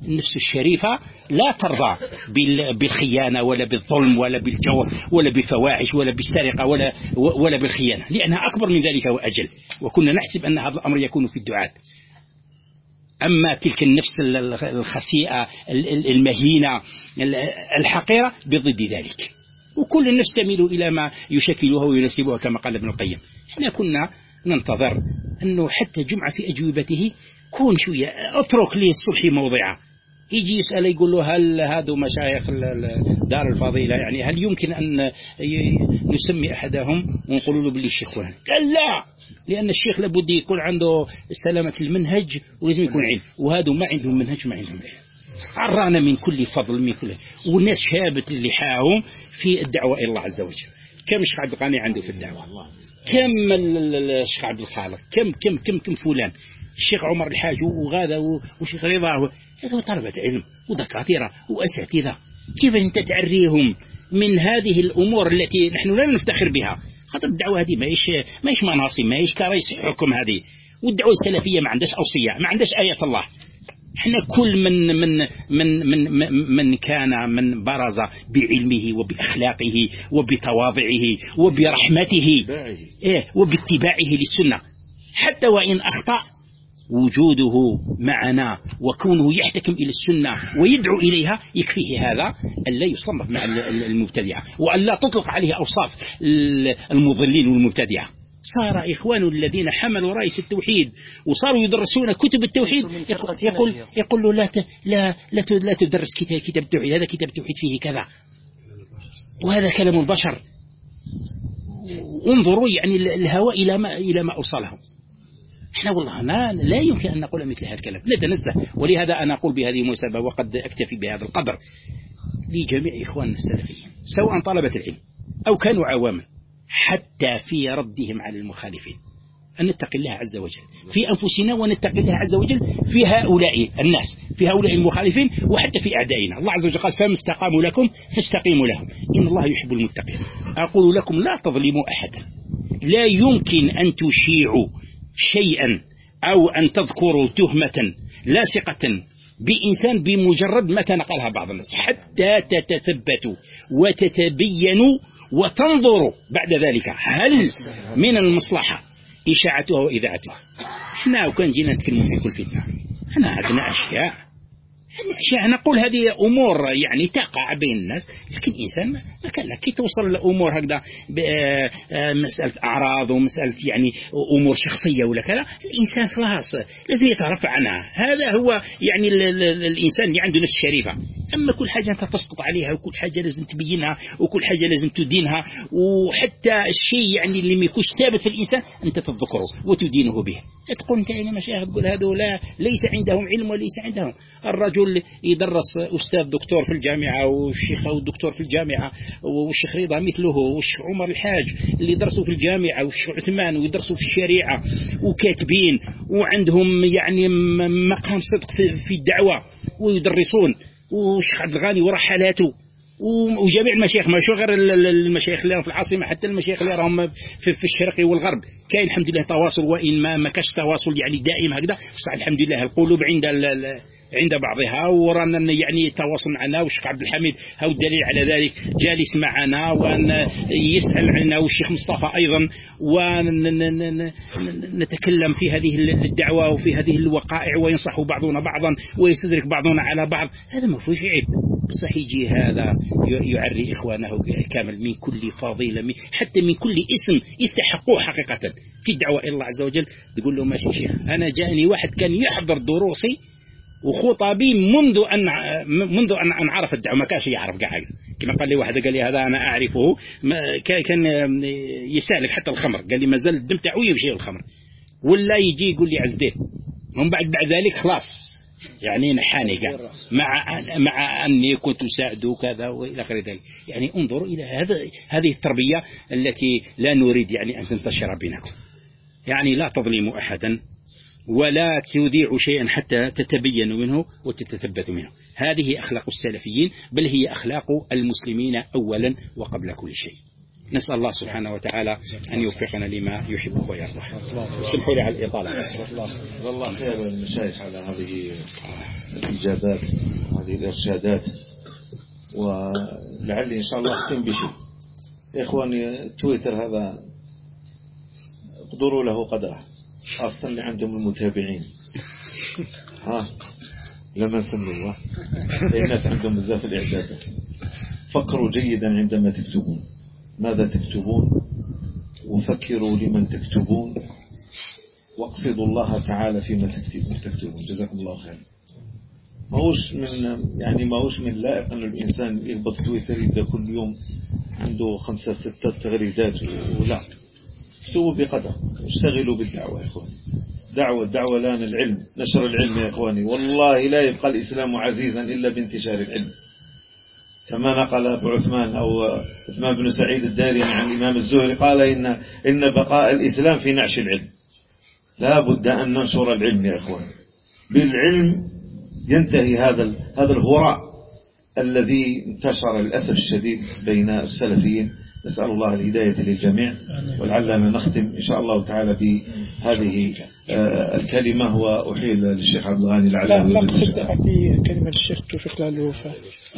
Speaker 5: النفس الشريفة لا ترضى بالخيانة ولا بالظلم ولا بالجور ولا بالفواحش ولا بالسرقة ولا بالخيانة، لأنها أكبر من ذلك وأجل، وكنا نحسب أن هذا الأمر يكون في الدعاة. أما تلك النفس الخسيئة المهينة الحقيرة بضد ذلك، وكل النفس تميل إلى ما يشكلها ويناسبها كما قال ابن القيم. احنا كنا ننتظر أنه حتى جمعة في أجوبته كون شوية اترك لي الصبح موضعه، يجي يسأل يقول له هل هذا مشايخ دار الفضيلة يعني هل يمكن أن نسمي أحدهم ونقول له باللي الشيخ فلان؟ قال لا، لأن الشيخ لابد يكون عنده سلامة المنهج ولازم يكون علم، وهذا ما عندهم منهج ما عندهم علم. عرانا من كل فضل من كل، والناس شابت لحاهم في الدعوة إلى الله عز وجل. كم الشيخ عبد الغني عنده في الدعوة، كم الشيخ عبد الخالق، كم فلان، الشيخ عمر الحاج وغادا وشيخ رضا، هذا طلبة علم ودكاترة وأساتذة. كيف أنت تعريهم من هذه الأمور التي نحن لا نفتخر بها؟ خاطر الدعوة هذه ما إيش مناصب، ما إيش كرئيس حكم هذه، والدعوة السلفية ما عندهاش أوصية، ما عندهاش آية الله. احنا كل من كان من برز بعلمه وبأخلاقه وبتواضعه وبرحمته وباتباعه للسنة، حتى وإن أخطأ وجوده معنا وكونه يحتكم إلى السنة ويدعو إليها يكفيه هذا أن لا يصنف مع المبتدعة، وأن لا تطلق عليه أوصاف المضلين والمبتدعة. صار إخوان الذين حملوا راية التوحيد وصاروا يدرسون كتب التوحيد يقول له لا تدرس كتاب التوحيد، هذا كتاب التوحيد فيه كذا وهذا كلام البشر. انظروا يعني الهوى إلى ما أوصلهم. احنا والله لا يمكن أن نقول مثل هذا الكلام، نتنزه. ولهذا أنا أقول بهذه المناسبة وقد أكتفي بهذا القدر لجميع إخواننا السلفيين سواء طلبة العلم أو كانوا عواما، حتى في ردهم على المخالفين أن نتقي الله عز وجل في أنفسنا ونتقي الله عز وجل في هؤلاء الناس، في هؤلاء المخالفين، وحتى في أعدائنا. الله عز وجل قال فما استقاموا لكم فاستقيموا لهم إن الله يحب المتقين. أقول لكم لا تظلموا أحدا، لا يمكن أن تشيعوا شيئا أو أن تذكروا تهمة لاصقة بإنسان بمجرد ما كان قالها بعض الناس، حتى تتثبتوا وتتبينوا وتنظروا بعد ذلك هل من المصلحة إشاعتها وإذاعتها. احنا وكان جينا نتكلم في كل فتنة احنا عندنا أشياء نقول هذه أمور يعني تقع بين الناس، لكن إنسان ما كان لك كي توصل لأمور هكذا مسألة أعراض ومسألة يعني أمور شخصية ولا كذا، الإنسان خلاص لازم يترفع عنها. هذا هو يعني الإنسان اللي عنده نفس شريفة. أما كل حاجة أنت تسقط عليها وكل حاجة لازم تبينها وكل حاجة لازم تدينها، وحتى الشيء يعني اللي ما يكونش ثابت في الإنسان أنت تذكره وتدينه به. تقول أنت أين مشايخ تقول هذولا ليس عندهم علم وليس عندهم. الرجل يدرس أستاذ دكتور في الجامعة والشيخ أو الدكتور في الجامعة والشيخ رضا مثله والشيخ عمر الحاج اللي يدرسوا في الجامعة والشيخ عثمان ويدرسوا في الشريعة وكاتبين وعندهم يعني مقام صدق في الدعوة ويدرسون، والشيخ عبد الغني ورحلاته وجميع المشايخ، ما شو غير المشايخ اللي في العاصمة، حتى المشايخ اللي راهم في الشرق والغرب كاين الحمد لله تواصل، وإن ما كاش تواصل يعني دائم هكذا، بصح الحمد لله القلوب عند بعضها ورانا يعني تواصل معنا. والشيخ عبد الحميد هو الدليل على ذلك جالس معنا وأن يسأل عنا، والشيخ مصطفى أيضا، ونتكلم في هذه الدعوة وفي هذه الوقائع وينصح بعضنا بعضا ويستدرك بعضنا على بعض. هذا ما فيهوش عيب، بصح يجي هذا يعري إخوانه كامل من كل فضيلة حتى من كل اسم يستحقوه حقيقة في الدعوة إلى الله عز وجل. تقول له ماشي شيخ، أنا جاءني واحد كان يحضر دروسي وخطابي منذ أن عرف الدعوة، ما كانش يعرف قاعد. كما قال لي واحد قال لي هذا أنا أعرفه، كان يسالك حتى الخمر، قال لي ما زال الدم تاعو يمشي الخمر، ولا يجي يقول لي عزدين من بعد ذلك خلاص يعني نحاني قال مع أني كنت أساعده كذا وإلى آخر ذلك. يعني انظروا إلى هذه التربية التي لا نريد يعني أن تنتشر بينكم. يعني لا تظلموا أحدا ولا تذيعوا شيئا حتى تتبينوا منه وتتثبتوا منه. هذه أخلاق السلفيين، بل هي أخلاق المسلمين أولا وقبل كل شيء. نسأل الله سبحانه وتعالى أن يوفقنا لما يحبه ويرضى. وسمحوا لي على الإطالة.
Speaker 3: والله خير المشايخ على هذه الإجابات وهذه الإرشادات، ولعلي إن شاء الله أختم بشيء. يا إخواني تويتر هذا اقدروا له قدره، خاصة اللي عندهم المتابعين. لما نسموه الناس عندهم بزاف الإعدادات. فكروا جيدا عندما تكتبون ماذا تكتبون، وفكروا لمن تكتبون، واقصدوا الله تعالى فيما تكتبون. جزاكم الله خير. ماهوش من لائق أن الإنسان يهبط تويتر يبدأ كل يوم عنده 5-6 تغريدات، ولا اكتبوا بقدر، اشتغلوا بالدعوة يا إخواني. الدعوة الآن العلم، نشر العلم يا إخواني. والله لا يبقى الإسلام عزيزا إلا بانتشار العلم، كما نقل أبو عثمان أو عثمان بن سعيد الدارمي عن الإمام الزهري قال إن بقاء الإسلام في نعش العلم. لا بد أن ننشر العلم يا إخوان. بالعلم ينتهي هذا الهراء الذي انتشر للأسف الشديد بين السلفيين. نسأل الله الهداية للجميع. ولعلنا نختم إن شاء الله تعالى بهذه الكلمة، وأحيل للشيخ عبد الغني لعله.
Speaker 2: لا قصد أعطي كلمة الشيخ توفيق له الوفاء.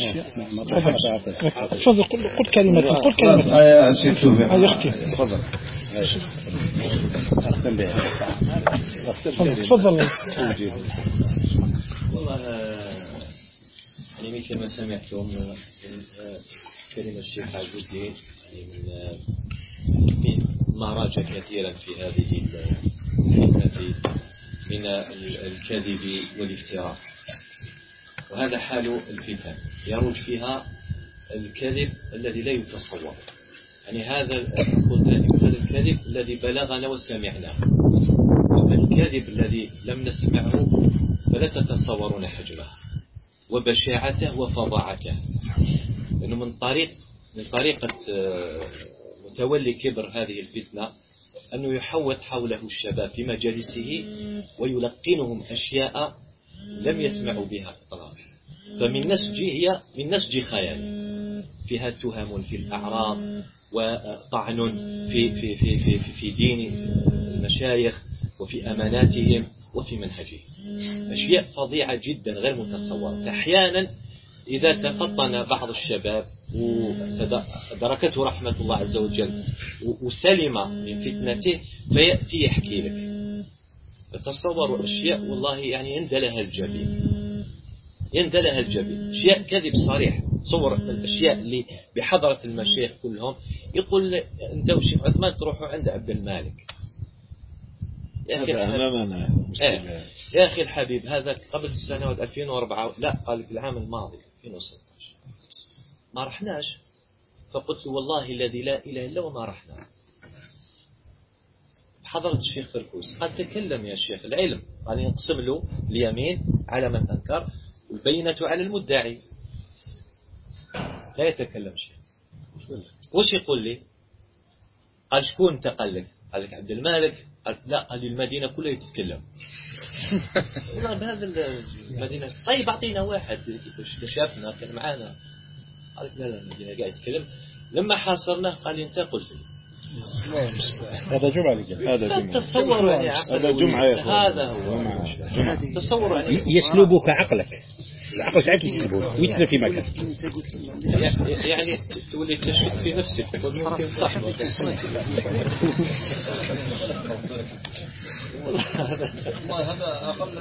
Speaker 2: تفضل قل كلمة.
Speaker 3: يا شيخ توفيق
Speaker 2: تفضل. تفضل.
Speaker 6: والله يعني مثل ما سمعتم من كلمة الشيخ عجوزي، يعني ما راجع كثيرا في هذه الفتنة من الكذب والافتراء، وهذا حال الفتن يروج فيها الكذب الذي لا يتصور. يعني هذا الكذب الذي بلغنا وسمعناه، الكذب الذي لم نسمعه فلا تتصورون حجمه وبشاعته وفظاعته. لأنه من طريقة متولي كبر هذه الفتنة أنه يحوط حوله الشباب في مجالسه ويلقنهم أشياء لم يسمعوا بها إطلاقا، هي من نسج خيال فيها تهم في الأعراض وطعن في دين المشايخ وفي أماناتهم وفي منهجهم. أشياء فظيعة جدا غير متصورة. أحيانا إذا تفطن بعض الشباب ودركته رحمة الله عز وجل وسلم من فتنته فيأتي يحكي لك، تصوروا أشياء والله يعني يندلها الجبين، أشياء كذب صريح. صور الأشياء اللي بحضرة المشايخ كلهم يقول أنت وشيخ عثمان تروحوا عند عبد المالك. يا أخي الحبيب هذا قبل السنوات 2004، لا قال في العام الماضي 2016 ما رحناش. فقلت والله الذي لا إله إلا وما رحنا. حضرت الشيخ فركوس قال تكلم يا شيخ، العلم قال ينقسم له اليمين على من أنكر والبينة على المدعي. لا يتكلم شيخ. وش يقول لي؟ قال شكون تقلك؟ قال لك عبد المالك. قال لا، قال لي المدينة كلها تتكلم. والله بهذا المدينة. طيب أعطينا واحد شافنا كان معانا. قال لك لا المدينة قاعد يتكلم. لما حاصرناه قال لي أنت قلت لي.
Speaker 4: هذا جمعة لك.
Speaker 6: هذا تصور يعني
Speaker 3: هذا جمعة.
Speaker 6: هذا هو تصور يعني
Speaker 5: يسلبك عقلك. العقل تاعك يسلبه ويتنى في مكان.
Speaker 6: يعني تولي تشك في نفسك صح.
Speaker 8: والله هذا أقل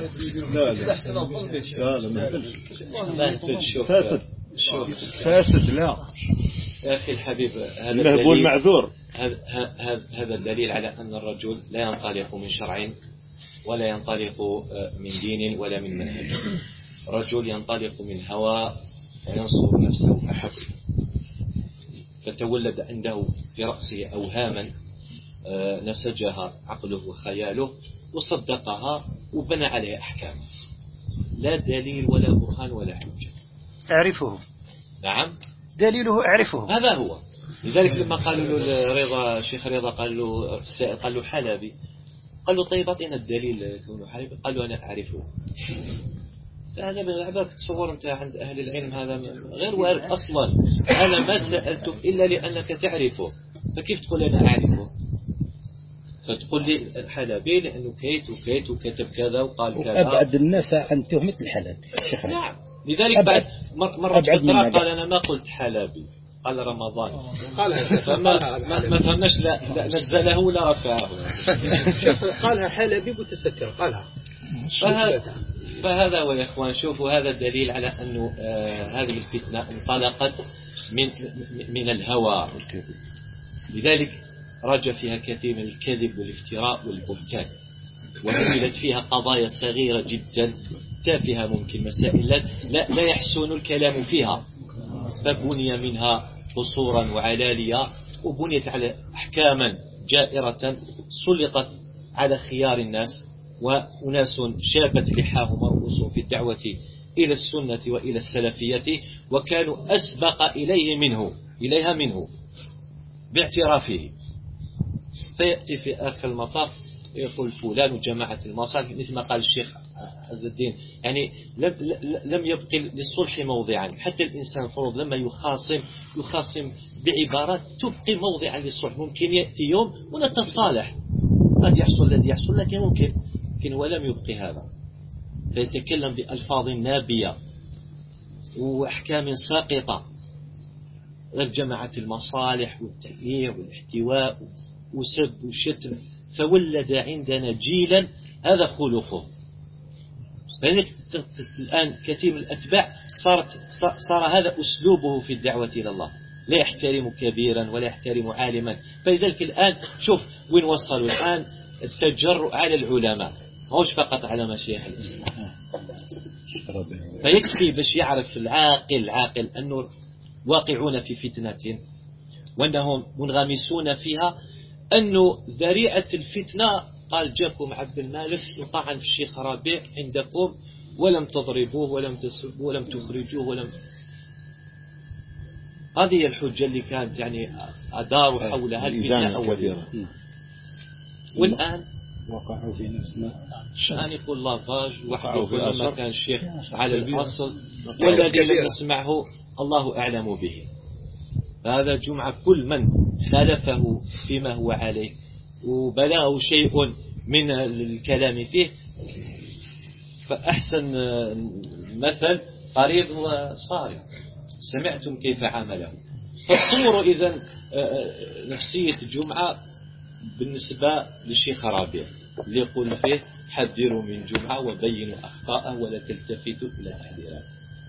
Speaker 3: فاسد. لا
Speaker 6: يا أخي الحبيب
Speaker 3: هذا المعذور.
Speaker 6: هذا الدليل على أن الرجل لا ينطلق من شرع ولا ينطلق من دين ولا من منهج. رجل ينطلق من هوى وينصر نفسه فحسب، فتولد عنده في رأسه أوهاما نسجها عقله وخياله وصدقها وبنى عليها أحكام، لا دليل ولا برهان ولا حجة.
Speaker 7: أعرفه.
Speaker 6: نعم
Speaker 7: دليله أعرفه.
Speaker 6: هذا هو. لذلك لما قالوا له رضا الشيخ رضا قال له حلبي، قال له طيب أعطينا الدليل كونه حلبي. قال له أنا أعرفه. هذا من عبارك تصور أنت عند أهل العلم هذا غير وارد أصلا. أنا ما سألتك إلا لأنك تعرفه. فكيف تقول أنا أعرفه؟ فتقول لي الحلبي لأنه كيت وكيت وكتب كذا وقال كذا.
Speaker 5: أبعد الناس عن تهمة الحلبي.
Speaker 6: نعم، لذلك بعد مرة فترة قال أنا ما قلت حلبي، قال رمضان. ما فهمناش، لا نزله ولا رفعه.
Speaker 8: قالها حلبي متستر قالها.
Speaker 6: فهذا هو يا إخوان، شوفوا هذا دليل على أنه هذه الفتنة انطلقت من الهوى والكذب. لذلك رج فيها كثير من الكذب والافتراء والبهتان، وحملت فيها قضايا صغيرة جدا تافهة، ممكن مسائل لا يحسن الكلام فيها، فبني منها قصورا وعلالية، وبنيت على أحكاما جائرة سلطت على خيار الناس، وأناس شابت لحاهم ورؤوسهم في الدعوة إلى السنة وإلى السلفية، وكانوا أسبق إليها منه باعترافه. فيأتي في آخر المطاف يقول فلان جماعة المصالح، مثل ما قال الشيخ عز الدين، يعني لم يبقي للصلح موضعا. حتى الإنسان فرض لما يخاصم بعبارات تبقي موضعا للصلح. ممكن يأتي يوم ونتصالح، قد يحصل الذي يحصل، لكن ممكن ولم يبقي هذا، فيتكلم بألفاظ نابية وأحكام ساقطة، غير جماعة المصالح والتهيئ والاحتواء وسب وشتم، فولد عندنا جيلا هذا خلقه. الآن كثير من الأتباع صار هذا أسلوبه في الدعوة إلى الله، لا يحترم كبيرا ولا يحترم عالما. فلذلك الآن شوف وين وصلوا الآن، التجرؤ على العلماء، مش فقط على مشايخ الإسلام. فيكفي باش يعرف العاقل أنه واقعون في فتنة وأنهم منغمسون فيها، أنه ذريعة الفتنة قال جاكم عبد المالك وطعن في الشيخ ربيع عندكم ولم تضربوه ولم تسبوه ولم تخرجوه هذه الحجة اللي كانت يعني أداروا حولها الفتنة أولية. والآن
Speaker 4: وقعوا في نفسنا
Speaker 6: الآن يقول لافاج وحده لما كان الشيخ على الأصل، والذي لم نسمعه الله أعلم به. هذا جمعة كل من خالفه فيما هو عليه وبلغه شيء من الكلام فيه، فأحسن مثل قريب هو صارم، سمعتم كيف عمله. فتصوروا إذن نفسية الجمعة بالنسبة للشيخ ربيع اللي يقول فيه حذروا من جمعة وبينوا أخطاءه ولا تلتفتوا إلى تحذيرات.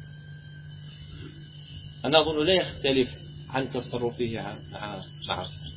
Speaker 6: أنا أظن لا يختلف عن تصرفه مع عصر.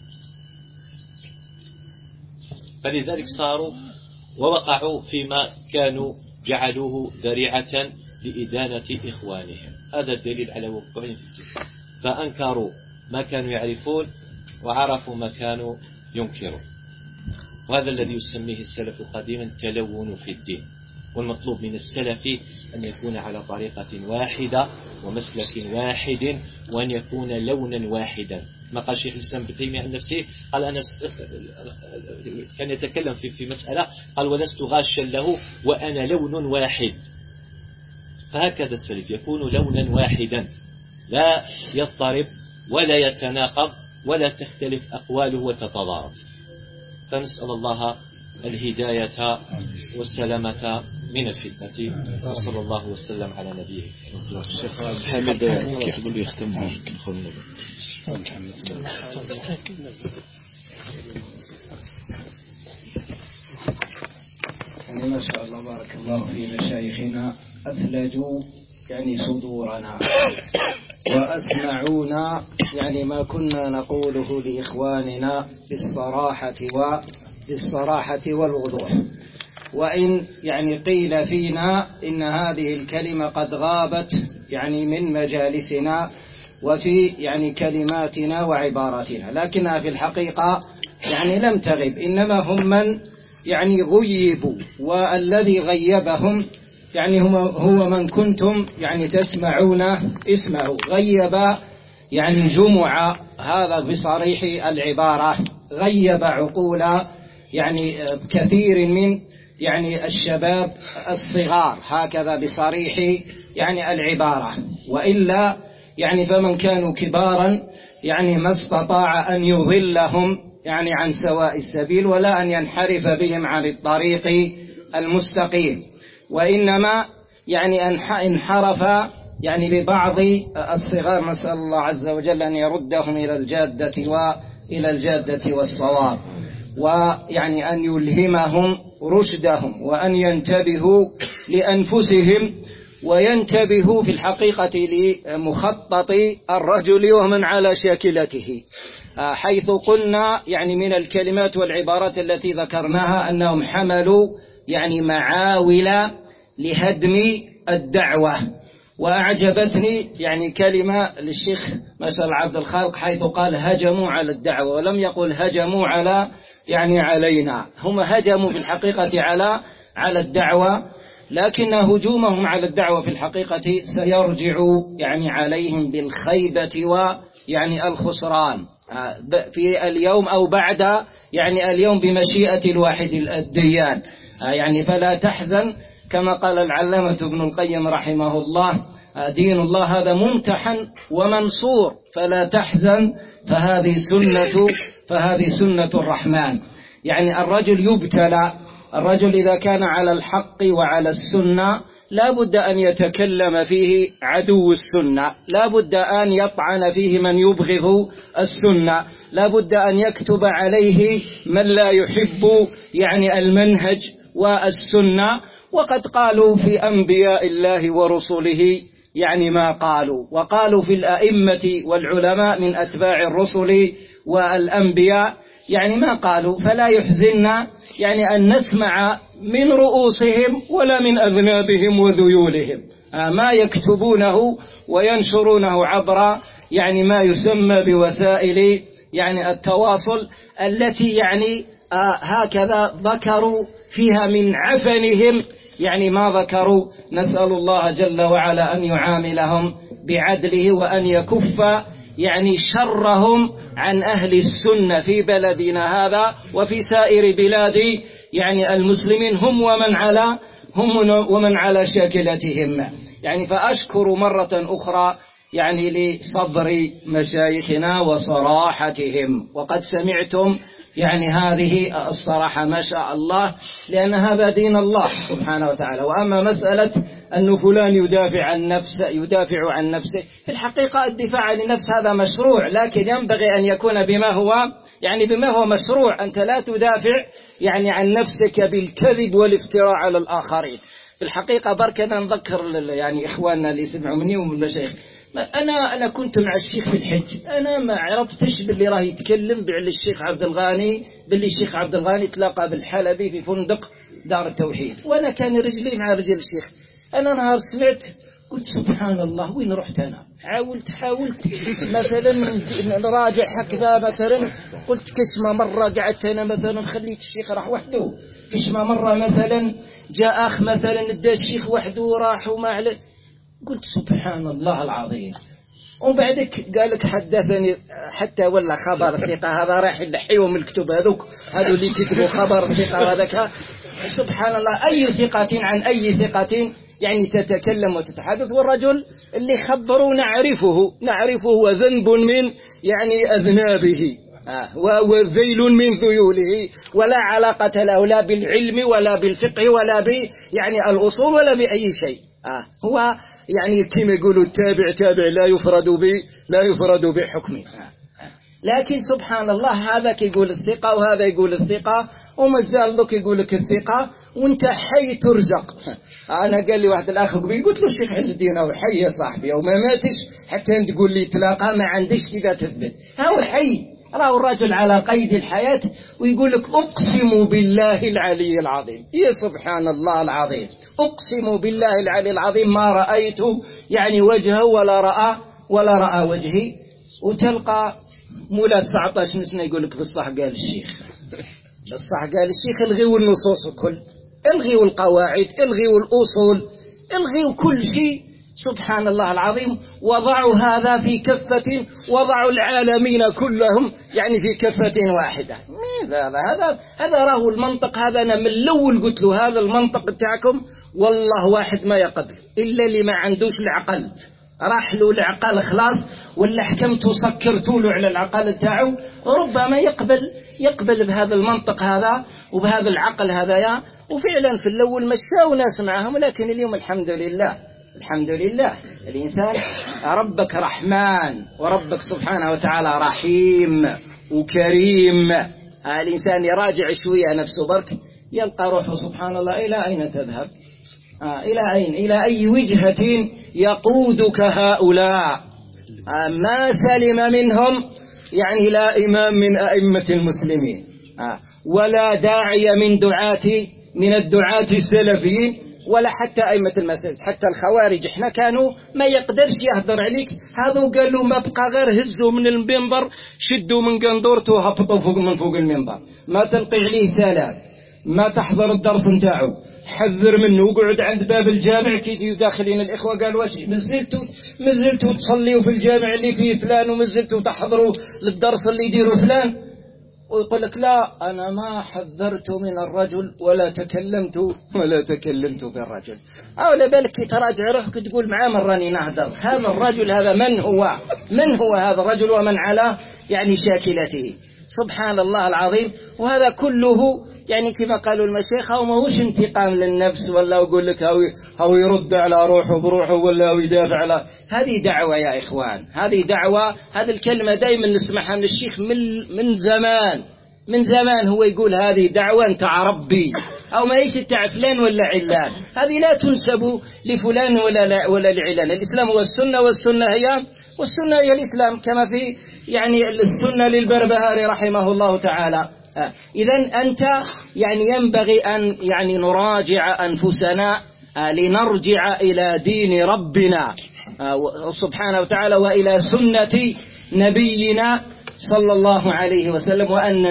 Speaker 6: فلذلك صاروا ووقعوا فيما كانوا جعلوه ذريعة لإدانة إخوانهم. هذا الدليل على وقوعهم في الفتنة، فأنكروا ما كانوا يعرفون وعرفوا ما كانوا ينكرون. وهذا الذي يسميه السلف قديما التلون في الدين. والمطلوب من السلف أن يكون على طريقة واحدة ومسلك واحد، وأن يكون لونا واحدا. ما قال شيخ الإسلام ابن تيمية عن نفسه، قال أنا كان يتكلم في مسألة قال ولست غاشا له وأنا لون واحد. فهكذا السلف يكون لونا واحدا، لا يضطرب ولا يتناقض ولا تختلف أقواله وتتضارب. فنسأل الله الهداية والسلامة من الفتنة، وصلى الله وسلم على نبيه.
Speaker 3: الشيخ حامد كيف يقول يختمها نخلنا
Speaker 7: يعني ما شاء الله بارك الله في مشايخنا، أثلجوا يعني صدورنا وأسمعونا يعني ما كنا نقوله لإخواننا بالصراحة والوضوح. وإن يعني قيل فينا إن هذه الكلمة قد غابت يعني من مجالسنا وفي يعني كلماتنا وعباراتنا، لكنها في الحقيقة يعني لم تغب، إنما هم من يعني غيبوا، والذي غيبهم يعني هو من كنتم يعني تسمعون اسمه. غيب يعني جمع، هذا بصريح العبارة، غيب عقول يعني كثير من يعني الشباب الصغار، هكذا بصريح يعني العبارة. وإلا يعني فمن كانوا كبارا
Speaker 1: يعني ما استطاع أن يضلهم يعني عن سواء السبيل ولا أن ينحرف بهم عن الطريق المستقيم، وإنما يعني انحرف يعني ببعض الصغار. نسأل الله عز وجل أن يردهم إلى الجادة والصواب، ويعني أن يلهمهم رشدهم، وأن ينتبهوا لأنفسهم، وينتبهوا في الحقيقة لمخطط الرجل ومن على شاكلته، حيث قلنا يعني من الكلمات والعبارات التي ذكرناها أنهم حملوا يعني معاول لهدم الدعوة. وأعجبتني يعني كلمة للشيخ مسأل عبد الخالق حيث قال هجموا على الدعوة، ولم يقل هجموا على يعني علينا. هم هجموا في الحقيقة على الدعوة، لكن هجومهم على الدعوة في الحقيقة سيرجع يعني عليهم بالخيبة ويعني الخسران في اليوم أو بعد يعني اليوم بمشيئة الواحد الديان. يعني فلا تحزن كما قال العلامة ابن القيم رحمه الله، دين الله هذا ممتحن ومنصور، فلا تحزن فهذه سنة الرحمن. يعني الرجل يبتلى، الرجل إذا كان على الحق وعلى السنة لا بد أن يتكلم فيه عدو السنة، لا بد أن يطعن فيه من يبغض السنة، لا بد أن يكتب عليه من لا يحب يعني المنهج والسنة. وقد قالوا في أنبياء الله ورسله يعني ما قالوا، وقالوا في الأئمة والعلماء من أتباع الرسل والأنبياء يعني ما قالوا. فلا يحزننا يعني أن نسمع من رؤوسهم ولا من أذنابهم وذيولهم ما يكتبونه وينشرونه عبر يعني ما يسمى بوسائل يعني التواصل، التي يعني هكذا ذكروا فيها من عفنهم يعني ما ذكروا. نسأل الله جل وعلا أن يعاملهم بعدله، وأن يكف يعني شرهم عن أهل السنة في بلدنا هذا وفي سائر بلاد يعني المسلمين، هم ومن على شاكلتهم. يعني فأشكر مرة أخرى يعني لصبر مشايخنا وصراحتهم، وقد سمعتم يعني هذه الصراحة ما شاء الله، لأن هذا دين الله سبحانه وتعالى. وأما مسألة أن فلان يدافع عن نفسه، في الحقيقة الدفاع عن النفس هذا مشروع، لكن ينبغي أن يكون بما هو مشروع. أنت لا تدافع يعني عن نفسك بالكذب والافتراء على الآخرين. في الحقيقة بركنا نذكر يعني إخواننا اللي يسمعوا مني ومن المشايخ، أنا كنت مع الشيخ في الحج، أنا ما عرفتش باللي راه يتكلم باللي الشيخ عبد الغاني تلاقى بالحلبي في فندق دار التوحيد، وأنا كان رجلي مع رجل الشيخ. أنا نهار سمعت قلت سبحان الله وين رحت أنا؟ حاولت مثلا نراجع هكذا، مثلا قلت كشمة مرة قعدت أنا مثلا خليت الشيخ راح وحده، كشمة مرة مثلا جاء أخ مثلا ادى الشيخ وحده وراح وما عليه، قلت سبحان الله العظيم. وبعدك قالك حدثني حتى ولا خبر ثقة، هذا راح يلحيهم الكتب هذو اللي كتبوا خبر ثقة هذاك. سبحان الله، أي ثقة عن أي ثقة يعني تتكلم وتتحدث، والرجل اللي خبروا نعرفه وذنب من يعني أذنابه وذيل من ذيوله، ولا علاقة له لا بالعلم ولا بالفقه ولا يعني الأصول ولا بأي شيء. هو يعني كما يقولوا التابع لا يفرد بحكمه. لكن سبحان الله، هذا يقول الثقة وهذا يقول الثقة، وما زال ذوك يقول لك الثقة وانت حي ترزق. أنا قال لي واحد الأخ قلت له الشيخ عز الدين هو حي يا صاحبي، أو ما ماتش حتى أنت تقول لي تلاقى، ما عندش كذا تثبت، هو حي. راه الرجل على قيد الحياة ويقول لك أقسم بالله العلي العظيم. يا سبحان الله العظيم، أقسم بالله العلي العظيم ما رأيت يعني وجهه ولا رأى وجهي. وتلقى مولا 19 سنة يقول لك بالصح قال الشيخ، الغيوا النصوص الكل، الغيوا القواعد، الغيوا الأصول، الغيوا كل شيء. سبحان الله العظيم، وضعوا هذا في كفة، وضعوا العالمين كلهم يعني في كفة واحدة. هذا راه المنطق هذا. أنا من الأول قلت له هذا المنطق بتاعكم والله واحد ما يقبل إلا اللي ما عندوش العقل. راح له العقل خلاص، ولا حكمتوا سكرتوا له على العقل تاعه، ربما يقبل بهذا المنطق هذا وبهذا العقل هذايا. وفعلا في الأول مشاوا ناس معهم، ولكن اليوم الحمد لله الإنسان ربك رحمن، وربك سبحانه وتعالى رحيم وكريم. الإنسان يراجع شوية نفسه برك يلقى روحه سبحان الله إلى أين تذهب، إلى أي وجهة يقودك هؤلاء. ما سلم منهم يعني لا إمام من أئمة المسلمين، ولا داعية من الدعاة السلفيين، ولا حتى أئمة المساجد. حتى الخوارج احنا كانوا ما يقدرش يهدر عليك، هذا قالوا ما بقى غير هزوا من المنبر، شدوا من قندورته وهبطوا من فوق المنبر، ما تلقي عليه سلام، ما تحضر الدرس نتاعو، حذر منه، وقعد عند باب الجامع كي داخلين الإخوة قال واش مازلتوا تصليوا في الجامع اللي فيه فلان، ومازلتوا تحضروا للدرس اللي يديروا فلان. ويقول لك لا أنا ما حذرت من الرجل ولا تكلمت بالرجل. أولا بالك تراجع روحك تقول معاه مراني نهدر، هذا الرجل هذا من هو هذا الرجل ومن على يعني شاكلته، سبحان الله العظيم. وهذا كله يعني كما قالوا المشايخ هو ما هوش انتقام للنفس، ولا يقول لك هو يرد على روحه بروحه، ولا يدافع على. هذه دعوة يا إخوان، هذه دعوة. هذه الكلمة دائما نسمعها من الشيخ من زمان هو يقول هذه دعوة أنت عربي، أو ما يش تاع فلان ولا علان. هذه لا تنسب لفلان ولا لعلان. الإسلام هو السنة، والسنة هي الإسلام، كما في يعني السنة للبربهاري رحمه الله تعالى. إذن أنت يعني ينبغي أن يعني نراجع أنفسنا لنرجع إلى دين ربنا سبحانه وتعالى، وإلى سنة نبينا صلى الله عليه وسلم،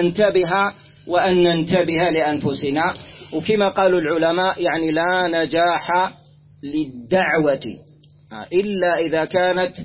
Speaker 1: وأن ننتبه لأنفسنا. وكما قالوا العلماء يعني لا نجاح للدعوة إلا إذا كانت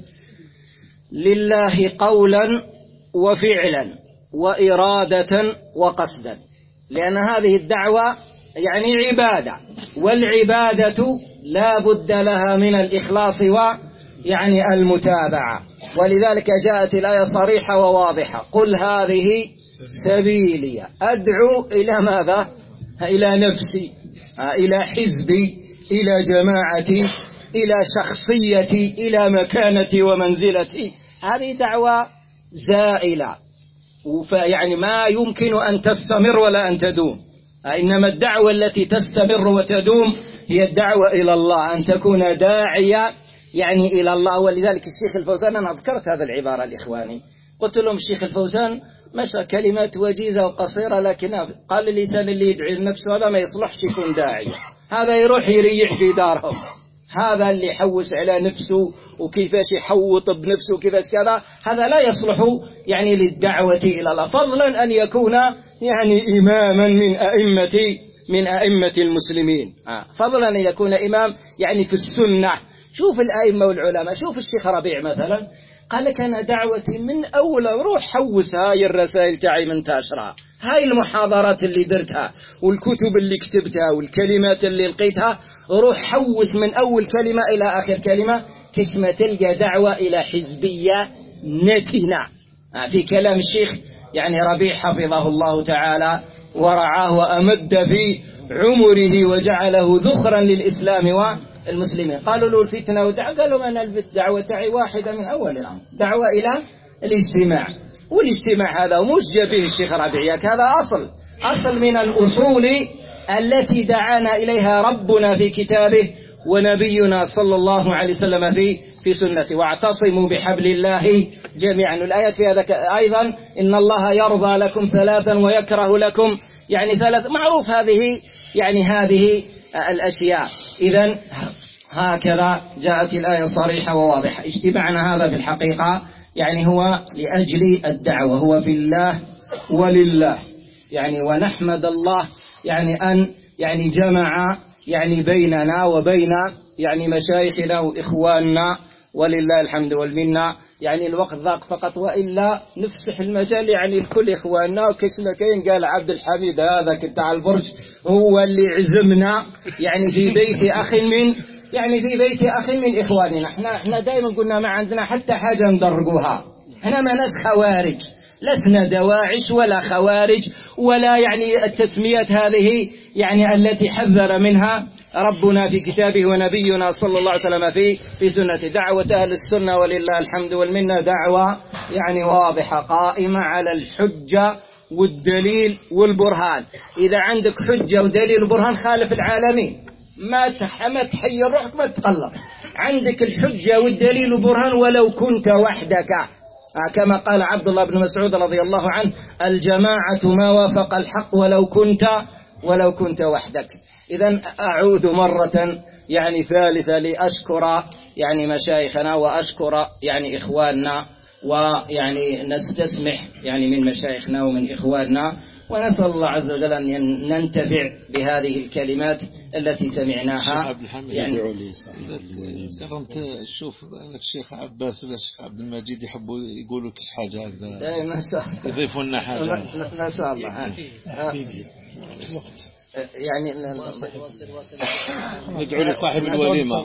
Speaker 1: لله قولا وفعلا وإرادة وقصدا، لأن هذه الدعوة يعني عبادة، والعبادة لا بد لها من الإخلاص ويعني المتابعة. ولذلك جاءت الآية صريحة وواضحة: قل هذه سبيلي أدعو إلى ماذا؟ إلى نفسي، إلى حزبي، إلى جماعتي، إلى شخصيتي، إلى مكانتي ومنزلتي. هذه دعوة زائلة، يعني ما يمكن أن تستمر ولا أن تدوم. إنما الدعوة التي تستمر وتدوم هي الدعوة إلى الله، أن تكون داعية يعني إلى الله. ولذلك الشيخ الفوزان، أنا ذكرت هذا العبارة الإخواني، قلت لهم الشيخ الفوزان مشى كلمات وجيزة وقصيرة، لكن قال الإنسان اللي يدعي لنفسه هذا ما يصلحش يكون داعية، هذا يروح يريح في دارهم، هذا اللي يحوس على نفسه وكيفاش يحوط بنفسه وكيفاش كذا، هذا لا يصلح يعني للدعوة إلى الله، فضلا أن يكون يعني إماما من أئمة المسلمين، فضلا أن يكون إمام يعني في السنة. شوف الأئمة والعلماء، شوف الشيخ ربيع مثلا قال لك أنا دعوتي من أول روح حوس هاي الرسائل تاعي من تاشرها، هاي المحاضرات اللي درتها والكتب اللي كتبتها والكلمات اللي لقيتها، روح حوس من أول كلمة إلى آخر كلمة، كشمة تلقى دعوة إلى حزبية نتنة. في كلام الشيخ يعني ربيع حفظه الله تعالى ورعاه وأمد في عمره وجعله ذخرا للإسلام والمسلمين. قالوا له الفتنة ودعوة، قالوا أنا الدعوة تاعي واحدة من أول الأمر، دعوة إلى الاجتماع. والاجتماع هذا مش جابه الشيخ ربيع، هذا أصل من الأصول التي دعانا إليها ربنا في كتابه ونبينا صلى الله عليه وسلم في سنته: واعتصموا بحبل الله جميعا. الآيات في هذا أيضا: إن الله يرضى لكم ثلاثا ويكره لكم يعني ثلاث، معروف هذه الأشياء. إذن هكذا جاءت الآية صريحة وواضحة. اجتماعنا هذا في الحقيقة يعني هو لأجل الدعوة، هو في الله ولله يعني، ونحمد الله يعني أن يعني جمع يعني بيننا وبين يعني مشايخنا وإخواننا، ولله الحمد والمنة. يعني الوقت ضاق فقط، وإلا نفسح المجال يعني لكل إخواننا. وكسنا كين قال عبد الحميد هذا كنت على البرج هو اللي عزمنا يعني في بيت أخ يعني في بيت أخ من إخواننا. احنا دائما قلنا ما عندنا حتى حاجة ندرجوها، احنا ما ناس خوارج، لسنا دواعش ولا خوارج ولا يعني التسميات هذه يعني التي حذر منها ربنا في كتابه ونبينا صلى الله عليه وسلم في سنته. دعوة أهل السنة ولله الحمد والمنة دعوة يعني واضحة قائمة على الحجة والدليل والبرهان. إذا عندك حجة ودليل وبرهان خالف العالمين، ما تحير روحك ما تتقلق، عندك الحجة والدليل والبرهان ولو كنت وحدك، كما قال عبد الله بن مسعود رضي الله عنه: الجماعة ما وافق الحق ولو كنت وحدك. إذن أعود مرة يعني ثالثة لأشكر يعني مشايخنا وأشكر يعني إخواننا، ويعني نستسمح يعني من مشايخنا ومن إخواننا، ونسأل الله عز وجل أن ننتفع بهذه الكلمات التي سمعناها.
Speaker 3: يعني سرمت شوف الشيخ عباس ولا الشيخ عبد المجيد يحبوا يقولوا كش حاجة هكذا، يضيفوا لنا حاجة.
Speaker 1: نسأل الله يعني
Speaker 3: ندعو لصاحب الوليمة.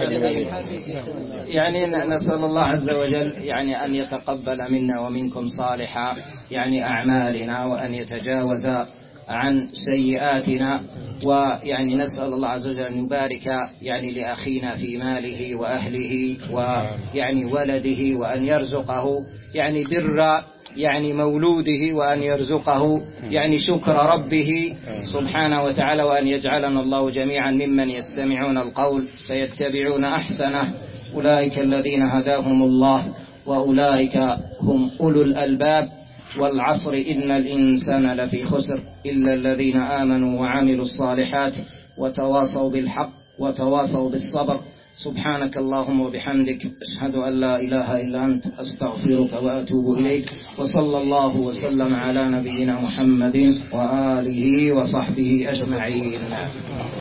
Speaker 1: يعني نسأل الله عز وجل يعني أن يتقبل منا ومنكم صالح يعني أعمالنا، وأن يتجاوز عن سيئاتنا، ويعني نسأل الله عز وجل أن يبارك يعني لأخينا في ماله وأهله ويعني ولده، وأن يرزقه يعني بر يعني مولوده، وأن يرزقه يعني شكر ربه سبحانه وتعالى، وأن يجعلنا الله جميعا ممن يستمعون القول فيتبعون أحسنه. أولئك الذين هداهم الله وأولئك هم أولو الألباب. والعصر إن الإنسان لفي خسر إلا الذين آمنوا وعملوا الصالحات وتواصوا بالحق وتواصوا بالصبر. سبحانك اللهم وبحمدك، أشهد أن لا إله إلا أنت، أستغفرك وأتوب إليك. وصلى الله وسلم على نبينا محمد وآله وصحبه أجمعين.